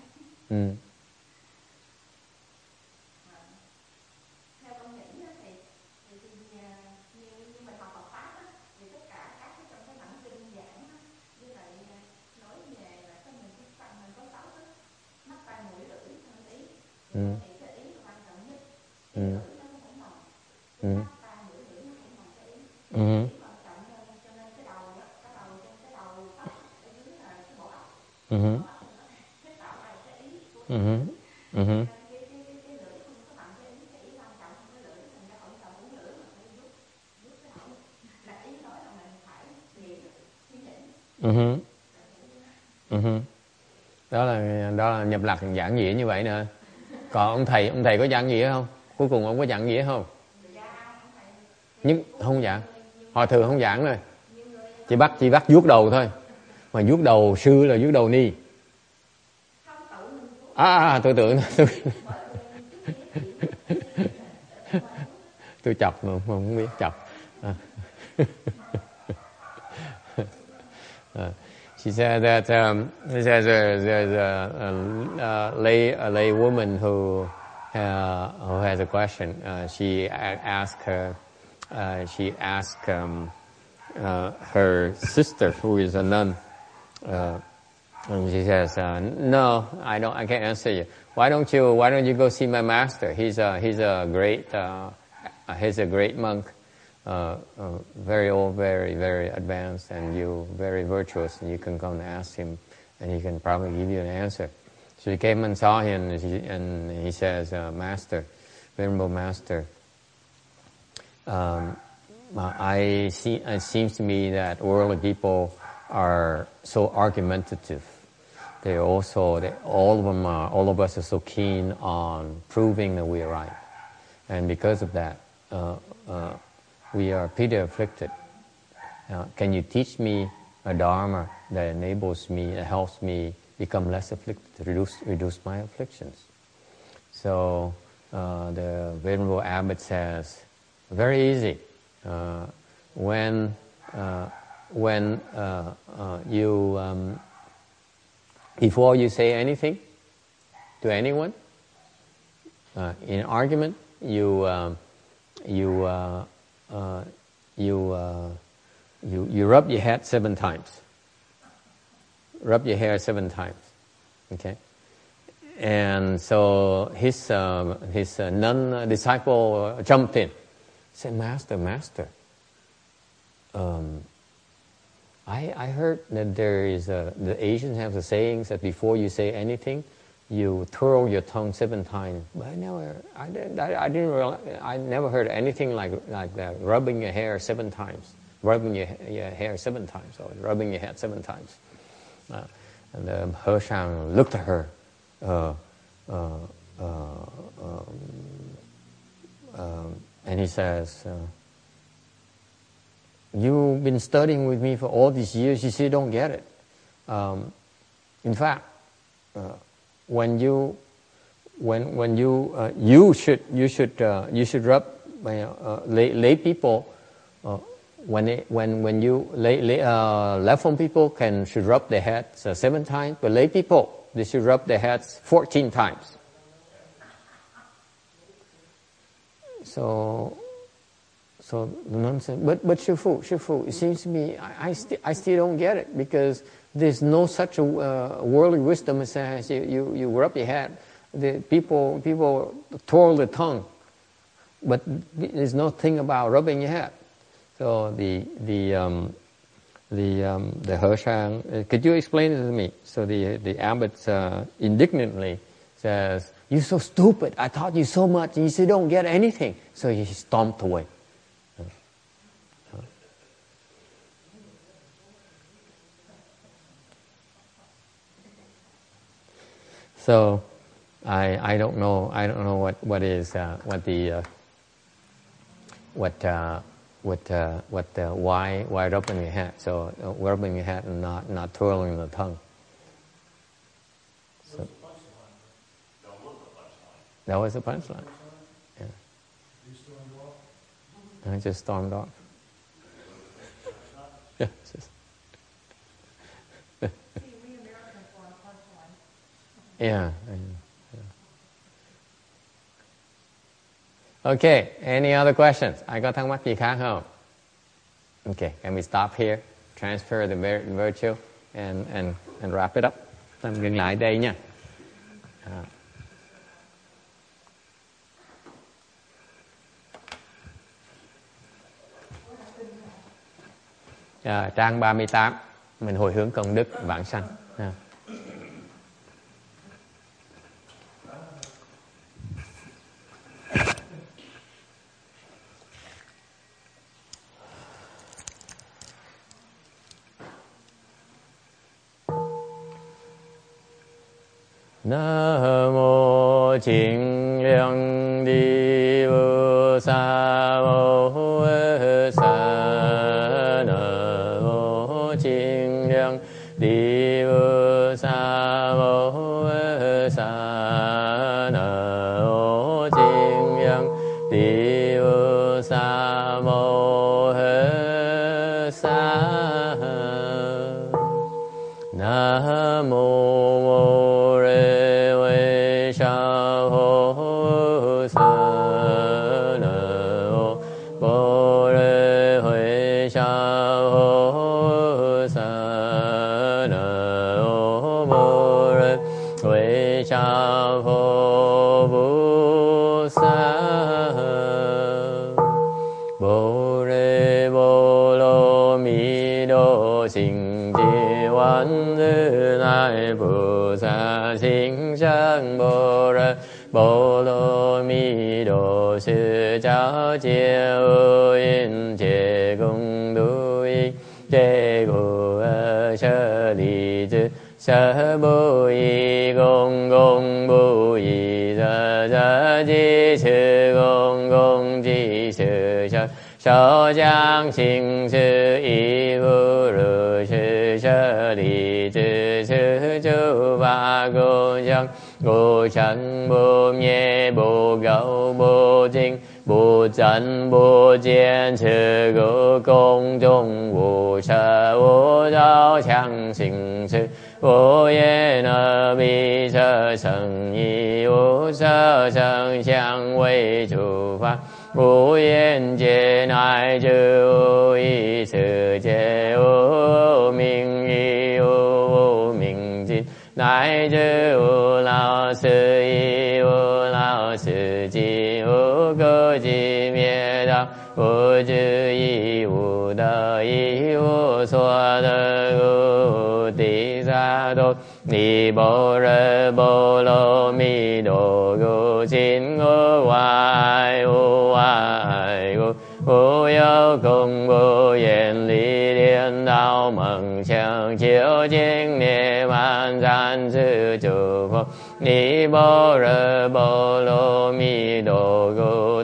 Theo con nghĩ thì như mình học Phật pháp á, thì tất cả các cái trong cái bản kinh giảng á, với lại nói về là cái mình có sáu á, mắt tai mũi lưỡi thân ý, thì cái ý là quan trọng nhất, cái lưỡi nó không mỏng, mắt tai mũi lưỡi nó không mỏng cái ý, ý quan trọng hơn, cho nên cái đầu á, cái đầu óc, ở dưới là cái bộ óc, cái tạo ra cái ý của cái lưỡi không có bằng cái ý, cái ý quan trọng hơn cái lưỡi, thành ra không cần uống lưỡi mà phải giúp cái hậu, là ý nói là mình phải nghĩ suy nghĩ. Đó là nhập lạc giảng nghĩa như vậy nè. Còn ông thầy có giảng nghĩa không? Cuối cùng ông có giảng nghĩa không? Nhưng không giảng. Họ thường không giảng rồi. Chỉ bắt vuốt đầu thôi. Mà vuốt đầu sư là vuốt đầu ni. Tôi tưởng tôi chọc mà không biết chọc. She said that there's a lay woman who has a question. She asked her sister, who is a nun, and she says, "No, I can't answer you. Why don't you go see my master? He's a great monk." Very old, very, very advanced, and you very virtuous, and you can come and ask him, and he can probably give you an answer. So he came and saw him, and he says, Master, Venerable Master, it seems to me that worldly people are so argumentative. All of us are so keen on proving that we are right, and because of that, we are pretty afflicted. Can you teach me a dharma that helps me become less afflicted, reduce my afflictions? So the Venerable Abbot says, very easy. Before you say anything to anyone, in argument, you rub your head 7 times. Rub your hair 7 times. Okay? And so his nun disciple jumped in. Said, Master, I heard that the Asians have the sayings that before you say anything, you twirl your tongue 7 times. But I never heard anything like that. Rubbing your hair 7 times, rubbing your hair 7 times, or rubbing your head 7 times. And the Hershang looked at her, and he says, "You've been studying with me for all these years. You still don't get it. In fact, when you should rub lay people when you left people should rub their heads 7 times, but lay people they should rub their heads 14 times." So the nun said, but Shifu, it seems to me I still don't get it, because there's no such a worldly wisdom as says you rub your head. The people twirl the tongue, but there's no thing about rubbing your head. So the Hershang, could you explain it to me? So the abbot indignantly says, "You're so stupid. I taught you so much, and you still don't get anything." So he stomped away. So I don't know what wide open your head. So opening your head and not twirling the tongue. So, that was the punchline. Yeah. I just stormed off. Yeah. Yeah. Okay, any other questions? Ai có thắc mắc gì khác không? Okay, can we stop here? Transfer the virtue and wrap it up. Tạm dừng lại đây nha. Trang 38, mình hồi hướng công đức vãng sanh. Nam mô Chính Lương Đi Vô Sa Mô Sa. Nam mô Chính Lương Đi Vô Sa Mô Sa. Nam mô Chính Lương Đi Vô Sa Mô Sa. Nam mô Bồ Lô Mi Đô Sư Cháu Chia Ưu Yên Chế Cung Đu Y Chế Cụ Sơ Lý Chư Sơ Bù Y Gông Gông Bù Y Sơ Sơ Chi Sư Gông Gông Chi Sư Sơ Sơ Giang Sinh Sư Y Vu Rù Sư Sơ Lý Chư Sư Chú Ba Cô Giang Bồ Trần Bồ Nhê Bồ Gậu Bồ Trinh Bồ Trần Bồ Chiên Sư Gỗ Công Trung Bồ Sở Bồ Giáo Chẳng Sinh Sư Bồ Yê Nơ Bi Sơ Sân Nhi Bồ Sơ Sân Chẳng Quay Chủ Pháp Bồ Yên Chế Nai Chư Bồ Y Sư Chế Bồ Minh Y Bồ Minh Chinh Nai Chư Bồ Lao Sư Y Bồ Lao Sư Chi Bồ Cơ Chi Miê Đạo Bồ Chư Y Bồ Đơ Y Bồ Xoa Đơ Bồ Tị Sa Đô Ni Bồ Rơ Bồ Lô Mi Đô Gô Xin Ngô Hoài Ô Hoài Ô Ô Yêu Cùng Bồ Yên Lý Liên Đạo Mừng Chẳng Chiếu Chính Niệm An Gian Sư Chủ Phúc Ni Bồ Rơ Bồ Lô Mi Đô Gô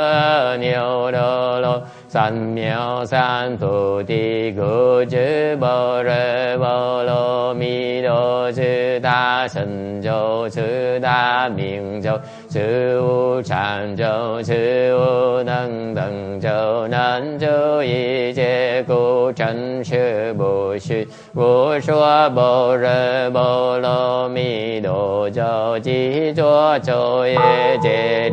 Đơ Nhiều Đô Lô San Miao San Thủ Tỳ Cụ Chư Bồ Rơ Bồ Lô Mi Đô Chư Ta Sân Châu Chư Ta Miệng Châu Chư U Tràn Châu Chư U Nâng Tầng Châu Nân Châu Y Chế Cụ Trần Chư Bồ Sư Bồ Xua Bồ Rơ Bồ Lô Mi Đô Châu Chí Chúa Châu Yê Chế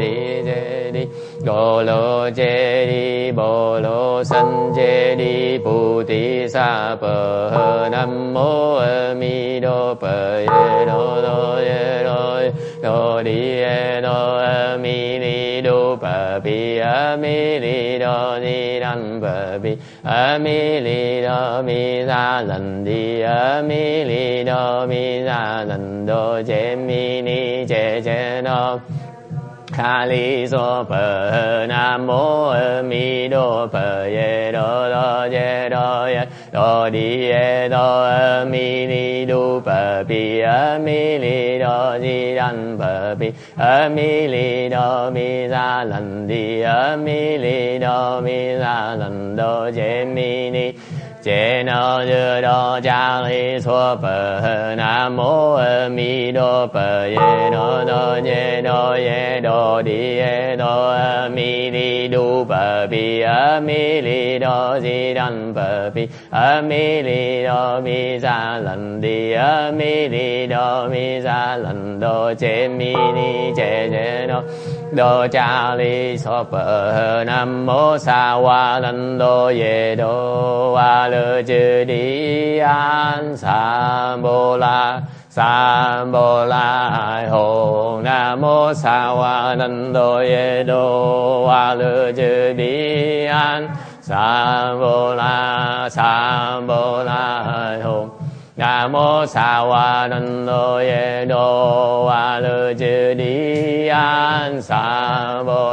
Đi Gô Lô Chế Đi Bồ Lô Sân Chế Đi Bồ Tỳ Sa Bờ Hơ Nam Mô A Mi Đô Bờ Yê Đô Đô Yê Đô Đô Đi Yê Đô A Mi Ni Đô Bờ Bì A Mi Ni Đô Ni Đan Bờ Bì A Mi Ni Đô Mi Ra Lần Đi A Mi Ni Đô Mi Ra Lần Đô Chế Mi Ni Chế Chế Đô Kha Li So Phật Nam Mô A Mi Đô Phật Ye Đô Đô Ye Đô Ye Đô Đi Ye Đô A Mi Li Đô Phật Bi A Mi Li Đô Di Đan Phật Bi A Mi Li Đô Mi Ra Lần Đi A Mi Li Đô Mi Ra Lần Đô Che Mi Ni Che No Dư Đô Cha Li So Phật Nam Mô A Mi Đô Phật Ye Đô Đô Ye Đô Ye Đô Đi Ye Đô A Mi Li Đô Phật Bi A Mi Li Đô Di Đan Phật Bi A Mi Li Đô Mi Ra Lần Đi A Mi Li Đô Mi Ra Lần Đô Che Mi Ni Che Che Đô Đô Cha Li So Phật Nam Mô Sa Wa Lần Đô Ye Đô A Lư Chư Đi An Sa Bô La Sa Bô La Hồ Nam Mô Sa Wa Lần Đô Ye Đô A Lư Chư Đi An Sa Bô La Hồ Nam Mô Sa Wa Lần Đô Ye Đô A Lư Chư Đi An Sa Bô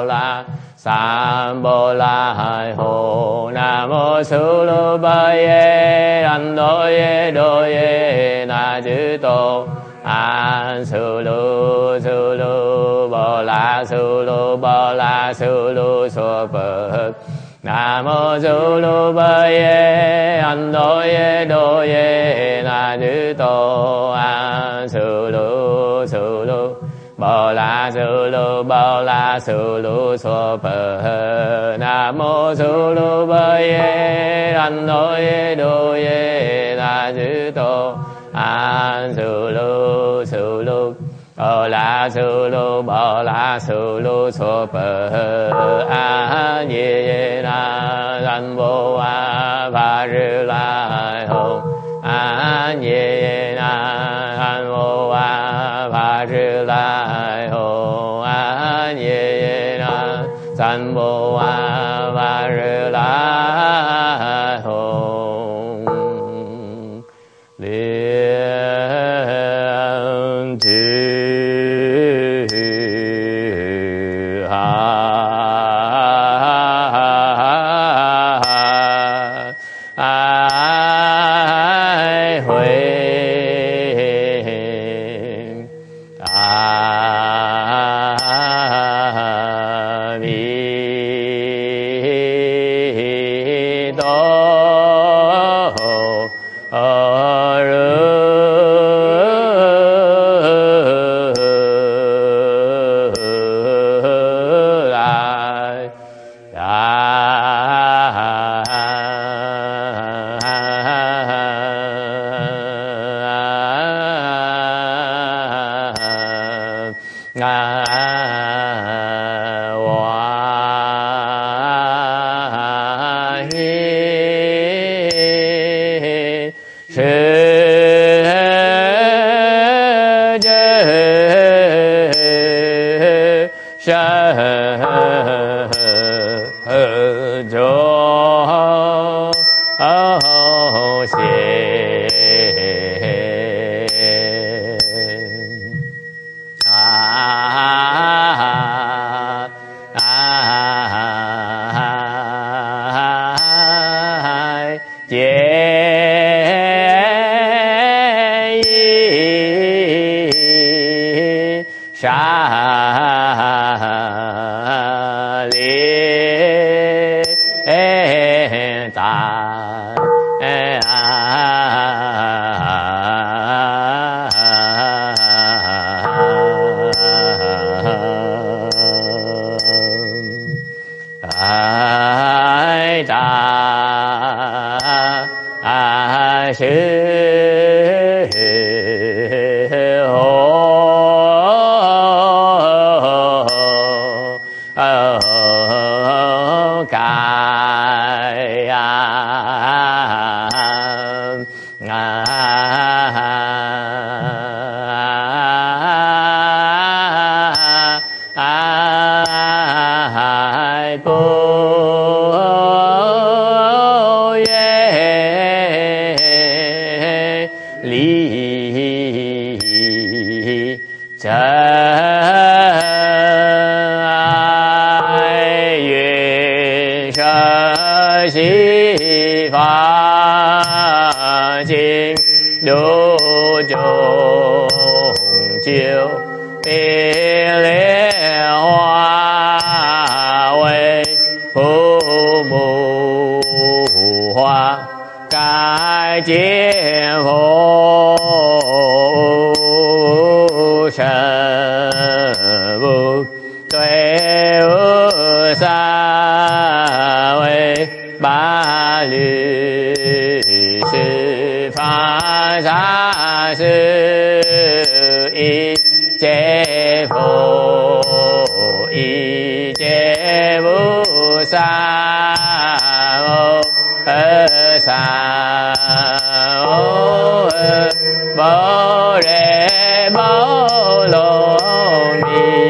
La Hồ Nam Mô Su Lu Ba Ye An Đô Ye Đô Ye Na Chư Tô An Su Lu Bô La Su Lu So Phật Nam Mô Su Lu Ba Ye An Đô Ye Na Chư Tô An Su Lu Bô La Su Lu So Phật Nam Mô Su Lu Ba Ye An Đô Ye Na Chư Tô An Su Lu Bô La Su Lu So Phật An Ye Na An Vô A Ba Rư La Hồng An Ye Na An Vô A Ba Rư La Hồng An Ye Na San Vô A Ba Rư La Hồng Liên Chư đủ chung chiếu bi lễ hoa huệ phù mù hoa cải chiến phổ sân vũ tuệ ư sa huệ ba lư sư phá sa sư y chế phổ y chế vũ sa mô sa mô bồ đề bồ lô mi.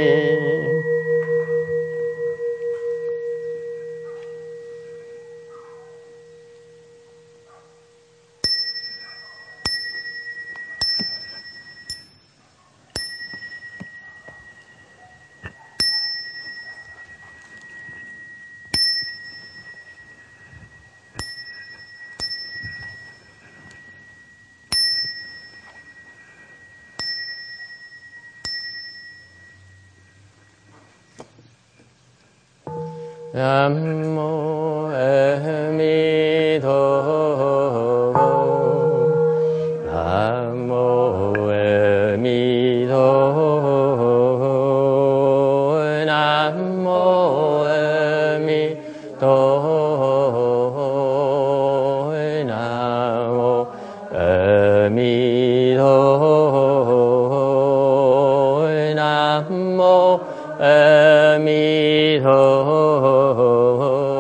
Nam mô A Di Đà Phật. Nam mô A Di Đà Phật. Nam mô A Di Đà Phật. Nam mô A Di Đà Phật. Nam mô A Di Đà Phật.